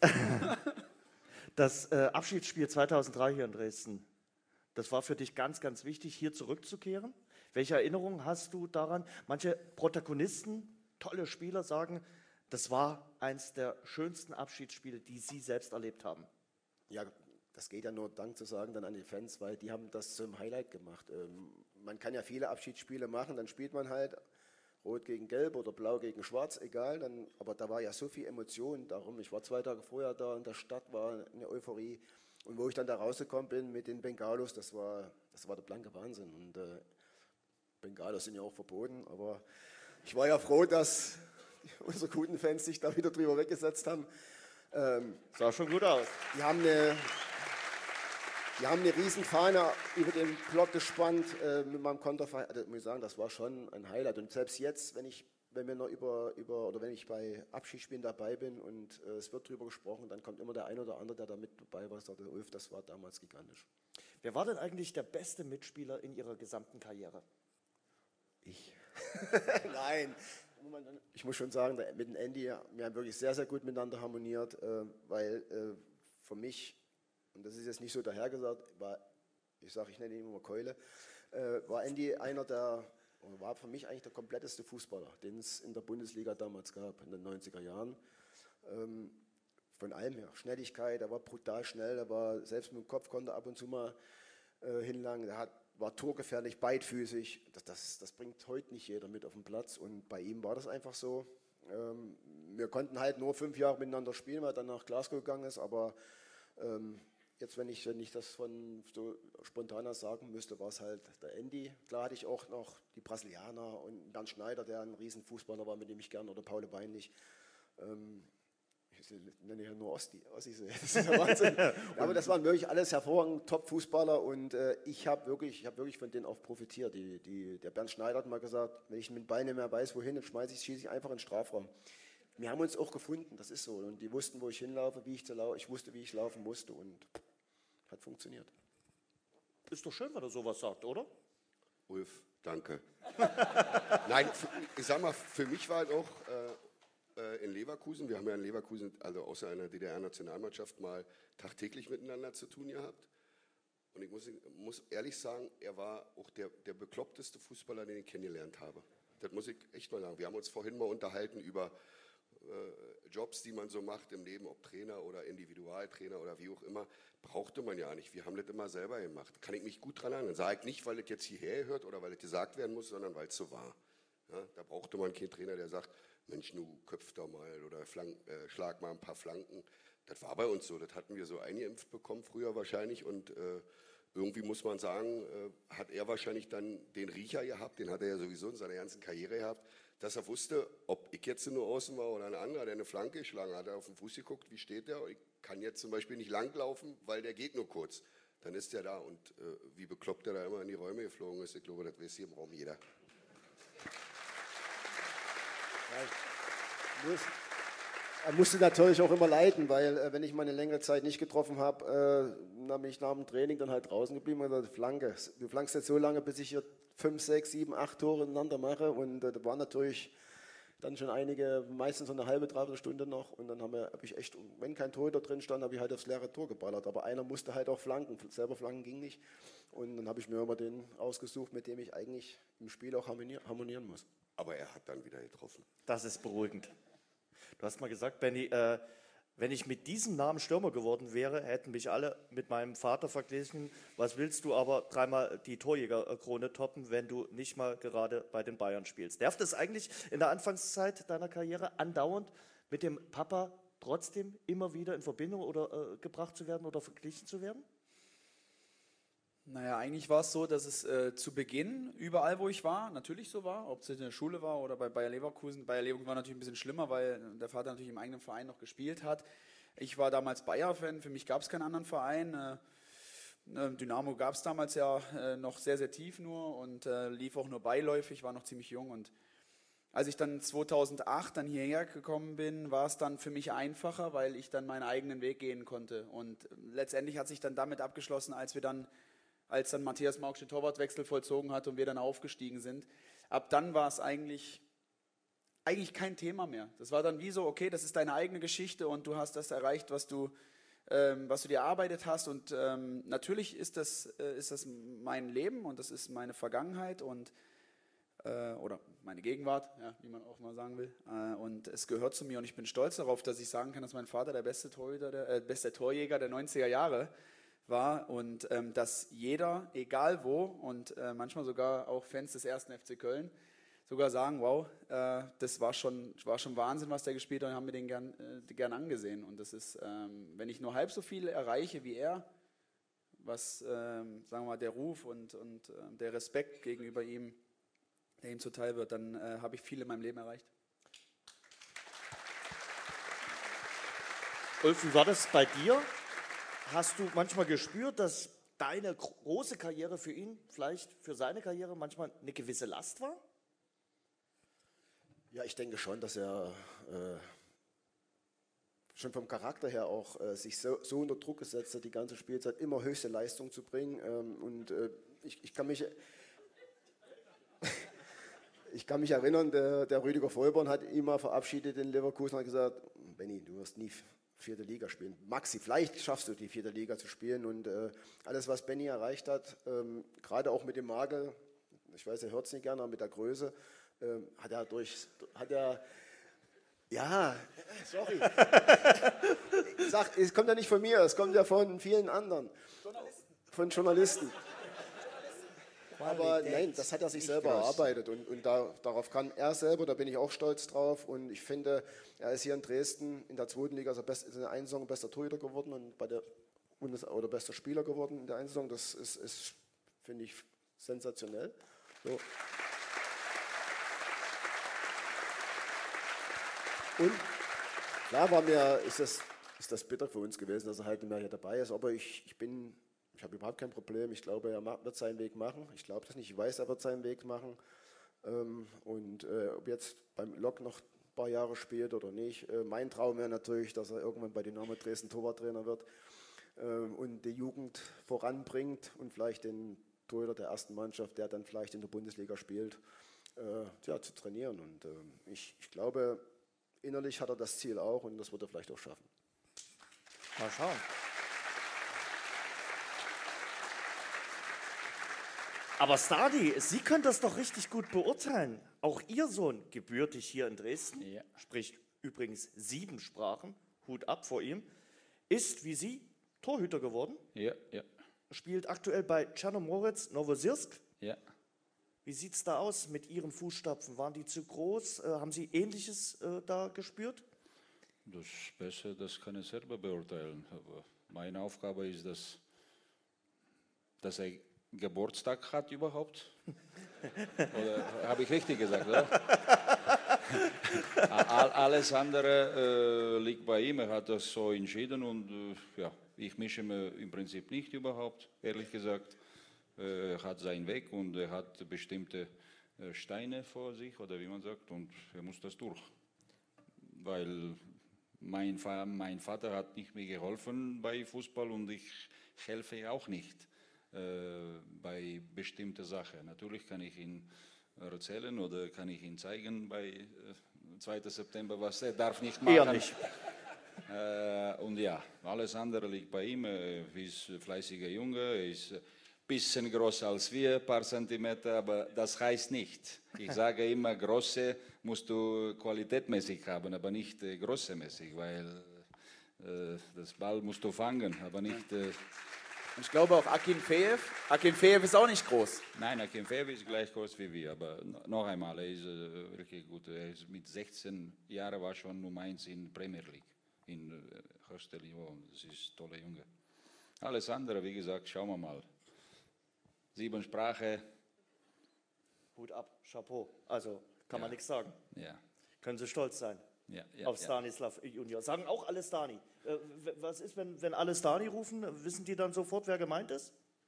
Das äh, Abschiedsspiel zweitausenddrei hier in Dresden. Das war für dich ganz, ganz wichtig, hier zurückzukehren. Welche Erinnerungen hast du daran? Manche Protagonisten, tolle Spieler sagen, das war eins der schönsten Abschiedsspiele, die sie selbst erlebt haben. Ja, das geht ja nur Dank zu sagen dann an die Fans, weil die haben das zum Highlight gemacht. Ähm, man kann ja viele Abschiedsspiele machen, dann spielt man halt Rot gegen Gelb oder Blau gegen Schwarz, egal. Dann, aber da war ja so viel Emotion darum. Ich war zwei Tage vorher da in der Stadt, war eine Euphorie. Und wo ich dann da rausgekommen bin mit den Bengalos, das war, das war der blanke Wahnsinn. Und äh, Bengalos sind ja auch verboten, aber ich war ja froh, dass unsere guten Fans sich da wieder drüber weggesetzt haben. Ähm, Sah schon gut aus. Die haben eine, die haben eine riesen Fahne über den Block gespannt äh, mit meinem Konterverein. Also, muss ich sagen, das war schon ein Highlight. Und selbst jetzt, wenn ich wenn wir noch über, über oder wenn ich bei Abschiedsspielen dabei bin und äh, es wird drüber gesprochen, dann kommt immer der ein oder andere, der da mit dabei war, sagt, Ulf, das war damals gigantisch. Wer war denn eigentlich der beste Mitspieler in Ihrer gesamten Karriere? Ich. Nein. Ich muss schon sagen, mit dem Andy, wir haben wirklich sehr, sehr gut miteinander harmoniert, äh, weil äh, für mich, und das ist jetzt nicht so dahergesagt, war, ich sage, ich nenne ihn immer Keule, äh, war Andy einer der war für mich eigentlich der kompletteste Fußballer, den es in der Bundesliga damals gab, in den neunziger Jahren. Ähm, von allem her. Schnelligkeit, er war brutal schnell, er war selbst mit dem Kopf, konnte ab und zu mal äh, hinlangen. Er hat, war torgefährlich, beidfüßig. Das, das, das bringt heute nicht jeder mit auf den Platz. Und bei ihm war das einfach so. Ähm, wir konnten halt nur fünf Jahre miteinander spielen, weil er dann nach Glasgow gegangen ist. Aber ähm, jetzt, wenn ich, wenn ich das von so spontaner sagen müsste, war es halt der Andy. Klar hatte ich auch noch die Brasilianer und Bernd Schneider, der ein Riesenfußballer war, mit dem ich gern, oder Paul Beinlich. Ähm, ich nenne ja nur Osti, Ossi, das ist ja Wahnsinn. Ja, aber das waren wirklich alles hervorragende Top-Fußballer und äh, ich habe wirklich, ich hab wirklich von denen auch profitiert. Die, die, der Bernd Schneider hat mal gesagt, wenn ich mit dem Bein nicht mehr weiß, wohin, dann schmeiße ich, schieße ich einfach in den Strafraum. Wir haben uns auch gefunden, das ist so. Und die wussten, wo ich hinlaufe, wie ich zu laufen, ich wusste, wie ich laufen musste und hat funktioniert. Ist doch schön, wenn er sowas sagt, oder? Ulf, danke. Nein, für, ich sag mal, für mich war halt auch äh, in Leverkusen, wir haben ja in Leverkusen, also außer einer D D R-Nationalmannschaft, mal tagtäglich miteinander zu tun gehabt. Und ich muss, muss ehrlich sagen, er war auch der, der bekloppteste Fußballer, den ich kennengelernt habe. Das muss ich echt mal sagen. Wir haben uns vorhin mal unterhalten über äh, Jobs, die man so macht im Leben, ob Trainer oder Individualtrainer oder wie auch immer, brauchte man ja nicht. Wir haben das immer selber gemacht. Kann ich mich gut dran erinnern. Sage ich nicht, weil das jetzt hierher gehört oder weil das gesagt werden muss, sondern weil es so war. Ja, da brauchte man keinen Trainer, der sagt, Mensch, nu köpf da mal oder flank, äh, schlag mal ein paar Flanken. Das war bei uns so. Das hatten wir so eingeimpft bekommen früher wahrscheinlich und äh, irgendwie muss man sagen, äh, hat er wahrscheinlich dann den Riecher gehabt, den hat er ja sowieso in seiner ganzen Karriere gehabt, dass er wusste, ob ich jetzt nur außen war oder ein anderer, der eine Flanke geschlagen hat, er auf den Fuß geguckt, wie steht der? Ich kann jetzt zum Beispiel nicht langlaufen, weil der geht nur kurz. Dann ist der da und äh, wie bekloppt er da immer in die Räume geflogen ist, ich glaube, das weiß hier im Raum jeder. Ja, muss, er musste natürlich auch immer leiden, weil äh, wenn ich mal eine längere Zeit nicht getroffen habe, äh, dann bin ich nach dem Training dann halt draußen geblieben und gesagt, Flanke. Du flankst jetzt so lange, bis ich hier fünf, sechs, sieben, acht Tore ineinander mache und äh, da waren natürlich dann schon einige, meistens so eine halbe, dreiviertel Stunde noch und dann habe hab ich echt, wenn kein Torhüter drin stand, habe ich halt aufs leere Tor geballert, aber einer musste halt auch flanken, selber flanken ging nicht und dann habe ich mir immer den ausgesucht, mit dem ich eigentlich im Spiel auch harmonieren muss. Aber er hat dann wieder getroffen. Das ist beruhigend. Du hast mal gesagt, Benni, äh, wenn ich mit diesem Namen Stürmer geworden wäre, hätten mich alle mit meinem Vater verglichen. Was willst du aber dreimal die Torjägerkrone toppen, wenn du nicht mal gerade bei den Bayern spielst? Darf das eigentlich in der Anfangszeit deiner Karriere andauernd mit dem Papa trotzdem immer wieder in Verbindung oder äh, gebracht zu werden oder verglichen zu werden? Naja, eigentlich war es so, dass es äh, zu Beginn überall, wo ich war, natürlich so war, ob es in der Schule war oder bei Bayer Leverkusen. Bayer Leverkusen war natürlich ein bisschen schlimmer, weil der Vater natürlich im eigenen Verein noch gespielt hat. Ich war damals Bayer-Fan, für mich gab es keinen anderen Verein. Äh, Dynamo gab es damals ja äh, noch sehr, sehr tief nur und äh, lief auch nur beiläufig, war noch ziemlich jung. Und als ich dann zweitausendacht dann hierher gekommen bin, war es dann für mich einfacher, weil ich dann meinen eigenen Weg gehen konnte. Und letztendlich hat sich dann damit abgeschlossen, als wir dann als dann Matthias Mauck den Torwartwechsel vollzogen hat und wir dann aufgestiegen sind. Ab dann war es eigentlich, eigentlich kein Thema mehr. Das war dann wie so, okay, das ist deine eigene Geschichte und du hast das erreicht, was du, ähm, was du dir erarbeitet hast. Und ähm, natürlich ist das, äh, ist das mein Leben und das ist meine Vergangenheit und äh, oder meine Gegenwart, ja, wie man auch mal sagen will. Äh, und es gehört zu mir und ich bin stolz darauf, dass ich sagen kann, dass mein Vater der beste Torhüter, der äh, beste Torjäger der neunziger Jahre war und ähm, dass jeder, egal wo und äh, manchmal sogar auch Fans des ersten F C Köln sogar sagen, wow, äh, das war schon, war schon Wahnsinn, was der gespielt hat und haben mir den gern, äh, gern angesehen und das ist, ähm, wenn ich nur halb so viel erreiche wie er, was, ähm, sagen wir mal, der Ruf und, und äh, der Respekt gegenüber ihm, der ihm zuteil wird, dann äh, habe ich viel in meinem Leben erreicht. Ulf, wie war das bei dir? Hast du manchmal gespürt, dass deine große Karriere für ihn, vielleicht für seine Karriere, manchmal eine gewisse Last war? Ja, ich denke schon, dass er äh, schon vom Charakter her auch äh, sich so, so unter Druck gesetzt hat, die ganze Spielzeit immer höchste Leistung zu bringen. Ähm, und äh, ich, ich kann mich... Ich kann mich erinnern, der, der Rüdiger Vollborn hat ihn mal verabschiedet in Leverkusen und hat gesagt, Benni, du wirst nie vierte Liga spielen. Maxi, vielleicht schaffst du die vierte Liga zu spielen und äh, alles, was Benni erreicht hat, ähm, gerade auch mit dem Magel, ich weiß, er hört es nicht gerne, aber mit der Größe, ähm, hat er durch, hat er, ja, sorry, ich sag, es kommt ja nicht von mir, es kommt ja von vielen anderen, Journalisten. von Journalisten. Aber nein, das hat er sich selber erarbeitet und, und da, darauf kann er selber, da bin ich auch stolz drauf und ich finde, er ist hier in Dresden in der zweiten Liga also best, in der einen Saison bester Torhüter geworden und bei der Bundes- oder bester Spieler geworden in der einen Saison, das ist, ist finde ich, sensationell. So. Und klar war mir, ist das, ist das bitter für uns gewesen, dass er halt nicht mehr hier dabei ist, aber ich, ich bin... Ich habe überhaupt kein Problem. Ich glaube, er wird seinen Weg machen. Ich glaube das nicht. Ich weiß, er wird seinen Weg machen. Und äh, ob jetzt beim Lok noch ein paar Jahre spielt oder nicht. Äh, mein Traum wäre natürlich, dass er irgendwann bei Dynamo Dresden Torwarttrainer wird äh, und die Jugend voranbringt und vielleicht den Torhüter der ersten Mannschaft, der dann vielleicht in der Bundesliga spielt, äh, ja, zu trainieren. Und äh, ich, ich glaube, innerlich hat er das Ziel auch und das wird er vielleicht auch schaffen. Mal schauen. Aber Stani, Sie können das doch richtig gut beurteilen. Auch Ihr Sohn, gebürtig hier in Dresden, Ja. spricht übrigens sieben Sprachen, Hut ab vor ihm, ist wie Sie Torhüter geworden, Ja, ja, spielt aktuell bei Tschernomorets Novosirsk. ja. Wie sieht es da aus mit Ihren Fußstapfen? Waren die zu groß? Äh, haben Sie Ähnliches äh, da gespürt? Das Beste, das kann ich selber beurteilen. Aber meine Aufgabe ist, dass, dass er Geburtstag hat überhaupt. Oder habe ich richtig gesagt, oder? Alles andere äh, liegt bei ihm. Er hat das so entschieden und äh, ja, ich mische mir im Prinzip nicht überhaupt, ehrlich gesagt. Äh, er hat seinen Weg und er hat bestimmte äh, Steine vor sich, oder wie man sagt, und er muss das durch. Weil mein, Fa- mein Vater hat nicht mir geholfen bei Fußball und ich helfe auch nicht äh, bei bestimmten Sachen. Natürlich kann ich ihn erzählen oder kann ich ihn zeigen bei äh, zweiten September, was er darf nicht machen. Eher nicht. Äh, und ja, alles andere liegt bei ihm. Er ist ein fleißiger Junge, er ist ein bisschen größer als wir, ein paar Zentimeter, aber das heißt nicht. Ich sage immer, große musst du qualitätmäßig haben, aber nicht äh, größemäßig, weil äh, das Ball musst du fangen, aber nicht... Äh, Und ich glaube auch Akin Feev. Akin Feev ist auch nicht groß. Nein, Akin Feev ist gleich groß wie wir, aber noch einmal, er ist äh, wirklich gut. Er ist mit sechzehn Jahren war schon Nummer eins in Premier League, in äh, höchster Niveau. Das ist ein toller Junge. Alles andere, wie gesagt, schauen wir mal. Sieben Sprache. Hut ab, Chapeau. Also kann man Ja. nichts sagen. Ja, Können Sie stolz sein ja, ja. auf ja. Stanislav Junior. Sagen auch alle Stani. Äh, w- was ist, wenn, wenn alle Stani rufen? Wissen die dann sofort, wer gemeint ist?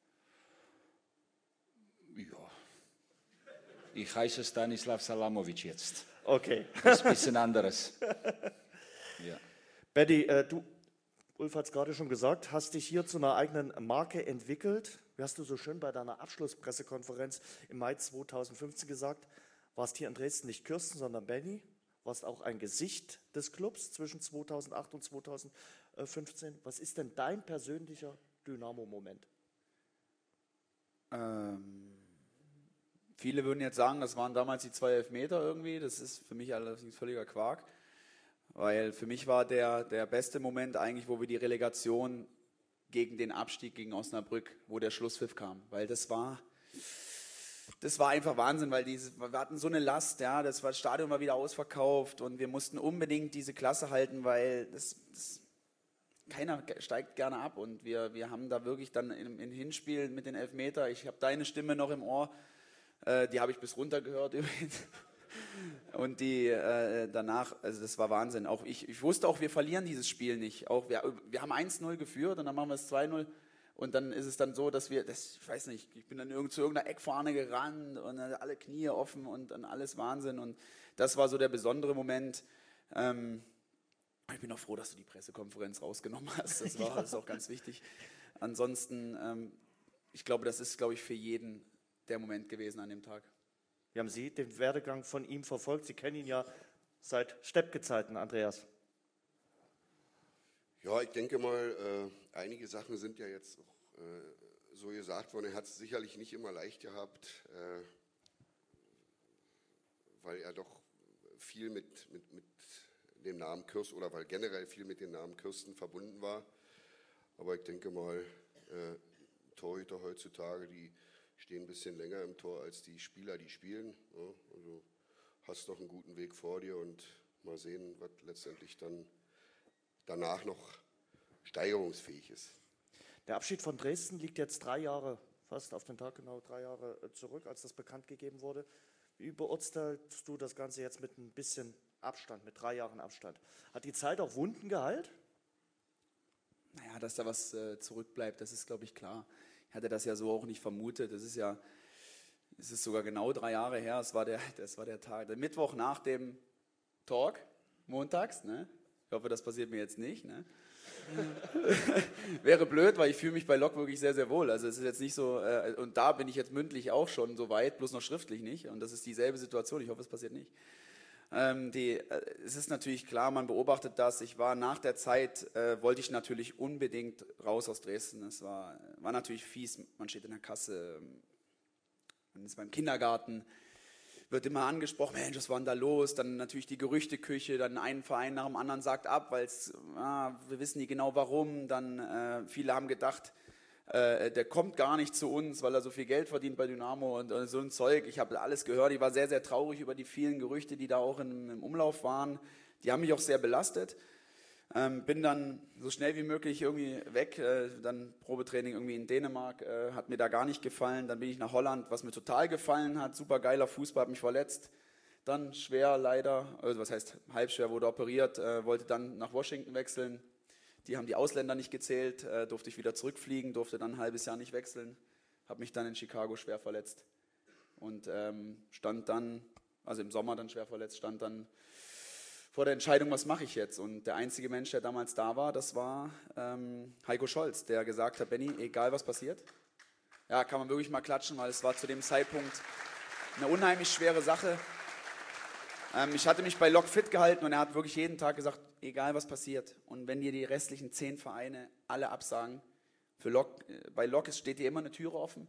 Ja. Ich heiße Stanislav Salamovic jetzt. Okay. Das ist ein bisschen anderes. Ja. Betty, äh, du, Ulf hat es gerade schon gesagt, hast dich hier zu einer eigenen Marke entwickelt. Wie hast du so schön bei deiner Abschlusspressekonferenz im Mai zweitausendfünfzehn gesagt, warst hier in Dresden nicht Kirsten, sondern Benny, warst auch ein Gesicht des Clubs zwischen zweitausendacht und zweitausendfünfzehn. Was ist denn dein persönlicher Dynamo-Moment? Ähm, viele würden jetzt sagen, das waren damals die zwei Elfmeter irgendwie. Das ist für mich allerdings völliger Quark. Weil für mich war der, der beste Moment eigentlich, wo wir die Relegation gegen den Abstieg gegen Osnabrück, wo der Schlusspfiff kam. Weil das war, das war einfach Wahnsinn, weil diese, wir hatten so eine Last, ja, das, war, das Stadion war wieder ausverkauft und wir mussten unbedingt diese Klasse halten, weil das, das keiner steigt gerne ab und wir, wir haben da wirklich dann im, im Hinspiel mit den Elfmeter, ich habe deine Stimme noch im Ohr, äh, die habe ich bis runter gehört übrigens. Und die äh, danach, also das war Wahnsinn. Auch ich, ich wusste auch, wir verlieren dieses Spiel nicht. Auch wir, wir haben eins null geführt und dann machen wir es zwei null. Und dann ist es dann so, dass wir, das, ich weiß nicht, ich bin dann irgend zu irgendeiner Eckfahne gerannt und dann alle Knie offen und dann alles Wahnsinn. Und das war so der besondere Moment. Ähm, ich bin auch froh, dass du die Pressekonferenz rausgenommen hast. Das war das ist auch ganz wichtig. Ansonsten, ähm, ich glaube, das ist, glaube ich, für jeden der Moment gewesen an dem Tag. Wie haben Sie den Werdegang von ihm verfolgt? Sie kennen ihn ja seit Steppke-Zeiten, Andreas. Ja, ich denke mal, äh, einige Sachen sind ja jetzt auch äh, so gesagt worden. Er hat es sicherlich nicht immer leicht gehabt, äh, weil er doch viel mit, mit, mit dem Namen Kirsten oder weil generell viel mit dem Namen Kirsten verbunden war. Aber ich denke mal, äh, Torhüter heutzutage, die stehen ein bisschen länger im Tor als die Spieler, die spielen. Ja, also hast noch einen guten Weg vor dir und mal sehen, was letztendlich dann danach noch steigerungsfähig ist. Der Abschied von Dresden liegt jetzt drei Jahre, fast auf den Tag genau drei Jahre zurück, als das bekannt gegeben wurde. Wie beurteilst du das Ganze jetzt mit ein bisschen Abstand, mit drei Jahren Abstand? Hat die Zeit auch Wunden geheilt? Naja, dass da was äh, zurückbleibt, das ist, glaube ich, klar. Ich hatte das ja so auch nicht vermutet. Das ist ja, es ist sogar genau drei Jahre her. Es war der, das war der Tag, der Mittwoch nach dem Talk, montags. Ne? Ich hoffe, das passiert mir jetzt nicht. Ne? Wäre blöd, weil ich fühle mich bei Lok wirklich sehr, sehr wohl. Also es ist jetzt nicht so, äh, und da bin ich jetzt mündlich auch schon so weit, bloß noch schriftlich nicht. Und das ist dieselbe Situation. Ich hoffe, es passiert nicht. Ähm, die, äh, es ist natürlich klar, man beobachtet das. Ich war nach der Zeit, äh, wollte ich natürlich unbedingt raus aus Dresden. Es war, war natürlich fies, man steht in der Kasse. man ist beim Kindergarten, wird immer angesprochen, Mensch, was war denn da los? Dann natürlich die Gerüchteküche, dann ein Verein nach dem anderen sagt ab, weil ah, wir wissen nicht genau warum. Dann äh, viele haben gedacht, äh, der kommt gar nicht zu uns, weil er so viel Geld verdient bei Dynamo und äh, so ein Zeug. Ich habe alles gehört, ich war sehr, sehr traurig über die vielen Gerüchte, die da auch in, im Umlauf waren. Die haben mich auch sehr belastet. Ähm, bin dann so schnell wie möglich irgendwie weg, äh, dann Probetraining irgendwie in Dänemark, äh, hat mir da gar nicht gefallen, dann bin ich nach Holland, was mir total gefallen hat, super geiler Fußball, hat mich verletzt, dann schwer leider, also was heißt halb schwer, wurde operiert, äh, wollte dann nach Washington wechseln, die haben die Ausländer nicht gezählt, äh, durfte ich wieder zurückfliegen, durfte dann ein halbes Jahr nicht wechseln, habe mich dann in Chicago schwer verletzt und ähm, stand dann, also im Sommer dann schwer verletzt, stand dann vor der Entscheidung, was mache ich jetzt? Und der einzige Mensch, der damals da war, das war ähm, Heiko Scholz, der gesagt hat, Benni, egal was passiert. Ja, kann man wirklich mal klatschen, weil es war zu dem Zeitpunkt eine unheimlich schwere Sache. Ähm, ich hatte mich bei Lok fit gehalten und er hat wirklich jeden Tag gesagt, egal was passiert. Und wenn dir die restlichen zehn Vereine alle absagen, für Lok, bei Lok steht dir immer eine Türe offen.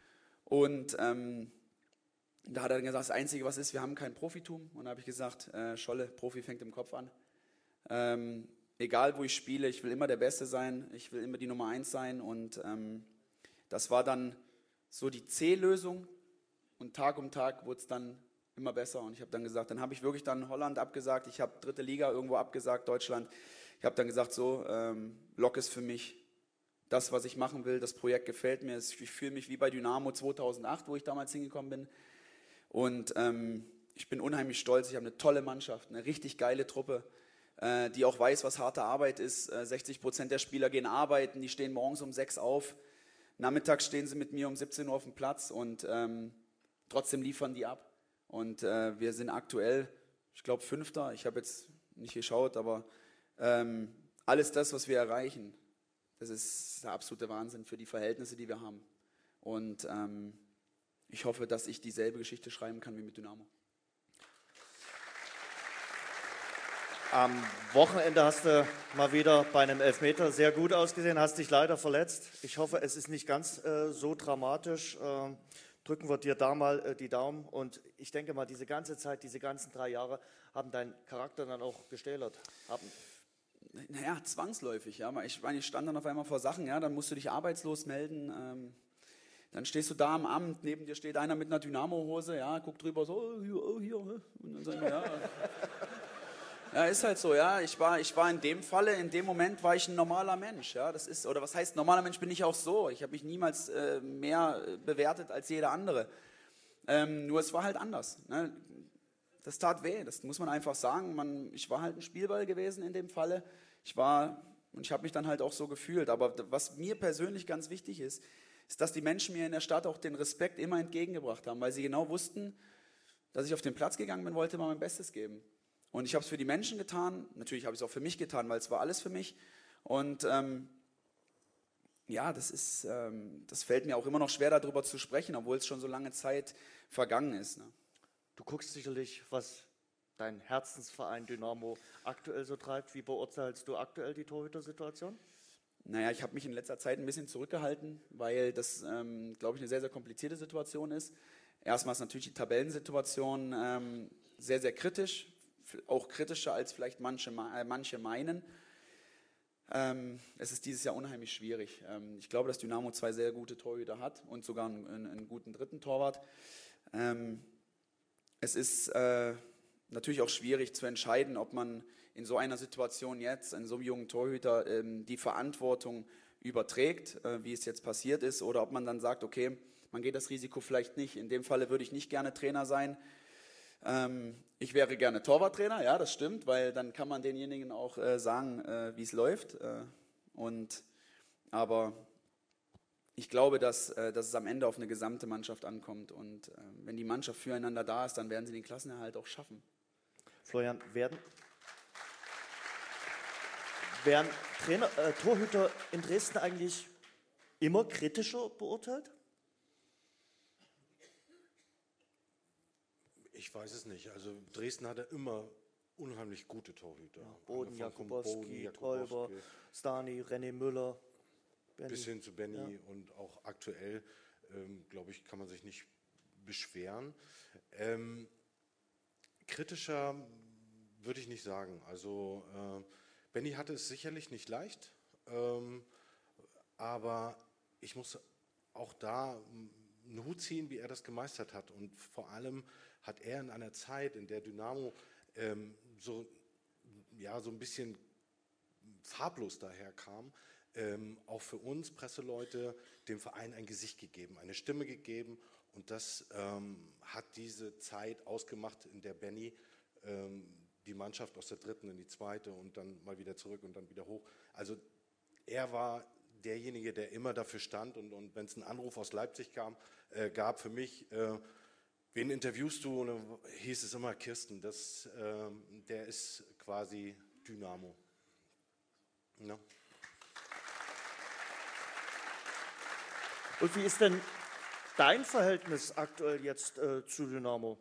Und ähm, da hat er dann gesagt, das Einzige, was ist, wir haben kein Profitum. Und da habe ich gesagt, äh, Scholle, Profi fängt im Kopf an. Ähm, egal, wo ich spiele, ich will immer der Beste sein, ich will immer die Nummer eins sein. Und ähm, das war dann so die C-Lösung. Und Tag um Tag wurde es dann immer besser. Und ich habe dann gesagt, dann habe ich wirklich dann Holland abgesagt, ich habe dritte Liga irgendwo abgesagt, Deutschland. Ich habe dann gesagt, so, ähm, Lok ist für mich das, was ich machen will. Das Projekt gefällt mir. Ich fühle mich wie bei Dynamo zweitausendacht, wo ich damals hingekommen bin. Und ähm, ich bin unheimlich stolz, ich habe eine tolle Mannschaft, eine richtig geile Truppe, äh, die auch weiß, was harte Arbeit ist. Äh, sechzig Prozent der Spieler gehen arbeiten, die stehen morgens um sechs auf, nachmittags stehen sie mit mir um siebzehn Uhr auf dem Platz und ähm, trotzdem liefern die ab. Und äh, wir sind aktuell, ich glaube, Fünfter, ich habe jetzt nicht geschaut, aber ähm, alles das, was wir erreichen, das ist der absolute Wahnsinn für die Verhältnisse, die wir haben. Und ähm, ich hoffe, dass ich dieselbe Geschichte schreiben kann wie mit Dynamo. Am Wochenende hast du mal wieder bei einem Elfmeter sehr gut ausgesehen, hast dich leider verletzt. Ich hoffe, es ist nicht ganz äh, so dramatisch. Äh, drücken wir dir da mal äh, die Daumen. Und ich denke mal, diese ganze Zeit, diese ganzen drei Jahre haben deinen Charakter dann auch gestählert. Haben. Naja, zwangsläufig. Ja. Ich meine, ich stand dann auf einmal vor Sachen, ja, dann musst du dich arbeitslos melden. Ähm, Dann stehst du da am Amt, neben dir steht einer mit einer Dynamo-Hose, ja, guckt drüber so, oh, hier, oh, hier, und dann sagen wir, ja. Ja, ist halt so, ja, ich war, ich war in dem Falle, in dem Moment war ich ein normaler Mensch, ja, das ist, oder was heißt, normaler Mensch bin ich auch so, ich habe mich niemals äh, mehr bewertet als jeder andere, ähm, nur es war halt anders, ne? Das tat weh, das muss man einfach sagen, man, ich war halt ein Spielball gewesen in dem Falle, ich war, und ich habe mich dann halt auch so gefühlt, aber was mir persönlich ganz wichtig ist, ist, dass die Menschen mir in der Stadt auch den Respekt immer entgegengebracht haben, weil sie genau wussten, dass ich auf den Platz gegangen bin, wollte immer mein Bestes geben. Und ich habe es für die Menschen getan, natürlich habe ich es auch für mich getan, weil es war alles für mich. Und ähm, ja, das ist, ähm, das fällt mir auch immer noch schwer, darüber zu sprechen, obwohl es schon so lange Zeit vergangen ist. Ne? Du guckst sicherlich, was dein Herzensverein Dynamo aktuell so treibt. Wie beurteilst du aktuell die Torhüter-Situation? Naja, ich habe mich in letzter Zeit ein bisschen zurückgehalten, weil das, ähm, glaube ich, eine sehr, sehr komplizierte Situation ist. Erstmal ist natürlich die Tabellensituation ähm, sehr, sehr kritisch, auch kritischer als vielleicht manche, äh, manche meinen. Ähm, es ist dieses Jahr unheimlich schwierig. Ähm, ich glaube, dass Dynamo zwei sehr gute Torhüter hat und sogar einen, einen guten dritten Torwart. Ähm, es ist äh, natürlich auch schwierig zu entscheiden, ob man in so einer Situation jetzt, in so einem jungen Torhüter, ähm, die Verantwortung überträgt, äh, wie es jetzt passiert ist, oder ob man dann sagt, okay, man geht das Risiko vielleicht nicht. In dem Falle würde ich nicht gerne Trainer sein. Ähm, ich wäre gerne Torwarttrainer, ja, das stimmt, weil dann kann man denjenigen auch äh, sagen, äh, wie es läuft. Äh, und, aber ich glaube, dass, äh, dass es am Ende auf eine gesamte Mannschaft ankommt. Und äh, wenn die Mannschaft füreinander da ist, dann werden sie den Klassenerhalt auch schaffen. Florian, werden, werden Trainer, äh, Torhüter in Dresden eigentlich immer kritischer beurteilt? Ich weiß es nicht. Also Dresden hatte immer unheimlich gute Torhüter. Ja, Boden, Jakubowski, Tolber, Stani, René Müller. Benny. Bis hin zu Benny Ja. und auch aktuell, ähm, glaube ich, kann man sich nicht beschweren. Ähm, kritischer würde ich nicht sagen. Also äh, Benny hatte es sicherlich nicht leicht, ähm, aber ich muss auch da einen Hut ziehen, wie er das gemeistert hat. Und vor allem hat er in einer Zeit, in der Dynamo ähm, so, ja, so ein bisschen farblos daherkam, ähm, auch für uns Presseleute dem Verein ein Gesicht gegeben, eine Stimme gegeben. Und das ähm, hat diese Zeit ausgemacht, in der Benny ähm, die Mannschaft aus der dritten in die zweite und dann mal wieder zurück und dann wieder hoch. Also er war derjenige, der immer dafür stand. Und, und wenn es einen Anruf aus Leipzig kam, äh, gab für mich, äh, wen interviewst du? Und dann hieß es immer Kirsten, das, äh, der ist quasi Dynamo. Ja. Und wie ist denn dein Verhältnis aktuell jetzt äh, zu Dynamo?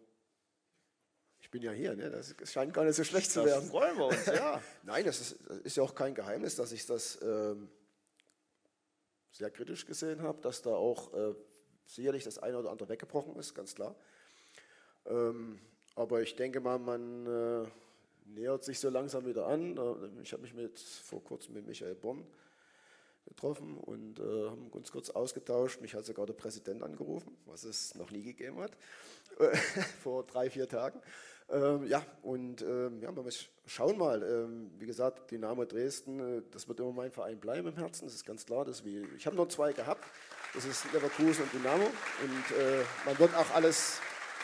Ich bin ja hier, ne? Das scheint gar nicht so schlecht zu Das werden. freuen wir uns, ja. Nein, das ist, das ist ja auch kein Geheimnis, dass ich das ähm, sehr kritisch gesehen habe, dass da auch äh, sicherlich das eine oder andere weggebrochen ist, ganz klar. Ähm, aber ich denke mal, man äh, nähert sich so langsam wieder an. Ich habe mich mit, vor kurzem mit Michael Born getroffen und äh, haben uns kurz ausgetauscht. Mich hat sogar der Präsident angerufen, was es noch nie gegeben hat, vor drei, vier Tagen. Ähm, ja, und ähm, ja, wir schauen mal. Ähm, wie gesagt, Dynamo Dresden, äh, das wird immer mein Verein bleiben im Herzen, das ist ganz klar. Das wie, ich habe noch zwei gehabt, das ist Leverkusen und Dynamo. Und äh, man wird auch alles,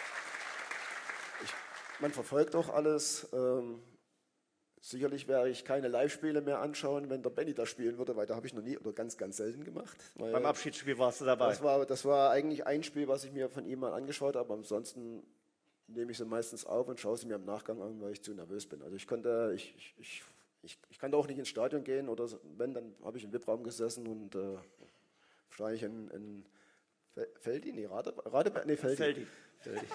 ich, man verfolgt auch alles. Ähm, Sicherlich werde ich keine Live-Spiele mehr anschauen, wenn der Benny da spielen würde, weil da habe ich noch nie oder ganz, ganz selten gemacht. Beim Abschiedsspiel warst du dabei. Das war, das war eigentlich ein Spiel, was ich mir von ihm mal angeschaut habe. Ansonsten nehme ich sie meistens auf und schaue sie mir im Nachgang an, weil ich zu nervös bin. Also ich konnte, ich, ich, ich, ich, ich kann auch nicht ins Stadion gehen oder wenn, dann habe ich im V I P-Raum gesessen und äh, wahrscheinlich in, in Feldi, nee, Rade, Rade, nee, Feldi. Feldi. Feldi.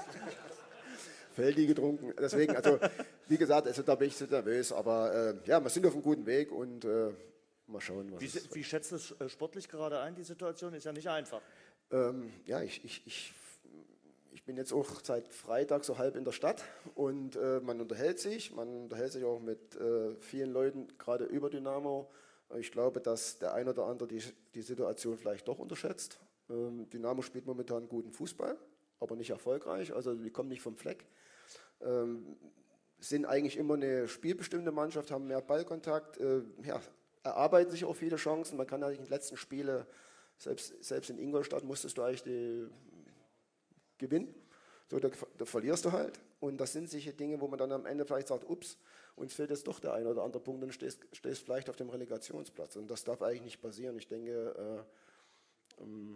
Feldi getrunken. Deswegen, also wie gesagt, also da bin ich so nervös, aber äh, ja, wir sind auf einem guten Weg und äh, mal schauen, was Wie, es wie schätzt du es äh, sportlich gerade ein? Die Situation ist ja nicht einfach. Ähm, ja, ich, ich, ich, ich bin jetzt auch seit Freitag so halb in der Stadt und äh, man unterhält sich, man unterhält sich auch mit äh, vielen Leuten, gerade über Dynamo. Ich glaube, dass der ein oder andere die, die Situation vielleicht doch unterschätzt. Ähm, Dynamo spielt momentan guten Fußball, aber nicht erfolgreich, also die kommen nicht vom Fleck. Ähm, sind eigentlich immer eine spielbestimmte Mannschaft, haben mehr Ballkontakt, äh, ja, erarbeiten sich auch viele Chancen. Man kann eigentlich in den letzten Spielen, selbst, selbst in Ingolstadt musstest du eigentlich die gewinnen. So, da, da verlierst du halt. Und das sind sicher Dinge, wo man dann am Ende vielleicht sagt, ups, uns fehlt jetzt doch der ein oder andere Punkt und stehst, stehst vielleicht auf dem Relegationsplatz. Und das darf eigentlich nicht passieren. Ich denke, äh, ähm,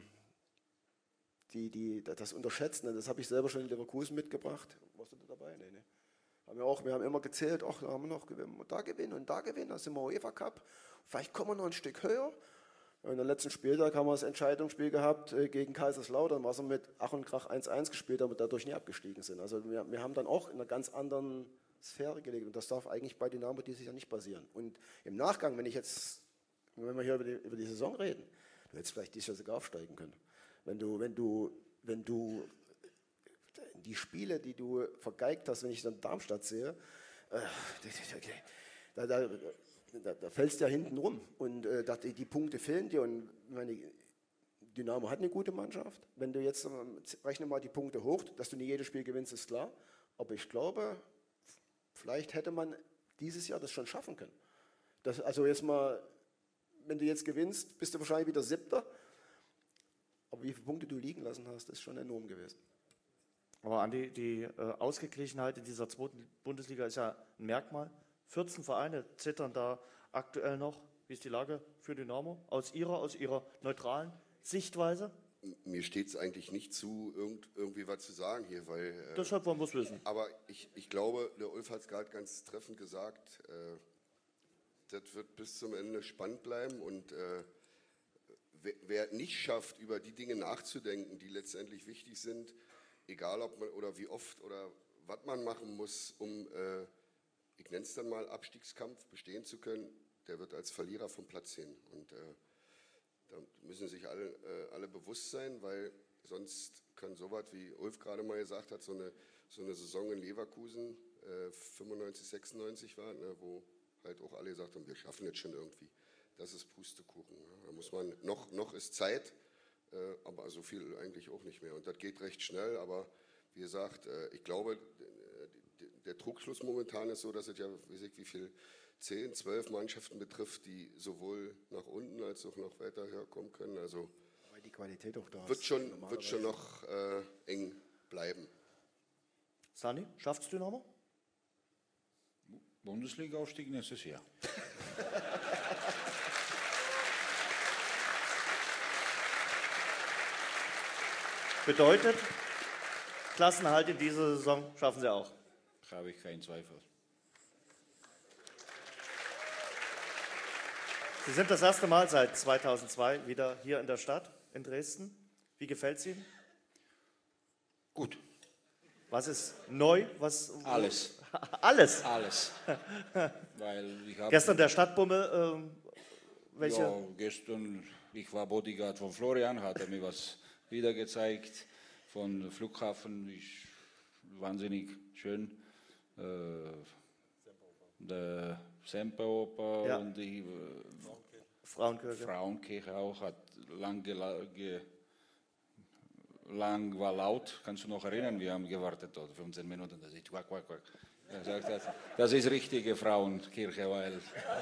Die, die, das Unterschätzen, das habe ich selber schon in Leverkusen mitgebracht. Warst du da dabei? Nee, nee. Haben wir, auch, wir haben immer gezählt, ach, da haben wir noch da gewinnen und da gewinnen, da sind wir UEFA Cup. Vielleicht kommen wir noch ein Stück höher. In der letzten Spieltag haben wir das Entscheidungsspiel gehabt äh, gegen Kaiserslautern, was wir mit Ach und Krach eins eins gespielt haben und dadurch nie abgestiegen sind. Also wir, wir haben dann auch in einer ganz anderen Sphäre gelegt und das darf eigentlich bei Dynamo dieses Jahr nicht passieren. Und im Nachgang, wenn ich jetzt, wenn wir hier über die, über die Saison reden, du hättest vielleicht dieses Jahr sogar aufsteigen können. Wenn du, wenn du, wenn du die Spiele, die du vergeigt hast, wenn ich dann Darmstadt sehe, äh, da, da, da, da fällst du ja hinten rum und äh, die, die Punkte fehlen dir und meine, Dynamo hat eine gute Mannschaft. Wenn du jetzt, rechne mal die Punkte hoch, dass du nicht jedes Spiel gewinnst, ist klar, aber ich glaube, vielleicht hätte man dieses Jahr das schon schaffen können. Das, also jetzt mal, wenn du jetzt gewinnst, bist du wahrscheinlich wieder Siebter. Aber wie viele Punkte du liegen lassen hast, ist schon enorm gewesen. Aber Andi, die äh, Ausgeglichenheit in dieser zweiten Bundesliga ist ja ein Merkmal. vierzehn Vereine zittern da aktuell noch. Wie ist die Lage für Dynamo? Aus Ihrer, aus Ihrer neutralen Sichtweise? Mir steht es eigentlich nicht zu, irgend, irgendwie was zu sagen hier, weil... Äh, Deshalb wollen wir es wissen. Aber ich, ich glaube, der Ulf hat es gerade ganz treffend gesagt, äh, das wird bis zum Ende spannend bleiben und... Äh, Wer nicht schafft, über die Dinge nachzudenken, die letztendlich wichtig sind, egal ob man oder wie oft oder was man machen muss, um, äh, ich nenne es dann mal, Abstiegskampf bestehen zu können, der wird als Verlierer vom Platz hin. Und äh, da müssen sich alle, äh, alle bewusst sein, weil sonst kann sowas, wie Ulf gerade mal gesagt hat, so eine, so eine Saison in Leverkusen, äh, fünfundneunzig, sechsundneunzig war, ne, wo halt auch alle gesagt haben, wir schaffen jetzt schon irgendwie. Das ist Pustekuchen. Ne? Da muss man, noch, noch ist Zeit, äh, aber so viel eigentlich auch nicht mehr. Und das geht recht schnell, aber wie gesagt, äh, ich glaube, der Trugschluss momentan ist so, dass es ja, weiß ich, wie viel, zehn, zwölf Mannschaften betrifft, die sowohl nach unten als auch noch weiter herkommen können. Also Weil die Qualität auch da wird ist. schon, wird schon noch äh, eng bleiben. Sani, schafft's Dynamo? Bundesliga-Aufstieg nächstes Jahr. Bedeutet, Klassenerhalt in dieser Saison schaffen sie auch. Habe ich keinen Zweifel. Sie sind das erste Mal seit zweitausendzwei wieder hier in der Stadt, in Dresden. Wie gefällt es Ihnen? Gut. Was ist neu? Was, Alles. Alles? Alles. Weil ich hab, Gestern der Stadtbummel, ähm, welche? Ja, gestern, ich war Bodyguard von Florian, hat er mir was wieder gezeigt von Flughafen, ich, wahnsinnig schön. Äh, der Semperoper Ja. und die äh, Frauenkirche. Frauenkirche auch, hat lang, gela- ge, lang war laut. Kannst du noch erinnern, wir haben gewartet dort, fünfzehn Minuten, das ist quack, quack, quack. Er sagt, das, das ist richtige Frauenkirche, weil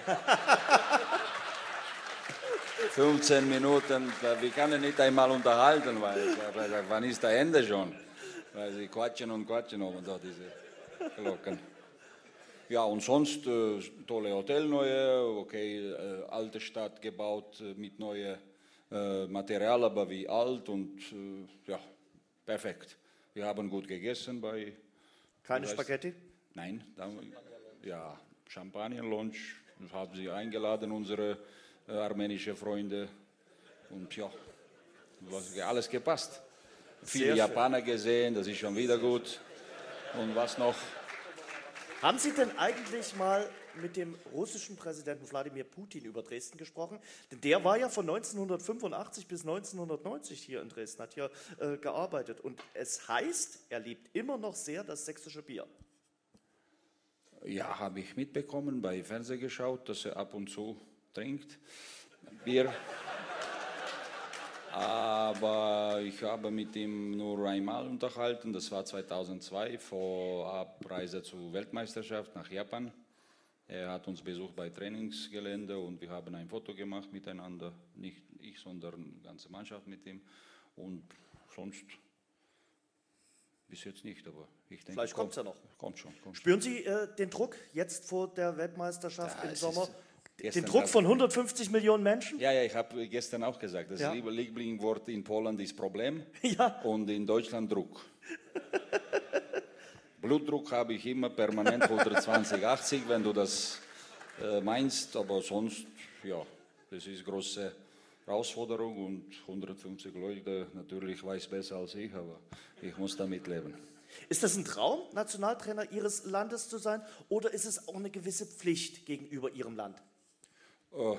fünfzehn Minuten, wir können nicht einmal unterhalten, weil, weil wann ist das Ende schon? Weil sie quatschen und quatschen oben da, diese Glocken. Ja, und sonst äh, tolle Hotel neue, okay, äh, alte Stadt gebaut äh, mit neuen äh, Material, aber wie alt und äh, ja, perfekt. Wir haben gut gegessen bei... Keine wie heißt- Spaghetti? Nein, da, ja, Champagner-Lunch, haben sie eingeladen, unsere äh, armenische Freunde. Und ja, was, alles gepasst. Viele schön. Japaner gesehen, das ist schon wieder gut. Und was noch? Haben Sie denn eigentlich mal mit dem russischen Präsidenten Wladimir Putin über Dresden gesprochen? Denn der war ja von neunzehnhundertfünfundachtzig bis neunzehnhundertneunzig hier in Dresden, hat hier äh, gearbeitet. Und es heißt, er liebt immer noch sehr das sächsische Bier. Ja, habe ich mitbekommen, bei Fernsehen geschaut, dass er ab und zu trinkt Bier. Aber ich habe mit ihm nur einmal unterhalten, das war zweitausendzwei, vor Abreise zur Weltmeisterschaft nach Japan. Er hat uns besucht bei Trainingsgelände und wir haben ein Foto gemacht miteinander, nicht ich, sondern die ganze Mannschaft mit ihm. Und sonst bis jetzt nicht, aber ich denke, Vielleicht kommt's ja noch. Kommt schon. Kommt schon. Spüren Sie äh, den Druck jetzt vor der Weltmeisterschaft Ja, im es Sommer? ist- Den gestern Druck hab- von hundertfünfzig Millionen Menschen? Ja, ja, ich habe gestern auch gesagt, das Ja. liebe Lieblingswort in Polen ist Problem Ja. und in Deutschland Druck. Blutdruck habe ich immer permanent hundertzwanzig, achtzig, wenn du das äh, meinst, aber sonst, ja, das ist eine große Herausforderung und hundertfünfzig Leute, natürlich weiß besser als ich, aber ich muss damit leben. Ist das ein Traum, Nationaltrainer Ihres Landes zu sein, oder ist es auch eine gewisse Pflicht gegenüber Ihrem Land? Äh,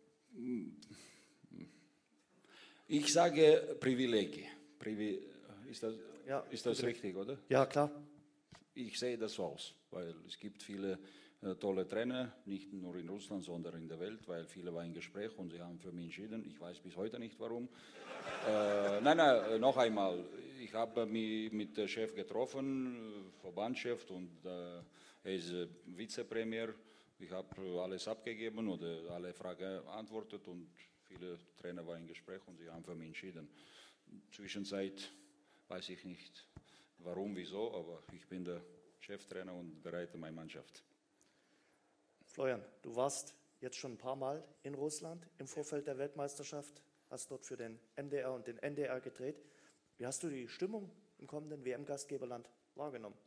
Ich sage Privileg. Privi ist das, Ja, ist das Privileg. richtig, oder? Ja, klar. Ich sehe das so aus, weil es gibt viele äh, tolle Trainer, nicht nur in Russland, sondern in der Welt, weil viele waren im Gespräch und sie haben für mich entschieden. Ich weiß bis heute nicht warum. äh, nein, nein, äh, noch einmal. Ich habe mich mit dem Chef getroffen, äh, Verbandschef, und äh, er ist äh, Vizepremier. Ich habe äh, alles abgegeben oder alle Fragen beantwortet und viele Trainer waren im Gespräch und sie haben für mich entschieden. Zwischenzeit weiß ich nicht, warum, wieso, aber ich bin der Cheftrainer und bereite meine Mannschaft. Florian, du warst jetzt schon ein paar Mal in Russland im Vorfeld der Weltmeisterschaft, hast dort für den M D R und den N D R gedreht. Wie hast du die Stimmung im kommenden W M-Gastgeberland wahrgenommen?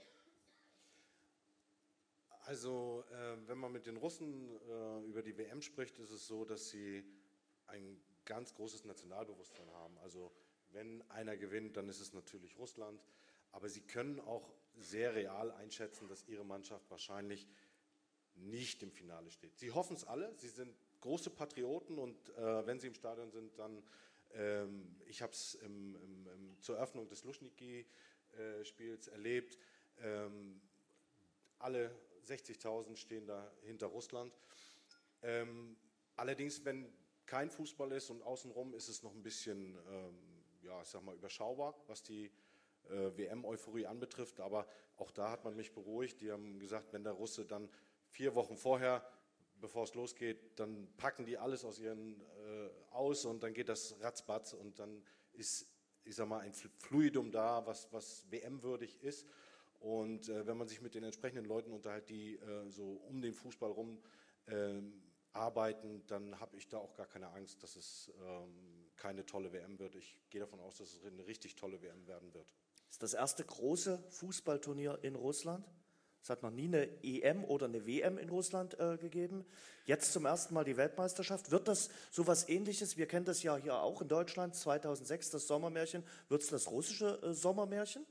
Also, äh, wenn man mit den Russen äh, über die W M spricht, ist es so, dass sie ein ganz großes Nationalbewusstsein haben. Also, wenn einer gewinnt, dann ist es natürlich Russland. Aber sie können auch sehr real einschätzen, dass ihre Mannschaft wahrscheinlich nicht im Finale steht. Sie hoffen es alle, sie sind große Patrioten und äh, wenn sie im Stadion sind, dann Ähm, ich habe es im, im, im, zur Eröffnung des Luschniki-Spiels äh, erlebt. Ähm, alle sechzigtausend stehen da hinter Russland. Ähm, allerdings, wenn kein Fußball ist und außenrum ist es noch ein bisschen, ähm, ja, ich sag mal, überschaubar, was die äh, W M-Euphorie anbetrifft. Aber auch da hat man mich beruhigt. Die haben gesagt, wenn der Russe dann vier Wochen vorher, bevor es losgeht, dann packen die alles aus ihren äh, aus und dann geht das ratzbatz und dann ist, ich sag mal, ein Fluidum da, was, was W M-würdig ist. Und äh, wenn man sich mit den entsprechenden Leuten unterhält, die äh, so um den Fußball rum äh, arbeiten, dann habe ich da auch gar keine Angst, dass es ähm, keine tolle W M wird. Ich gehe davon aus, dass es eine richtig tolle W M werden wird. Das ist das erste große Fußballturnier in Russland. Es hat noch nie eine E M oder eine W M in Russland äh, gegeben. Jetzt zum ersten Mal die Weltmeisterschaft. Wird das so etwas Ähnliches? Wir kennen das ja hier auch in Deutschland, zweitausendsechs, das Sommermärchen. Wird es das russische äh, Sommermärchen?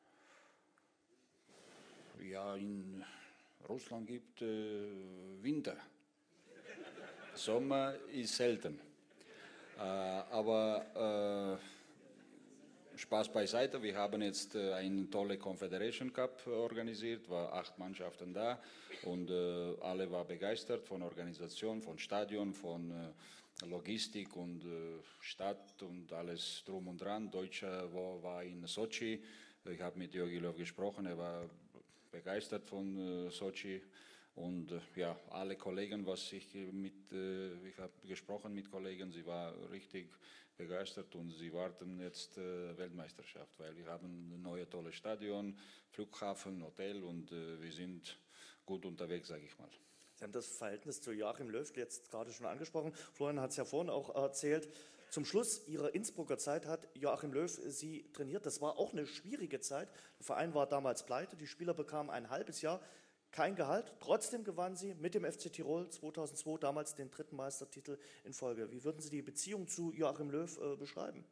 Ja, in Russland gibt äh, Winter. Sommer ist selten. Äh, aber äh, Spaß beiseite, wir haben jetzt äh, einen tollen Confederation Cup organisiert, war acht Mannschaften da und äh, alle waren begeistert von Organisation, von Stadion, von äh, Logistik und äh, Stadt und alles drum und dran. Deutscher war, war in Sochi, ich habe mit Jogi Löw gesprochen, er war begeistert von äh, Sochi und äh, ja, alle Kollegen, was ich mit, äh, ich habe gesprochen mit Kollegen, sie waren richtig begeistert und sie warten jetzt äh, Weltmeisterschaft, weil wir haben ein neues tolles Stadion, Flughafen, Hotel und äh, wir sind gut unterwegs, sage ich mal. Sie haben das Verhältnis zu Joachim Löw jetzt gerade schon angesprochen. Florian hat es ja vorhin auch erzählt. Zum Schluss Ihrer Innsbrucker Zeit hat Joachim Löw Sie trainiert. Das war auch eine schwierige Zeit. Der Verein war damals pleite, die Spieler bekamen ein halbes Jahr kein Gehalt. Trotzdem gewannen Sie mit dem F C Tirol zweitausendzwei damals den dritten Meistertitel in Folge. Wie würden Sie die Beziehung zu Joachim Löw äh, beschreiben?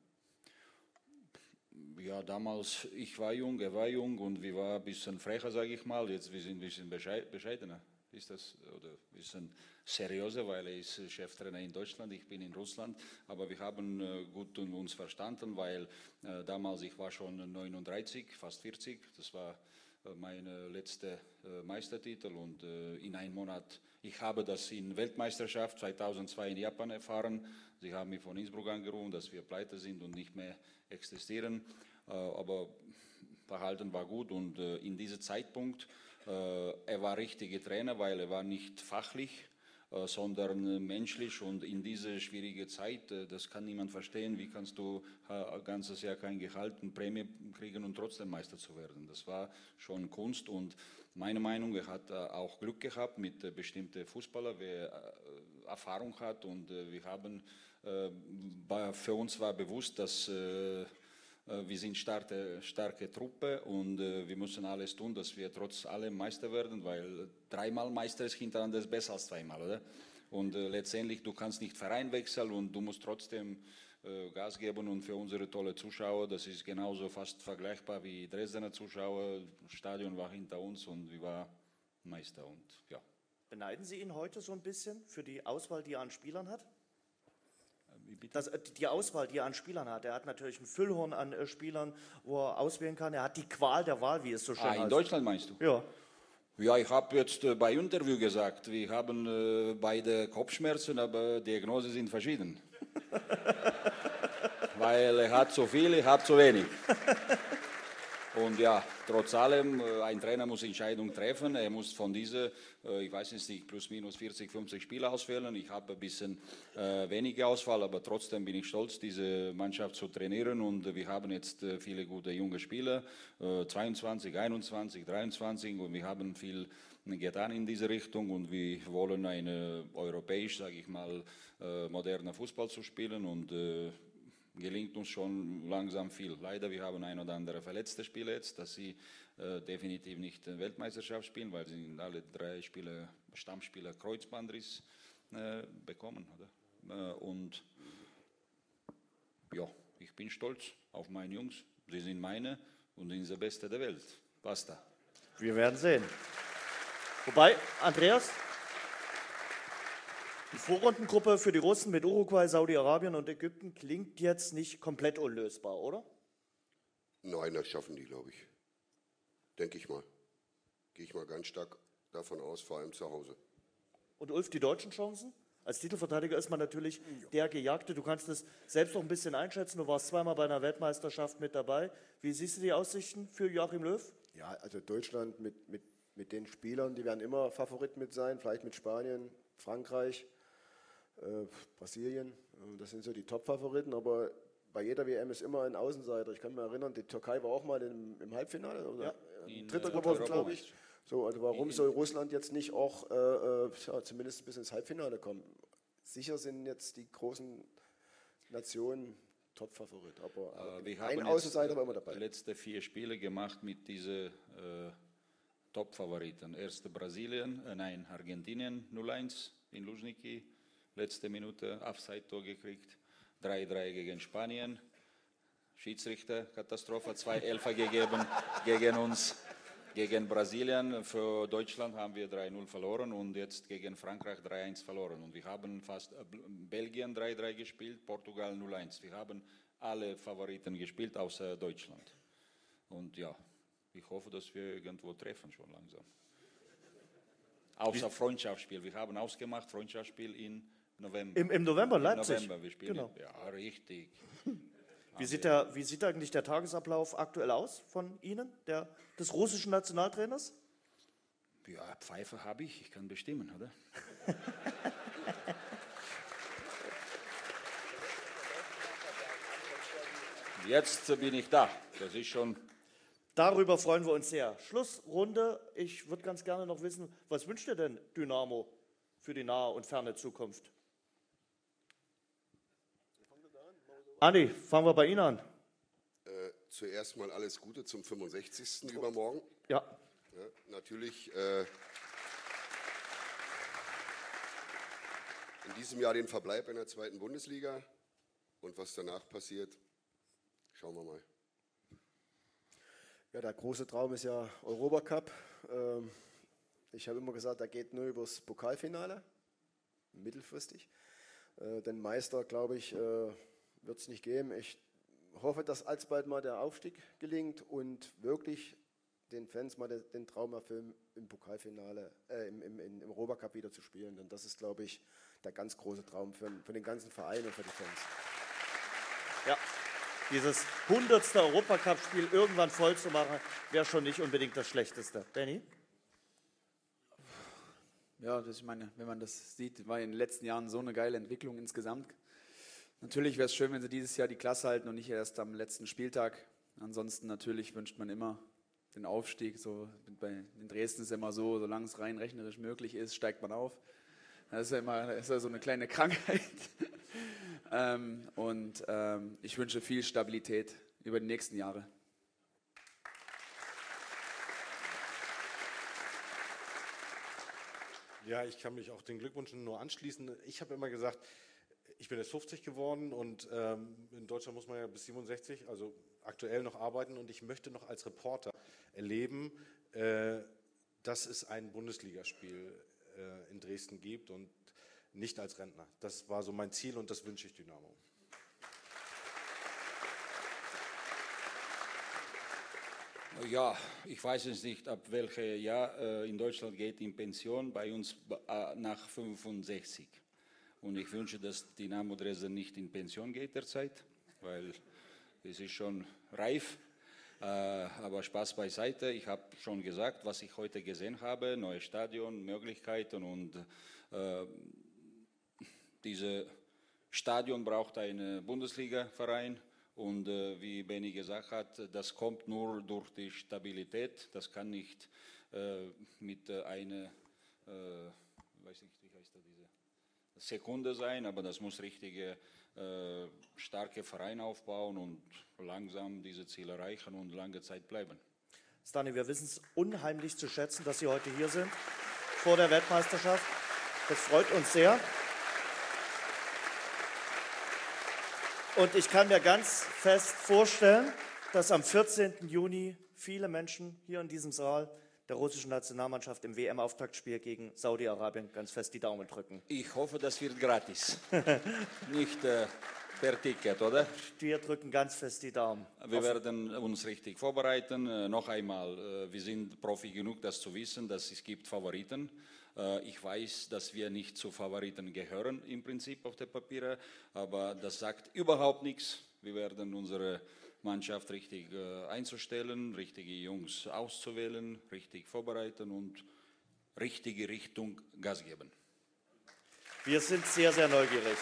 Ja, damals, ich war jung, er war jung und wir waren ein bisschen frecher, sage ich mal. Jetzt wir sind ein bisschen bescheidener. Ist das, oder ein bisschen seriöser, weil er ist Cheftrainer in Deutschland, ich bin in Russland, aber wir haben äh, gut uns verstanden, weil äh, damals, ich war schon neununddreißig, fast vierzig, das war äh, mein letzter äh, Meistertitel und äh, in einem Monat, ich habe das in Weltmeisterschaft zweitausendzwei in Japan erfahren, sie haben mich von Innsbruck angerufen, dass wir pleite sind und nicht mehr existieren, äh, aber Verhalten war gut und äh, in diesem Zeitpunkt, äh, er war richtiger Trainer, weil er war nicht fachlich, äh, sondern menschlich und in dieser schwierigen Zeit, äh, das kann niemand verstehen, wie kannst du äh, ein ganzes Jahr kein Gehalt und Prämie kriegen und trotzdem Meister zu werden. Das war schon Kunst und meine Meinung, er hat äh, auch Glück gehabt mit äh, bestimmten Fußballern, wer äh, Erfahrung hat und äh, wir haben, äh, bei, für uns war bewusst, dass äh, wir sind starke, starke Truppe und äh, wir müssen alles tun, dass wir trotz allem Meister werden, weil dreimal Meister ist hintereinander ist besser als zweimal, oder? Und äh, letztendlich, du kannst nicht Verein wechseln und du musst trotzdem äh, Gas geben und für unsere tolle Zuschauer, das ist genauso fast vergleichbar wie Dresdner Zuschauer, das Stadion war hinter uns und wir waren Meister und ja. Beneiden Sie ihn heute so ein bisschen für die Auswahl, die er an Spielern hat? Das, die Auswahl, die er an Spielern hat. Er hat natürlich ein Füllhorn an äh, Spielern, wo er auswählen kann. Er hat die Qual der Wahl, wie es so schön ah, heißt. In Deutschland meinst du? Ja. Ja, ich habe jetzt äh, bei Interview gesagt, wir haben äh, beide Kopfschmerzen, aber Diagnosen sind verschieden. Weil er hat zu viel, er hat zu wenig. Und ja, trotz allem, ein Trainer muss Entscheidungen treffen. Er muss von diesen, ich weiß nicht, plus minus vierzig, fünfzig Spiele auswählen. Ich habe ein bisschen äh, weniger Auswahl, aber trotzdem bin ich stolz, diese Mannschaft zu trainieren. Und wir haben jetzt äh, viele gute junge Spieler, äh, zweiundzwanzig, einundzwanzig, dreiundzwanzig. Und wir haben viel getan in diese Richtung. Und wir wollen eine europäisch, sage ich mal, äh, moderner Fußball zu spielen. Und äh, gelingt uns schon langsam viel. Leider, wir haben ein oder andere verletzte Spieler jetzt, dass sie äh, definitiv nicht äh, Weltmeisterschaft spielen, weil sie alle drei Spieler, Stammspieler Kreuzbandriss äh, bekommen. Oder? Äh, und ja, ich bin stolz auf meine Jungs. Sie sind meine und sie sind der Beste der Welt. Basta. Wir werden sehen. Wobei, Andreas, Die Vorrundengruppe für die Russen mit Uruguay, Saudi-Arabien und Ägypten klingt jetzt nicht komplett unlösbar, oder? Nein, das schaffen die, glaube ich. Denke ich mal. Gehe ich mal ganz stark davon aus, vor allem zu Hause. Und Ulf, die deutschen Chancen? Als Titelverteidiger ist man natürlich der Gejagte. Du kannst es selbst noch ein bisschen einschätzen. Du warst zweimal bei einer Weltmeisterschaft mit dabei. Wie siehst du die Aussichten für Joachim Löw? Ja, also Deutschland mit, mit, mit den Spielern, die werden immer Favorit mit sein. Vielleicht mit Spanien, Frankreich, äh, Brasilien. Das sind so die Top-Favoriten. Aber bei jeder W M ist immer ein Außenseiter. Ich kann mich erinnern, die Türkei war auch mal im, im Halbfinale. Oder Ja. in dritter Gruppe, glaube ich. So, also warum soll Russland jetzt nicht auch äh, ja, zumindest bis ins Halbfinale kommen? Sicher sind jetzt die großen Nationen Top-Favorit, aber äh, wir ein haben Außenseiter war immer dabei. Die letzten vier Spiele gemacht mit diesen äh, Top-Favoriten. Erste Brasilien, äh, nein, Argentinien null eins in Lužniki, letzte Minute Offside-Tor gekriegt, drei drei gegen Spanien, Schiedsrichter, Katastrophe, zwei Elfer gegeben gegen uns. Gegen Brasilien, für Deutschland haben wir drei null verloren und jetzt gegen Frankreich drei eins verloren. Und wir haben fast äh, Belgien drei drei gespielt, Portugal null eins. Wir haben alle Favoriten gespielt, außer Deutschland. Und ja, ich hoffe, dass wir irgendwo treffen schon langsam. Außer Freundschaftsspiel. Wir haben ausgemacht, Freundschaftsspiel in November. Im, im November, Im Leipzig. November, wir spielen. Genau. Ja, richtig. Wie sieht, der, wie sieht eigentlich der Tagesablauf aktuell aus von Ihnen, der, des russischen Nationaltrainers? Ja, Pfeife habe ich, ich kann bestimmen, oder? Jetzt bin ich da, das ist schon... Darüber freuen wir uns sehr. Schlussrunde. Ich würde ganz gerne noch wissen, was wünscht ihr denn Dynamo für die nahe und ferne Zukunft? Andi, fangen wir bei Ihnen an. Äh, zuerst mal alles Gute zum fünfundsechzigsten übermorgen. Ja. Ja, natürlich äh, in diesem Jahr den Verbleib in der zweiten Bundesliga und was danach passiert, schauen wir mal. Ja, der große Traum ist ja Europacup. Ähm, ich habe immer gesagt, er geht nur übers Pokalfinale, mittelfristig. Äh, den Meister, glaube ich, äh, wird es nicht geben. Ich hoffe, dass alsbald mal der Aufstieg gelingt und wirklich den Fans mal den, den Traum erfüllen, im Pokalfinale, äh, im, im, im Europacup wieder zu spielen. Denn das ist, glaube ich, der ganz große Traum für, für den ganzen Verein und für die Fans. Ja, dieses hundertste Europacup-Spiel irgendwann voll zu machen, wäre schon nicht unbedingt das Schlechteste. Benni? Ja, das, ich meine, wenn man das sieht, war in den letzten Jahren so eine geile Entwicklung insgesamt. Natürlich wäre es schön, wenn sie dieses Jahr die Klasse halten und nicht erst am letzten Spieltag. Ansonsten natürlich wünscht man immer den Aufstieg. So, bei, in Dresden ist es immer so, solange es rein rechnerisch möglich ist, steigt man auf. Das ist ja immer das ist ja so eine kleine Krankheit. ähm, und ähm, ich wünsche viel Stabilität über die nächsten Jahre. Ja, ich kann mich auch den Glückwünschen nur anschließen. Ich habe immer gesagt, ich bin jetzt fünfzig geworden und ähm, in Deutschland muss man ja bis siebenundsechzig, also aktuell noch arbeiten und ich möchte noch als Reporter erleben, äh, dass es ein Bundesligaspiel äh, in Dresden gibt und nicht als Rentner. Das war so mein Ziel und das wünsche ich Dynamo. Ja, ich weiß es nicht, ab welchem Jahr äh, in Deutschland geht in Pension, bei uns äh, nach fünfundsechzig. Und ich wünsche, dass Dynamo Dresden nicht in Pension geht derzeit, weil es ist schon reif. Äh, aber Spaß beiseite, ich habe schon gesagt, was ich heute gesehen habe, neues Stadion, Möglichkeiten und äh, dieses Stadion braucht einen Bundesliga-Verein. Und äh, wie Benni gesagt hat, das kommt nur durch die Stabilität. Das kann nicht äh, mit äh, einer, äh, weiß nicht, wie heißt das, diese Sekunde sein, aber das muss richtige, äh, starke Verein aufbauen und langsam diese Ziele erreichen und lange Zeit bleiben. Stani, wir wissen es unheimlich zu schätzen, dass Sie heute hier sind, vor der Weltmeisterschaft. Das freut uns sehr. Und ich kann mir ganz fest vorstellen, dass am vierzehnten Juni viele Menschen hier in diesem Saal der russischen Nationalmannschaft im W M-Auftaktspiel gegen Saudi-Arabien ganz fest die Daumen drücken. Ich hoffe, das wird gratis, nicht äh, per Ticket, oder? Wir drücken ganz fest die Daumen. Wir werden uns richtig vorbereiten. Äh, noch einmal, äh, wir sind Profi genug, das zu wissen, dass es gibt Favoriten. Äh, ich weiß, dass wir nicht zu Favoriten gehören im Prinzip auf der Papiere, aber das sagt überhaupt nichts. Wir werden unsere Mannschaft richtig äh, einzustellen, richtige Jungs auszuwählen, richtig vorbereiten und richtige Richtung Gas geben. Wir sind sehr, sehr neugierig.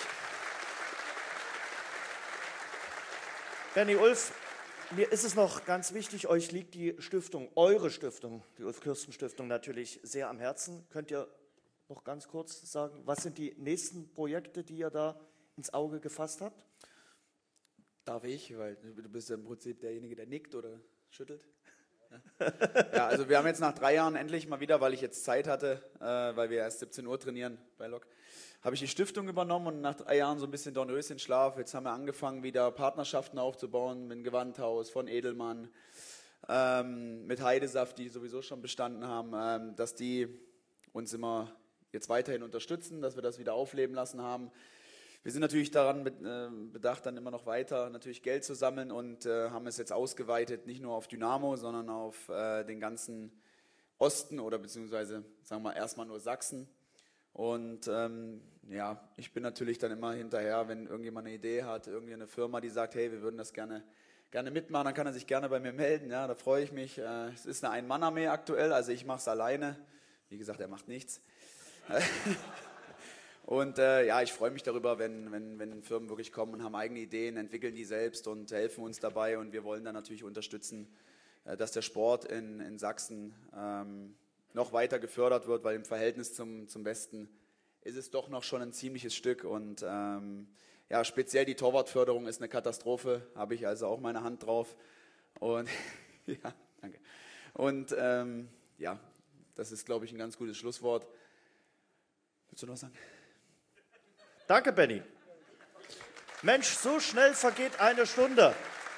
Benny, Ulf, mir ist es noch ganz wichtig, euch liegt die Stiftung, eure Stiftung, die Ulf-Kirsten-Stiftung natürlich sehr am Herzen. Könnt ihr noch ganz kurz sagen, was sind die nächsten Projekte, die ihr da ins Auge gefasst habt? Darf ich, weil du bist ja im Prinzip derjenige, der nickt oder schüttelt. Ja, also wir haben jetzt nach drei Jahren endlich mal wieder, weil ich jetzt Zeit hatte, äh, weil wir erst siebzehn Uhr trainieren bei Lok, habe ich die Stiftung übernommen und nach drei Jahren so ein bisschen Dornröschenschlaf. Jetzt haben wir angefangen, wieder Partnerschaften aufzubauen mit dem Gewandhaus von Edelmann, ähm, mit Heidesaft, die sowieso schon bestanden haben, ähm, dass die uns immer jetzt weiterhin unterstützen, dass wir das wieder aufleben lassen haben. Wir sind natürlich daran bedacht, dann immer noch weiter natürlich Geld zu sammeln und äh, haben es jetzt ausgeweitet, nicht nur auf Dynamo, sondern auf äh, den ganzen Osten oder beziehungsweise, sagen wir erstmal nur Sachsen. Und ähm, ja, ich bin natürlich dann immer hinterher, wenn irgendjemand eine Idee hat, irgendwie eine Firma, die sagt, hey, wir würden das gerne, gerne mitmachen, dann kann er sich gerne bei mir melden. Ja, da freue ich mich. Äh, es ist eine Ein-Mann-Armee aktuell, also ich mache es alleine. Wie gesagt, er macht nichts. Und äh, ja, ich freue mich darüber, wenn, wenn, wenn Firmen wirklich kommen und haben eigene Ideen, entwickeln die selbst und helfen uns dabei. Und wir wollen dann natürlich unterstützen, äh, dass der Sport in, in Sachsen ähm, noch weiter gefördert wird, weil im Verhältnis zum, zum Westen ist es doch noch schon ein ziemliches Stück. Und ähm, ja, speziell die Torwartförderung ist eine Katastrophe, habe ich also auch meine Hand drauf. Und ja, danke. Und ähm, ja, das ist, glaube ich, ein ganz gutes Schlusswort. Willst du noch was sagen? Danke, Benny. Mensch, so schnell vergeht eine Stunde.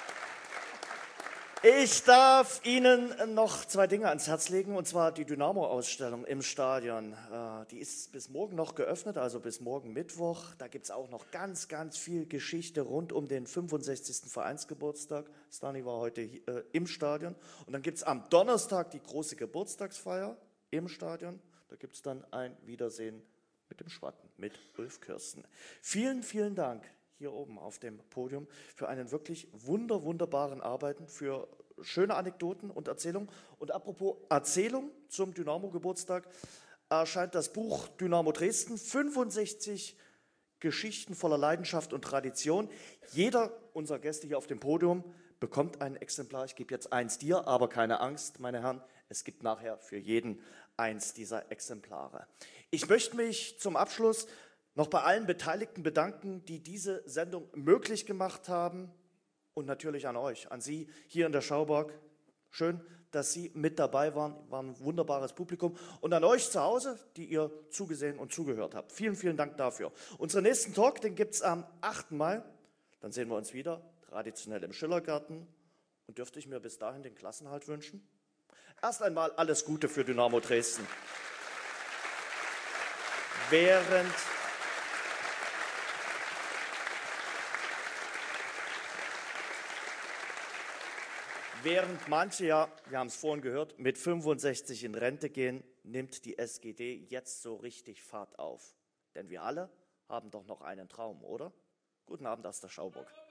Ich darf Ihnen noch zwei Dinge ans Herz legen, und zwar die Dynamo-Ausstellung im Stadion. Die ist bis morgen noch geöffnet, also bis morgen Mittwoch. Da gibt es auch noch ganz, ganz viel Geschichte rund um den fünfundsechzigsten Vereinsgeburtstag. Stani war heute äh, im Stadion. Und dann gibt es am Donnerstag die große Geburtstagsfeier im Stadion. Da gibt es dann ein Wiedersehen mit dem Schwatten, mit Ulf Kirsten. Vielen, vielen Dank hier oben auf dem Podium für einen wirklich wunder, wunderbaren Arbeiten, für schöne Anekdoten und Erzählungen. Und apropos Erzählung zum Dynamo-Geburtstag erscheint das Buch Dynamo Dresden, fünfundsechzig Geschichten voller Leidenschaft und Tradition. Jeder unserer Gäste hier auf dem Podium bekommt ein Exemplar. Ich gebe jetzt eins dir, aber keine Angst, meine Herren, es gibt nachher für jeden eins dieser Exemplare. Ich möchte mich zum Abschluss noch bei allen Beteiligten bedanken, die diese Sendung möglich gemacht haben, und natürlich an euch, an Sie hier in der Schauburg. Schön, dass Sie mit dabei waren, war ein wunderbares Publikum, und an euch zu Hause, die ihr zugesehen und zugehört habt. Vielen, vielen Dank dafür. Unseren nächsten Talk, den gibt es am achten Mai, dann sehen wir uns wieder, traditionell im Schillergarten, und dürfte ich mir bis dahin den Klassenhalt wünschen? Erst einmal alles Gute für Dynamo Dresden. Während, während manche, ja, wir haben es vorhin gehört, mit fünfundsechzig in Rente gehen, nimmt die S G D jetzt so richtig Fahrt auf. Denn wir alle haben doch noch einen Traum, oder? Guten Abend aus der Schauburg.